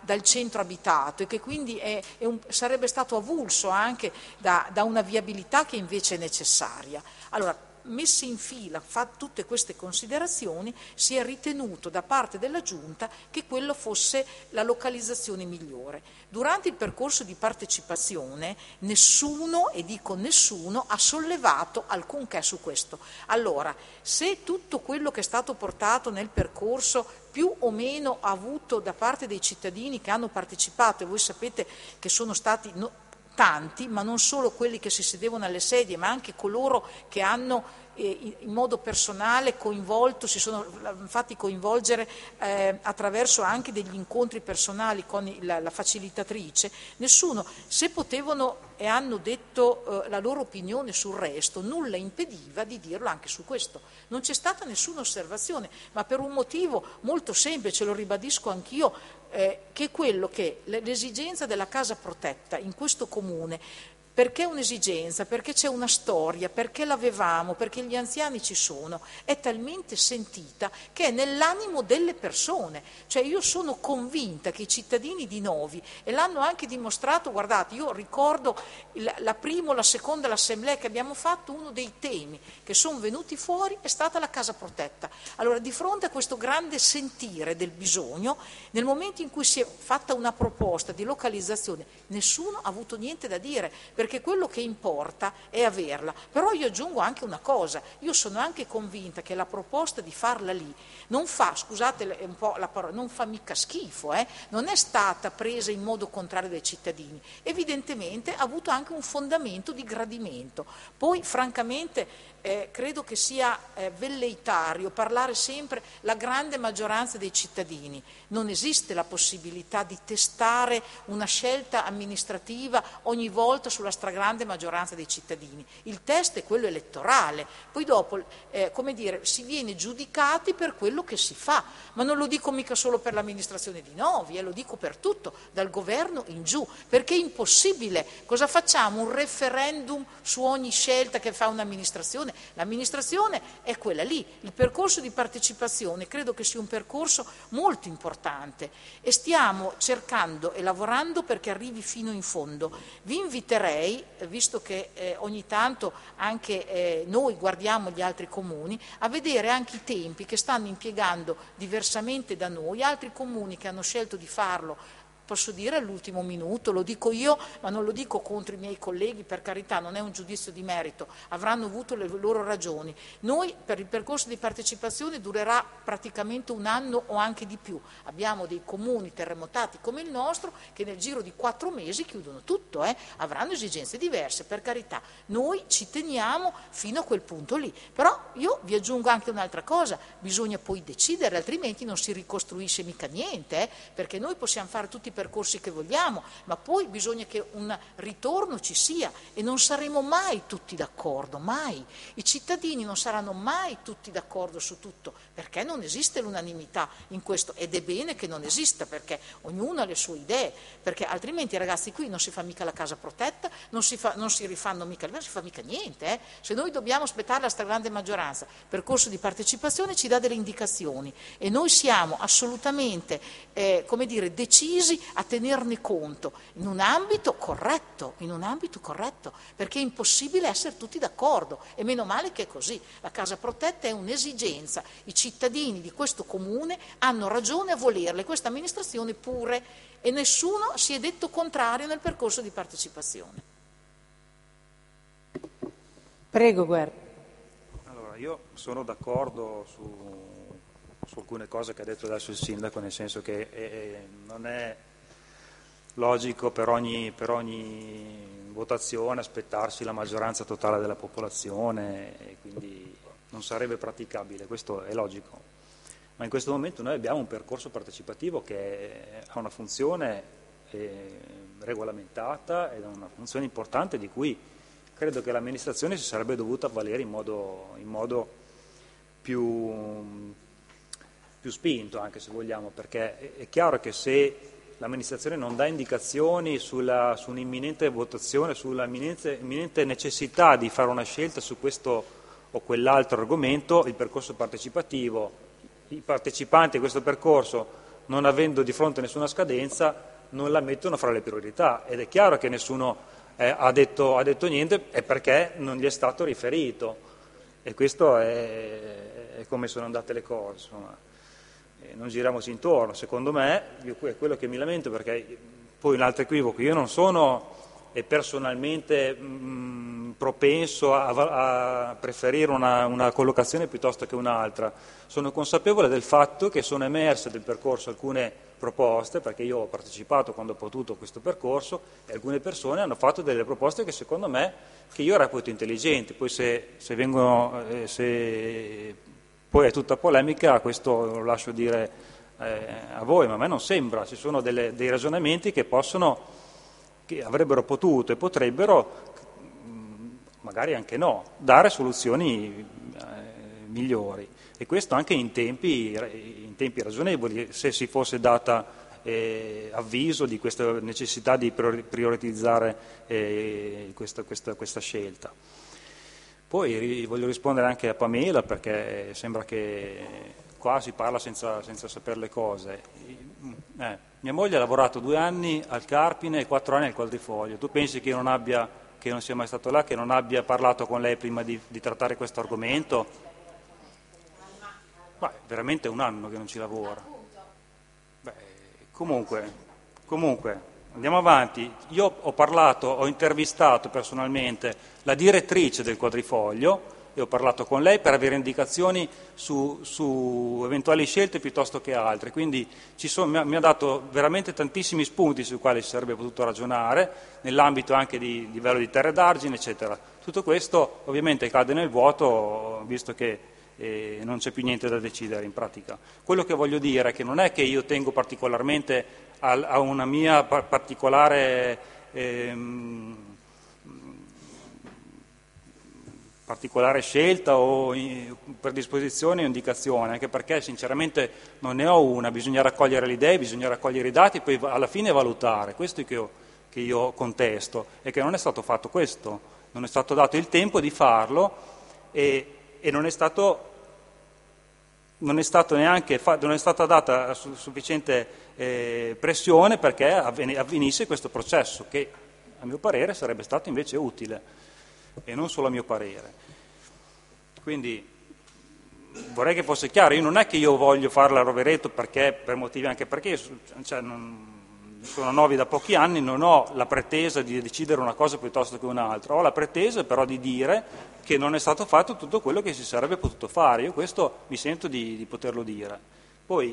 dal centro abitato e che quindi sarebbe stato avulso anche da una viabilità che invece è necessaria. Allora, messe in fila, tutte queste considerazioni, si è ritenuto da parte della Giunta che quello fosse la localizzazione migliore. Durante il percorso di partecipazione nessuno, e dico nessuno, ha sollevato alcunché su questo. Allora, se tutto quello che è stato portato nel percorso più o meno ha avuto da parte dei cittadini che hanno partecipato, e voi sapete che sono stati tanti, ma non solo quelli che si sedevano alle sedie, ma anche coloro che hanno in modo personale coinvolto, si sono fatti coinvolgere attraverso anche degli incontri personali con la facilitatrice, nessuno, se potevano e hanno detto la loro opinione sul resto, nulla impediva di dirlo anche su questo. Non c'è stata nessuna osservazione, ma per un motivo molto semplice, lo ribadisco anch'io, che è quello che l'esigenza della casa protetta in questo comune, perché è un'esigenza, perché c'è una storia, perché l'avevamo, perché gli anziani ci sono, è talmente sentita che è nell'animo delle persone. Cioè io sono convinta che i cittadini di Novi, e l'hanno anche dimostrato, guardate, io ricordo la prima o la seconda l'assemblea che abbiamo fatto, uno dei temi che sono venuti fuori è stata la casa protetta. Allora, di fronte a questo grande sentire del bisogno, nel momento in cui si è fatta una proposta di localizzazione, nessuno ha avuto niente da dire, perché quello che importa è averla. Però io aggiungo anche una cosa, io sono anche convinta che la proposta di farla lì non fa, scusate un po' la parola, non fa mica schifo, non è stata presa in modo contrario dai cittadini, evidentemente ha avuto anche un fondamento di gradimento. Poi francamente credo che sia velleitario parlare sempre la grande maggioranza dei cittadini. Non esiste la possibilità di testare una scelta amministrativa ogni volta sulla stragrande maggioranza dei cittadini. Il test è quello elettorale, poi dopo si viene giudicati per quello che si fa, ma non lo dico mica solo per l'amministrazione di Novi, lo dico per tutto, dal governo in giù, perché è impossibile. Cosa facciamo? Un referendum su ogni scelta che fa un'amministrazione? L'amministrazione è quella lì. Il percorso di partecipazione credo che sia un percorso molto importante e stiamo cercando e lavorando perché arrivi fino in fondo. Vi inviterei, visto che ogni tanto anche noi guardiamo gli altri comuni, a vedere anche i tempi che stanno impiegando diversamente da noi altri comuni che hanno scelto di farlo, posso dire all'ultimo minuto, lo dico io, ma non lo dico contro i miei colleghi, per carità, non è un giudizio di merito, avranno avuto le loro ragioni. Noi per il percorso di partecipazione durerà praticamente un anno o anche di più. Abbiamo dei comuni terremotati come il nostro che nel giro di 4 mesi chiudono tutto, avranno esigenze diverse, per carità. Noi ci teniamo fino a quel punto lì. Però io vi aggiungo anche un'altra cosa, bisogna poi decidere, altrimenti non si ricostruisce mica niente, perché noi possiamo fare tutti i percorsi che vogliamo, ma poi bisogna che un ritorno ci sia e non saremo mai tutti d'accordo, mai. I cittadini non saranno mai tutti d'accordo su tutto, perché non esiste l'unanimità in questo ed è bene che non esista, perché ognuno ha le sue idee, perché altrimenti ragazzi qui non si fa mica la casa protetta, non si rifanno mica, non si fa mica niente. Se noi dobbiamo aspettare la stragrande maggioranza, il percorso di partecipazione ci dà delle indicazioni e noi siamo assolutamente decisi a tenerne conto in un ambito corretto, perché è impossibile essere tutti d'accordo e meno male che è così. La casa protetta è un'esigenza, i cittadini di questo comune hanno ragione a volerla e questa amministrazione pure, e nessuno si è detto contrario nel percorso di partecipazione. Prego, Guerra. Allora, io sono d'accordo su alcune cose che ha detto adesso il sindaco, nel senso che non è logico per ogni votazione aspettarsi la maggioranza totale della popolazione e quindi non sarebbe praticabile, questo è logico. Ma in questo momento noi abbiamo un percorso partecipativo che ha una funzione regolamentata ed ha una funzione importante di cui credo che l'amministrazione si sarebbe dovuta avvalere in modo più spinto, anche se vogliamo, perché è chiaro che se l'amministrazione non dà indicazioni su un'imminente votazione, sulla imminente necessità di fare una scelta su questo o quell'altro argomento, il percorso partecipativo, i partecipanti a questo percorso non avendo di fronte nessuna scadenza, non la mettono fra le priorità. Ed è chiaro che nessuno ha detto niente, è perché non gli è stato riferito. E questo è come sono andate le cose, insomma. Non giriamoci intorno. Secondo me, è quello che mi lamento, perché poi un altro equivoco, io non sono personalmente propenso a preferire una collocazione piuttosto che un'altra. Sono consapevole del fatto che sono emerse del percorso alcune proposte, perché io ho partecipato quando ho potuto a questo percorso, e alcune persone hanno fatto delle proposte che secondo me, che io reputo intelligenti. Poi se poi è tutta polemica, questo lo lascio dire a voi, ma a me non sembra. Ci sono dei ragionamenti che avrebbero potuto e potrebbero, magari anche no, dare soluzioni migliori, e questo anche in tempi ragionevoli, se si fosse data avviso di questa necessità di prioritizzare questa scelta. Poi voglio rispondere anche a Pamela, perché sembra che qua si parla senza sapere le cose. Mia moglie ha lavorato 2 anni al Carpine e 4 anni al Quadrifoglio. Tu pensi che non sia mai stato là, che non abbia parlato con lei prima di trattare questo argomento? Beh, veramente è 1 anno che non ci lavora. Beh, comunque, andiamo avanti. Io ho intervistato personalmente la direttrice del Quadrifoglio e ho parlato con lei per avere indicazioni su eventuali scelte piuttosto che altre, quindi mi ha dato veramente tantissimi spunti sui quali si sarebbe potuto ragionare, nell'ambito anche di livello di terre d'argine, eccetera. Tutto questo ovviamente cade nel vuoto, visto che non c'è più niente da decidere in pratica. Quello che voglio dire è che non è che io tengo particolarmente a una mia particolare scelta o predisposizione o indicazione, anche perché sinceramente non ne ho una, bisogna raccogliere le idee, bisogna raccogliere i dati e poi alla fine valutare. Questo che io contesto, è che non è stato fatto questo, non è stato dato il tempo di farlo e non è stata data sufficiente pressione perché avvenisse questo processo, che a mio parere sarebbe stato invece utile, e non solo a mio parere. Quindi vorrei che fosse chiaro, io non è che io voglio farla a Rovereto per motivi anche perché sono nuovi da pochi anni, non ho la pretesa di decidere una cosa piuttosto che un'altra, ho la pretesa però di dire che non è stato fatto tutto quello che si sarebbe potuto fare. Io questo mi sento di poterlo dire. Poi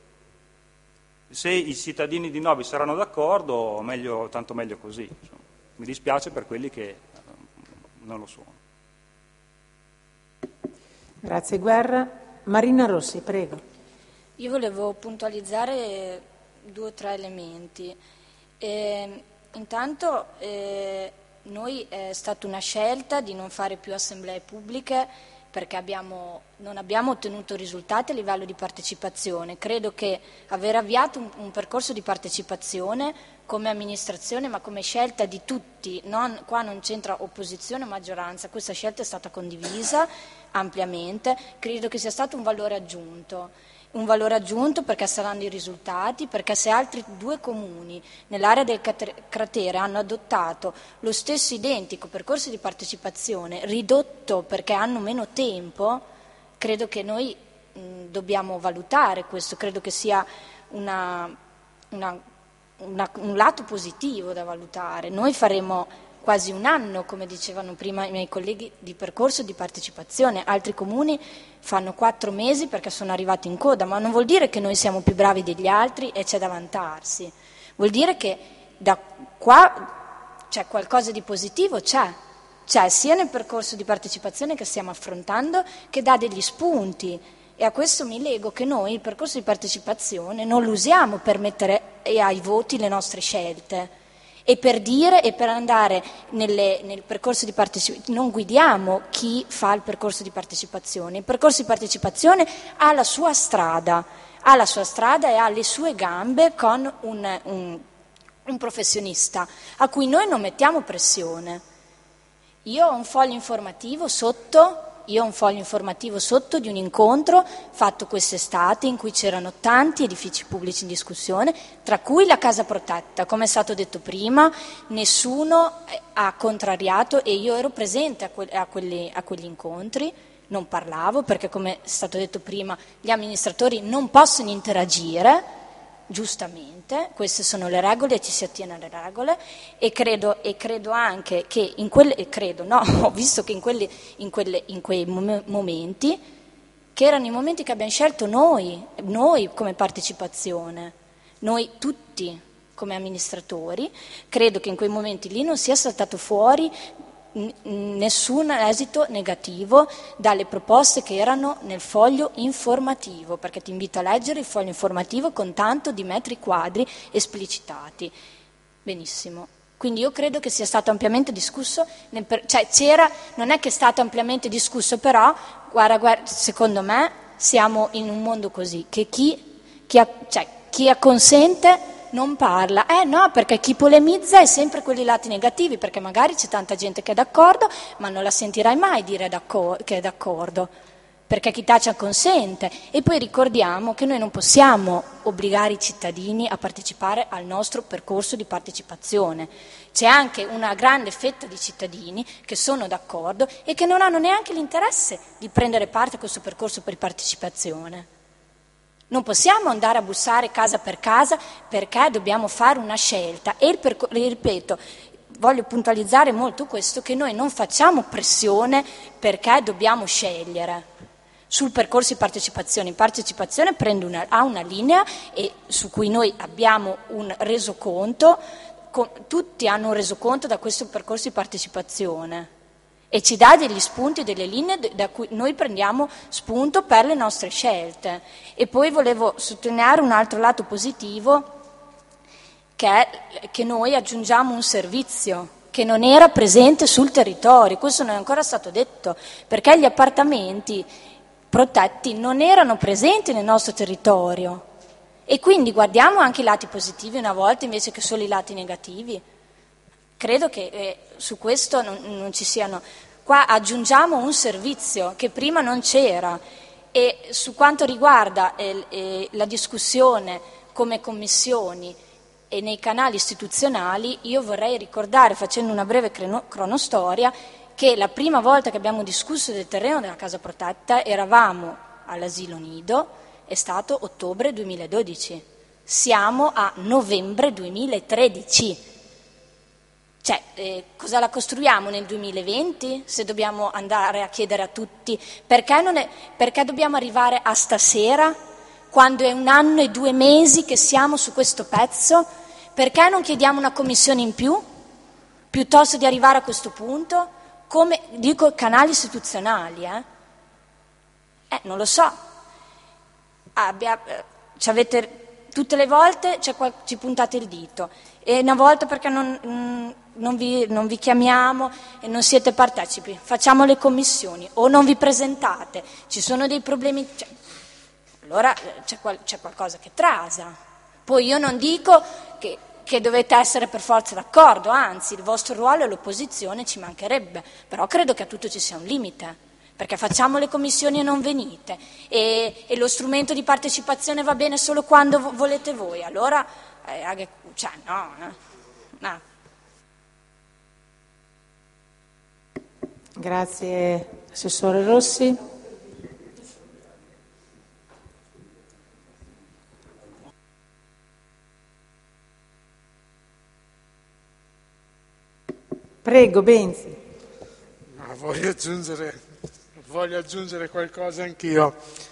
se i cittadini di Novi saranno d'accordo, tanto meglio così. Insomma. Mi dispiace per quelli che non lo sono. Grazie Guerra. Marina Rossi, prego. Io volevo puntualizzare 2 o 3 elementi. Intanto noi è stata una scelta di non fare più assemblee pubbliche perché non abbiamo ottenuto risultati a livello di partecipazione. Credo che aver avviato un percorso di partecipazione come amministrazione, ma come scelta di tutti, qua non c'entra opposizione o maggioranza, questa scelta è stata condivisa ampiamente, credo che sia stato un valore aggiunto perché saranno i risultati, perché se altri 2 comuni nell'area del cratere hanno adottato lo stesso identico percorso di partecipazione, ridotto perché hanno meno tempo, credo che noi dobbiamo valutare questo, credo che sia un lato positivo da valutare. Noi faremo quasi 1 anno, come dicevano prima i miei colleghi, di percorso di partecipazione, altri comuni fanno 4 mesi perché sono arrivati in coda, ma non vuol dire che noi siamo più bravi degli altri e c'è da vantarsi, vuol dire che da qua c'è qualcosa di positivo, c'è sia nel percorso di partecipazione che stiamo affrontando, che dà degli spunti, e a questo mi lego che noi il percorso di partecipazione non lo usiamo per mettere ai voti le nostre scelte e per dire e per andare nel percorso di partecipazione, non guidiamo chi fa il percorso di partecipazione. Il percorso di partecipazione ha la sua strada e ha le sue gambe con un professionista a cui noi non mettiamo pressione. Io ho un foglio informativo sotto Io ho un foglio informativo sotto di un incontro fatto quest'estate in cui c'erano tanti edifici pubblici in discussione, tra cui la Casa Protetta. Come è stato detto prima, nessuno ha contrariato e io ero presente a quegli incontri, non parlavo perché, come è stato detto prima, gli amministratori non possono interagire. Giustamente, queste sono le regole e ci si attiene alle regole e credo anche che ho visto che in quei momenti, che erano i momenti che abbiamo scelto noi come partecipazione, noi tutti come amministratori, credo che in quei momenti lì non sia saltato fuori nessun esito negativo dalle proposte che erano nel foglio informativo, perché ti invito a leggere il foglio informativo con tanto di metri quadri esplicitati. Benissimo. Quindi io credo che sia stato ampiamente discusso, non è che è stato ampiamente discusso, però guarda, secondo me siamo in un mondo così, che chi acconsente non parla. No, perché chi polemizza è sempre quelli lati negativi, perché magari c'è tanta gente che è d'accordo, ma non la sentirai mai dire che è d'accordo, perché chi tace consente. E poi ricordiamo che noi non possiamo obbligare i cittadini a partecipare al nostro percorso di partecipazione. C'è anche una grande fetta di cittadini che sono d'accordo e che non hanno neanche l'interesse di prendere parte a questo percorso per partecipazione. Non possiamo andare a bussare casa per casa perché dobbiamo fare una scelta e ripeto, voglio puntualizzare molto questo, che noi non facciamo pressione perché dobbiamo scegliere sul percorso di partecipazione. In partecipazione ha una linea e su cui noi abbiamo un resoconto, tutti hanno un resoconto da questo percorso di partecipazione e ci dà degli spunti, delle linee da cui noi prendiamo spunto per le nostre scelte. E poi volevo sottolineare un altro lato positivo, che è che noi aggiungiamo un servizio che non era presente sul territorio. Questo non è ancora stato detto, perché gli appartamenti protetti non erano presenti nel nostro territorio. E quindi guardiamo anche i lati positivi una volta invece che solo i lati negativi. Credo che su questo non ci siano. Qua aggiungiamo un servizio che prima non c'era e su quanto riguarda la discussione come commissioni e nei canali istituzionali, io vorrei ricordare, facendo una breve cronostoria, che la prima volta che abbiamo discusso del terreno della Casa Protetta eravamo all'asilo Nido, è stato ottobre 2012, siamo a novembre 2013. Cosa la costruiamo nel 2020 se dobbiamo andare a chiedere a tutti perché dobbiamo arrivare a stasera quando è 1 anno e 2 mesi che siamo su questo pezzo? Perché non chiediamo una commissione in più piuttosto di arrivare a questo punto? Come dico, canali istituzionali, non lo so. Tutte le volte ci puntate il dito e una volta perché non vi chiamiamo e non siete partecipi, facciamo le commissioni o non vi presentate, ci sono dei problemi, allora c'è qualcosa che trasa. Poi io non dico che dovete essere per forza d'accordo, anzi il vostro ruolo è l'opposizione, ci mancherebbe, però credo che a tutto ci sia un limite. Perché facciamo le commissioni e non venite e lo strumento di partecipazione va bene solo quando volete voi, allora no. Grazie Assessore Rossi. Prego, Benzi. Voglio aggiungere qualcosa anch'io.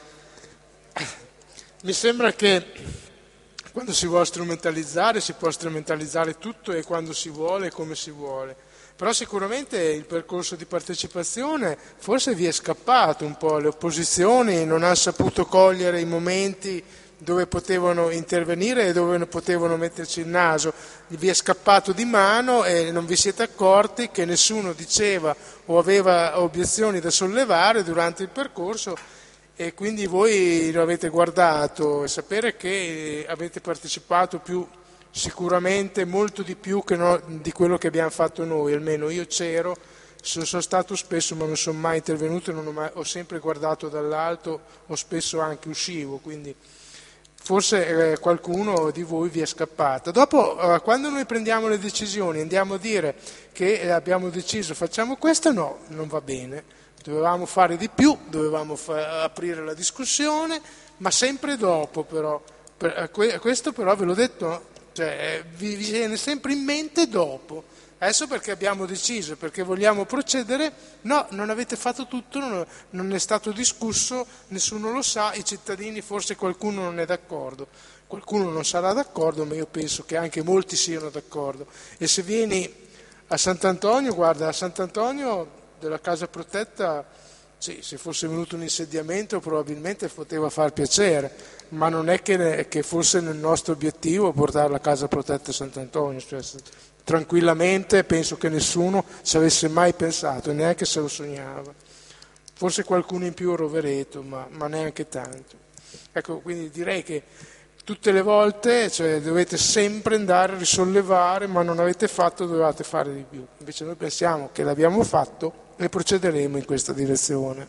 Mi sembra che quando si vuole strumentalizzare si può strumentalizzare tutto e quando si vuole e come si vuole. Però sicuramente il percorso di partecipazione forse vi è scappato un po', le opposizioni non hanno saputo cogliere i momenti dove potevano intervenire e dove potevano metterci il naso, vi è scappato di mano e non vi siete accorti che nessuno diceva o aveva obiezioni da sollevare durante il percorso e quindi voi lo avete guardato e sapere che avete partecipato sicuramente molto di più di quello che abbiamo fatto noi, almeno io c'ero, sono stato spesso, ma non sono mai intervenuto, ho sempre guardato dall'alto, o spesso anche uscivo, quindi forse qualcuno di voi vi è scappato. Dopo, quando noi prendiamo le decisioni, andiamo a dire che abbiamo deciso, facciamo questo, no, non va bene. Dovevamo fare di più, dovevamo aprire la discussione, ma sempre dopo però. Questo però ve l'ho detto, cioè, vi viene sempre in mente dopo. Adesso perché abbiamo deciso, perché vogliamo procedere, no, non avete fatto tutto, non è stato discusso, nessuno lo sa, i cittadini, forse qualcuno non è d'accordo, qualcuno non sarà d'accordo, ma io penso che anche molti siano d'accordo. E se vieni a Sant'Antonio, guarda, a Sant'Antonio della casa protetta, sì, se fosse venuto un insediamento probabilmente poteva far piacere, ma non è che fosse nel nostro obiettivo portare la casa protetta a Sant'Antonio, cioè, tranquillamente penso che nessuno ci avesse mai pensato, neanche se lo sognava. Forse qualcuno in più a Rovereto, ma neanche tanto. Ecco, quindi direi che tutte le volte, cioè, dovete sempre andare a risollevare, ma non avete fatto, dovevate fare di più. Invece noi pensiamo che l'abbiamo fatto e procederemo in questa direzione.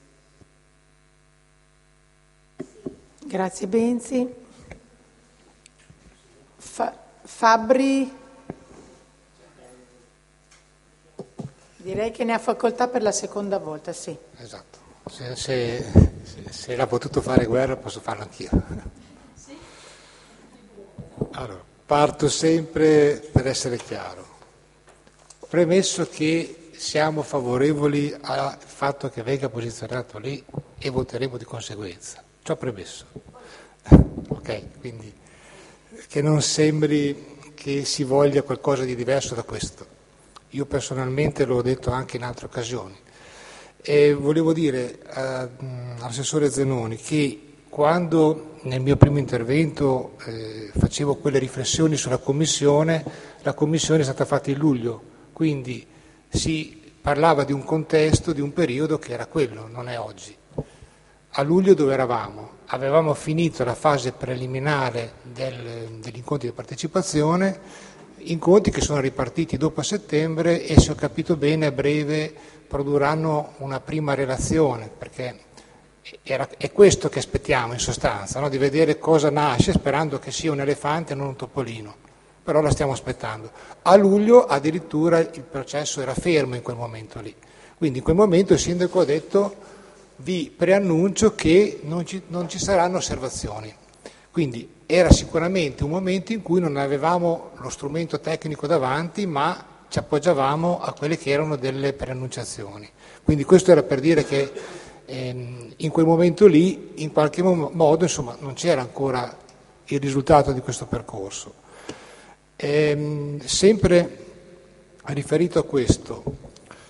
Grazie Benzi. Fabbri, direi che ne ha facoltà per la seconda volta, sì. Esatto, se l'ha potuto fare Guerra posso farlo anch'io. Allora, parto sempre per essere chiaro, premesso che siamo favorevoli al fatto che venga posizionato lì e voteremo di conseguenza, ciò premesso, ok? Quindi che non sembri che si voglia qualcosa di diverso da questo. Io personalmente l'ho detto anche in altre occasioni e volevo dire all'assessore Zenoni che quando nel mio primo intervento facevo quelle riflessioni sulla commissione, la commissione è stata fatta in luglio, quindi si parlava di un contesto, di un periodo che era quello, non è oggi. A luglio dove eravamo? Avevamo finito la fase preliminare degli incontri di partecipazione, incontri che sono ripartiti dopo a settembre e, se ho capito bene, a breve produrranno una prima relazione, perché è questo che aspettiamo in sostanza, no? Di vedere cosa nasce, sperando che sia un elefante e non un topolino, però la stiamo aspettando. A luglio addirittura il processo era fermo in quel momento lì, quindi in quel momento il sindaco ha detto: vi preannuncio che non ci saranno osservazioni. Quindi era sicuramente un momento in cui non avevamo lo strumento tecnico davanti, ma ci appoggiavamo a quelle che erano delle preannunciazioni. Quindi questo era per dire che in quel momento lì, in qualche modo, insomma, non c'era ancora il risultato di questo percorso. Sempre riferito a questo,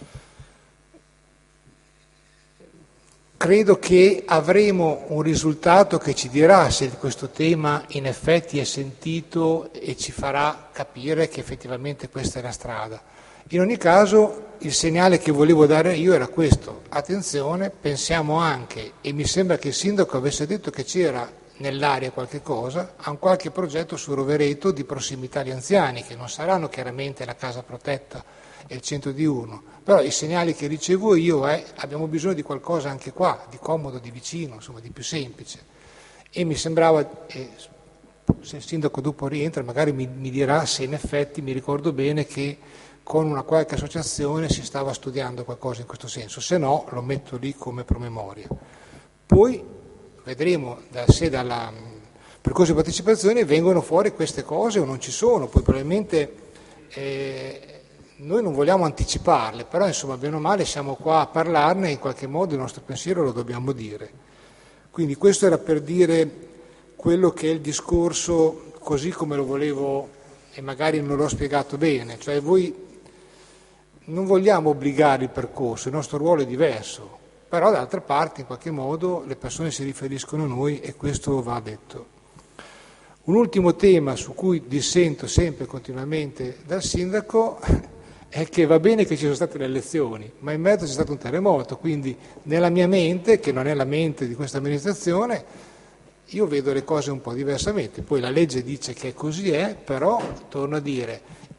credo che avremo un risultato che ci dirà se questo tema in effetti è sentito e ci farà capire che effettivamente questa è la strada. In ogni caso il segnale che volevo dare io era questo: attenzione, pensiamo anche, e mi sembra che il sindaco avesse detto che c'era nell'area qualche cosa, a un qualche progetto su Rovereto di prossimità agli anziani, che non saranno chiaramente la casa protetta e il 101, però i segnali che ricevo io è: abbiamo bisogno di qualcosa anche qua, di comodo, di vicino, insomma di più semplice. E mi sembrava, se il sindaco dopo rientra magari mi dirà se in effetti mi ricordo bene che con una qualche associazione si stava studiando qualcosa in questo senso, se no lo metto lì come promemoria. Poi vedremo se dal percorso di partecipazione vengono fuori queste cose o non ci sono, poi probabilmente noi non vogliamo anticiparle, però insomma bene o male siamo qua a parlarne e in qualche modo il nostro pensiero lo dobbiamo dire. Quindi questo era per dire quello che è il discorso così come lo volevo, e magari non l'ho spiegato bene, cioè voi non vogliamo obbligare il percorso, il nostro ruolo è diverso, però d'altra parte in qualche modo le persone si riferiscono a noi e questo va detto. Un ultimo tema su cui dissento sempre continuamente dal sindaco è che va bene che ci sono state le elezioni, ma in mezzo c'è stato un terremoto, quindi nella mia mente, che non è la mente di questa amministrazione, io vedo le cose un po' diversamente. Poi la legge dice che così è, però torno a dire,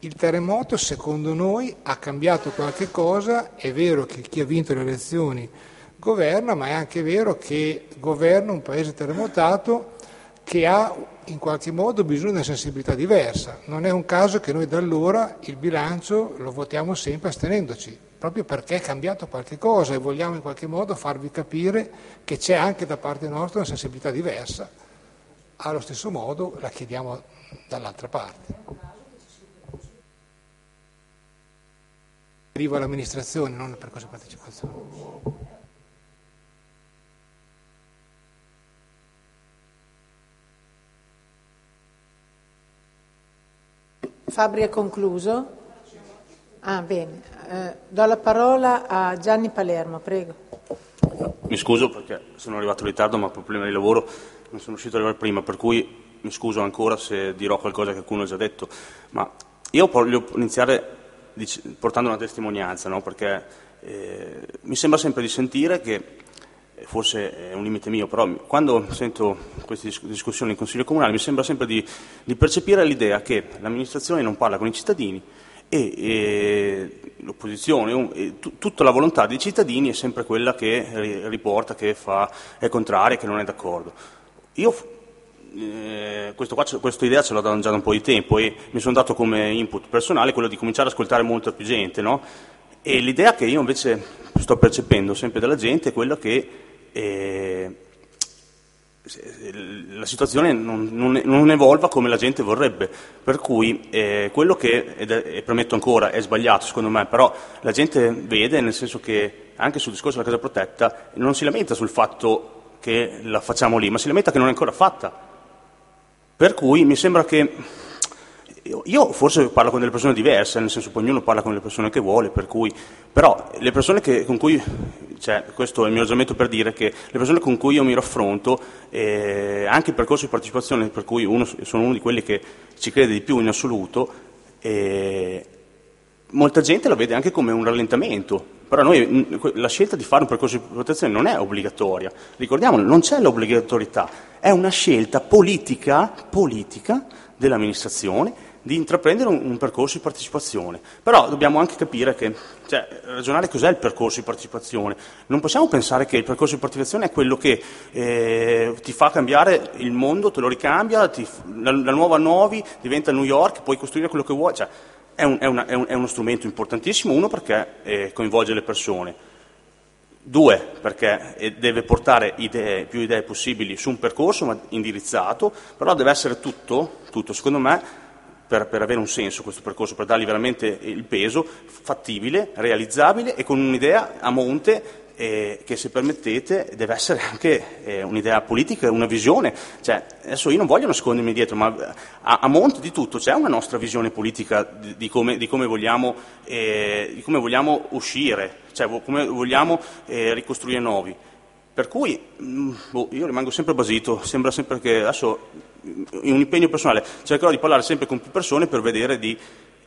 Il terremoto, secondo noi, ha cambiato qualche cosa. È vero che chi ha vinto le elezioni governa, ma è anche vero che governa un paese terremotato che ha in qualche modo bisogno di una sensibilità diversa. Non è un caso che noi da allora il bilancio lo votiamo sempre astenendoci, proprio perché è cambiato qualche cosa e vogliamo in qualche modo farvi capire che c'è anche da parte nostra una sensibilità diversa. Allo stesso modo la chiediamo dall'altra parte. Arriva all'amministrazione, non al percorso di partecipazione. Fabri è concluso? Ah, bene. Do la parola a Gianni Palermo, prego. Mi scuso perché sono arrivato in ritardo, ma per problemi di lavoro non sono riuscito ad arrivare prima, per cui mi scuso ancora se dirò qualcosa che qualcuno ha già detto. Ma io voglio iniziare portando una testimonianza, no? Perché mi sembra sempre di sentire che, forse è un limite mio, però quando sento queste discussioni in Consiglio Comunale mi sembra sempre di percepire l'idea che l'amministrazione non parla con i cittadini e l'opposizione, tutta la volontà dei cittadini è sempre quella che riporta, che è contraria, che non è d'accordo. Io questa idea ce l'ho già da un po' di tempo e mi sono dato come input personale quello di cominciare ad ascoltare molta più gente, no? E l'idea che io invece sto percependo sempre dalla gente è quella che la situazione non evolva come la gente vorrebbe, per cui quello che, e premetto ancora, è sbagliato secondo me, però la gente vede, nel senso che anche sul discorso della casa protetta non si lamenta sul fatto che la facciamo lì, ma si lamenta che non è ancora fatta, per cui mi sembra che io forse parlo con delle persone diverse, nel senso che ognuno parla con le persone che vuole, per cui, però le persone con cui, cioè, questo è il mio ragionamento per dire che le persone con cui io mi raffronto, anche il percorso di partecipazione, per cui sono uno di quelli che ci crede di più in assoluto, molta gente lo vede anche come un rallentamento, però noi la scelta di fare un percorso di protezione non è obbligatoria, ricordiamolo, non c'è l'obbligatorietà, è una scelta politica dell'amministrazione di intraprendere un percorso di partecipazione. Però dobbiamo anche capire che, ragionare cos'è il percorso di partecipazione. Non possiamo pensare che il percorso di partecipazione è quello che ti fa cambiare il mondo, te lo ricambia, la nuova Novi diventa New York, puoi costruire quello che vuoi. Cioè, è uno strumento importantissimo, uno perché coinvolge le persone, due perché deve portare più idee possibili su un percorso ma indirizzato, però deve essere tutto secondo me, per avere un senso questo percorso, per dargli veramente il peso, fattibile, realizzabile e con un'idea a monte che, se permettete, deve essere anche un'idea politica, una visione. Cioè, adesso io non voglio nascondermi dietro, ma a monte di tutto c'è una nostra visione politica di come vogliamo uscire, cioè come vogliamo ricostruire Novi. Per cui io rimango sempre basito, sembra sempre che adesso in un impegno personale cercherò di parlare sempre con più persone per vedere di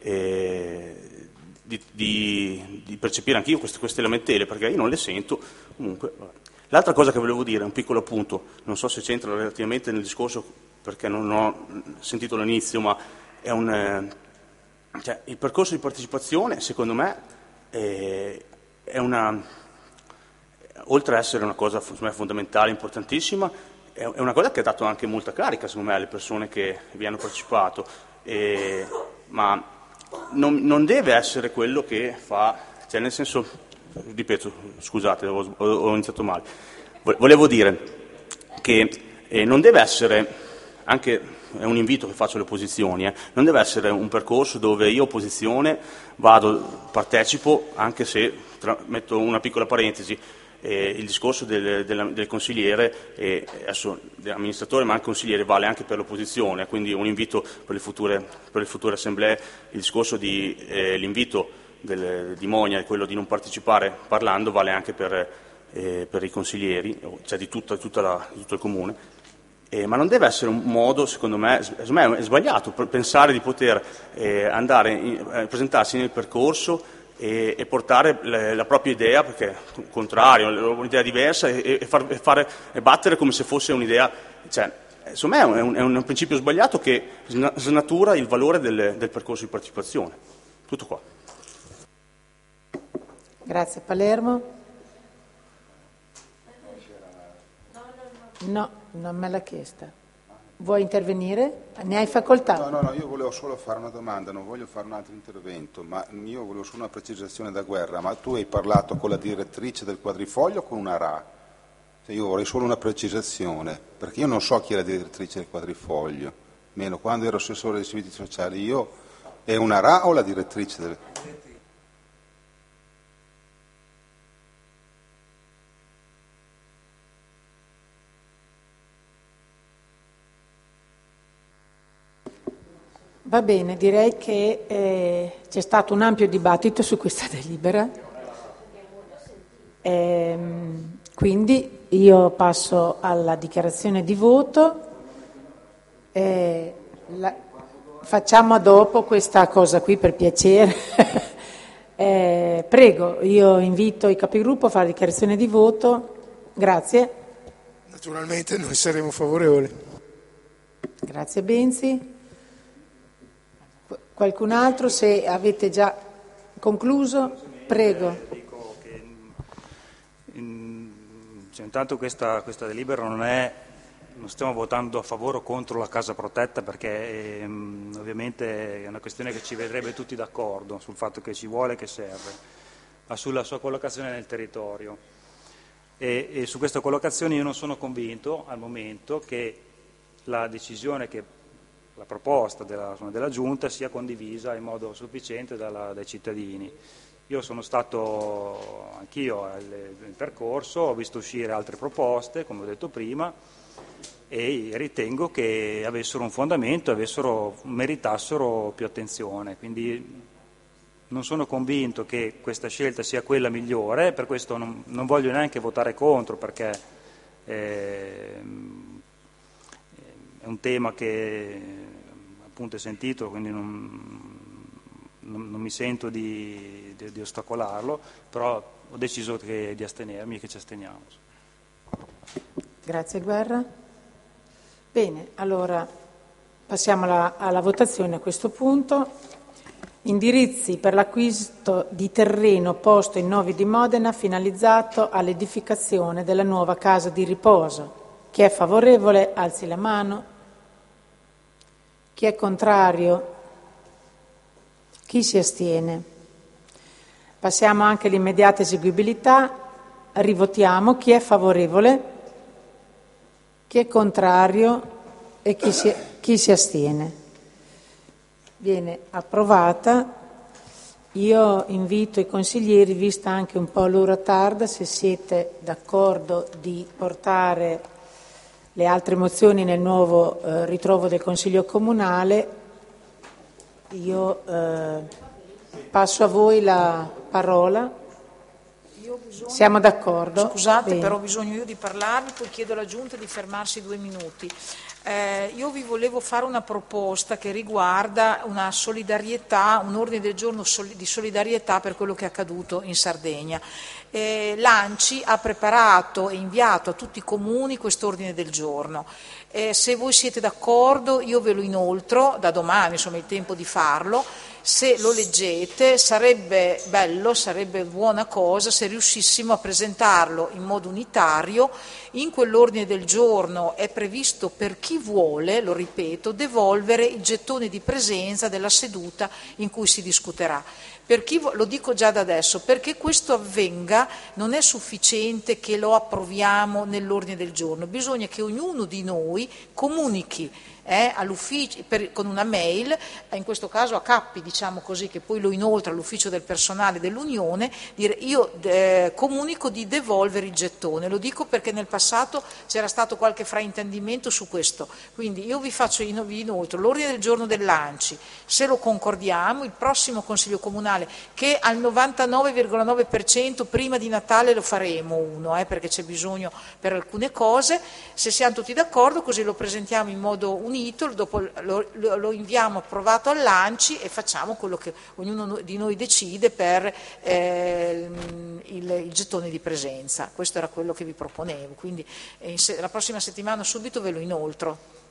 percepire anch'io queste lamentele, perché io non le sento comunque. L'altra cosa che volevo dire, un piccolo appunto, non so se c'entra relativamente nel discorso perché non ho sentito l'inizio, ma è il percorso di partecipazione secondo me è oltre ad essere una cosa fondamentale, importantissima, è una cosa che ha dato anche molta carica secondo me alle persone che vi hanno partecipato, ma non deve essere quello che fa, cioè nel senso, ripeto, scusate, ho iniziato male, volevo dire che non deve essere, anche è un invito che faccio alle opposizioni, non deve essere un percorso dove io opposizione partecipo, anche se metto una piccola parentesi, il discorso del consigliere, adesso dell'amministratore ma anche consigliere, vale anche per l'opposizione, quindi un invito per le future assemblee, il discorso l'invito di Monia è quello di non partecipare parlando, vale anche per i consiglieri, cioè di tutto il comune, ma non deve essere un modo, secondo me è sbagliato per pensare di poter presentarsi nel percorso e portare la propria idea, perché contrario, un'idea diversa, e battere come se fosse un'idea, cioè Secondo me è un principio sbagliato che snatura il valore del percorso di partecipazione. Tutto qua. Grazie. Palermo? No, non me l'ha chiesta. Vuoi intervenire? Ne hai facoltà. No, io volevo solo fare una domanda, non voglio fare un altro intervento, ma io volevo solo una precisazione da Guerra. Ma tu hai parlato con la direttrice del quadrifoglio o con una RA? Io vorrei solo una precisazione, perché io non so chi è la direttrice del quadrifoglio, meno quando ero assessore dei servizi sociali io, è una RA o la direttrice del... Va bene, direi che c'è stato un ampio dibattito su questa delibera, quindi io passo alla dichiarazione di voto. Facciamo dopo questa cosa qui, per piacere. Prego, io invito i capigruppo a fare la dichiarazione di voto. Grazie. Naturalmente noi saremo favorevoli. Grazie Benzi. Qualcun altro, se avete già concluso, prego. Dico che intanto questa delibera non stiamo votando a favore o contro la casa protetta, perché ovviamente è una questione che ci vedrebbe tutti d'accordo sul fatto che ci vuole e che serve, ma sulla sua collocazione nel territorio. E su questa collocazione io non sono convinto al momento che la decisione la proposta della Giunta sia condivisa in modo sufficiente dai cittadini. Io sono stato anch'io nel percorso, ho visto uscire altre proposte, come ho detto prima, e ritengo che avessero un fondamento, meritassero più attenzione. Quindi non sono convinto che questa scelta sia quella migliore, per questo non voglio neanche votare contro, perché è un tema che appunto è sentito, quindi non mi sento di ostacolarlo, però ho deciso di astenermi e che ci asteniamo. Grazie Guerra. Bene, allora passiamo alla votazione a questo punto. Indirizzi per l'acquisto di terreno posto in Novi di Modena finalizzato all'edificazione della nuova casa di riposo. Chi è favorevole alzi la mano. Chi è contrario? Chi si astiene? Passiamo anche all'immediata eseguibilità. Rivotiamo. Chi è favorevole? Chi è contrario? E chi si astiene? Viene approvata. Io invito i consiglieri, vista anche un po' l'ora tarda, se siete d'accordo di portare le altre mozioni nel nuovo ritrovo del Consiglio Comunale. Io passo a voi la parola. Siamo d'accordo? Scusate, Bene. però ho bisogno io di parlarvi, poi chiedo alla Giunta di fermarsi 2 minuti. Io vi volevo fare una proposta che riguarda una solidarietà, un ordine del giorno di solidarietà per quello che è accaduto in Sardegna. L'ANCI ha preparato e inviato a tutti i comuni quest'ordine del giorno. Se voi siete d'accordo io ve lo inoltro da domani, insomma è il tempo di farlo. Se lo leggete sarebbe bello, sarebbe buona cosa se riuscissimo a presentarlo in modo unitario. In quell'ordine del giorno è previsto per chi vuole, lo ripeto, devolvere il gettone di presenza della seduta in cui si discuterà. Per chi lo dico già da adesso, perché questo avvenga non è sufficiente che lo approviamo nell'ordine del giorno, bisogna che ognuno di noi comunichi all'ufficio con una mail, in questo caso a Cappi, diciamo così, che poi lo inoltra all'ufficio del personale dell'Unione, dire io comunico di devolvere il gettone. Lo dico perché nel passato c'era stato qualche fraintendimento su questo, quindi io vi inoltro l'ordine del giorno dell'ANCI, se lo concordiamo il prossimo Consiglio Comunale, che al 99,9% prima di Natale lo faremo perché c'è bisogno per alcune cose, se siamo tutti d'accordo così lo presentiamo in modo unitario finito, dopo lo inviamo approvato all'ANCI e facciamo quello che ognuno di noi decide per il gettone di presenza. Questo era quello che vi proponevo, quindi la prossima settimana subito ve lo inoltro.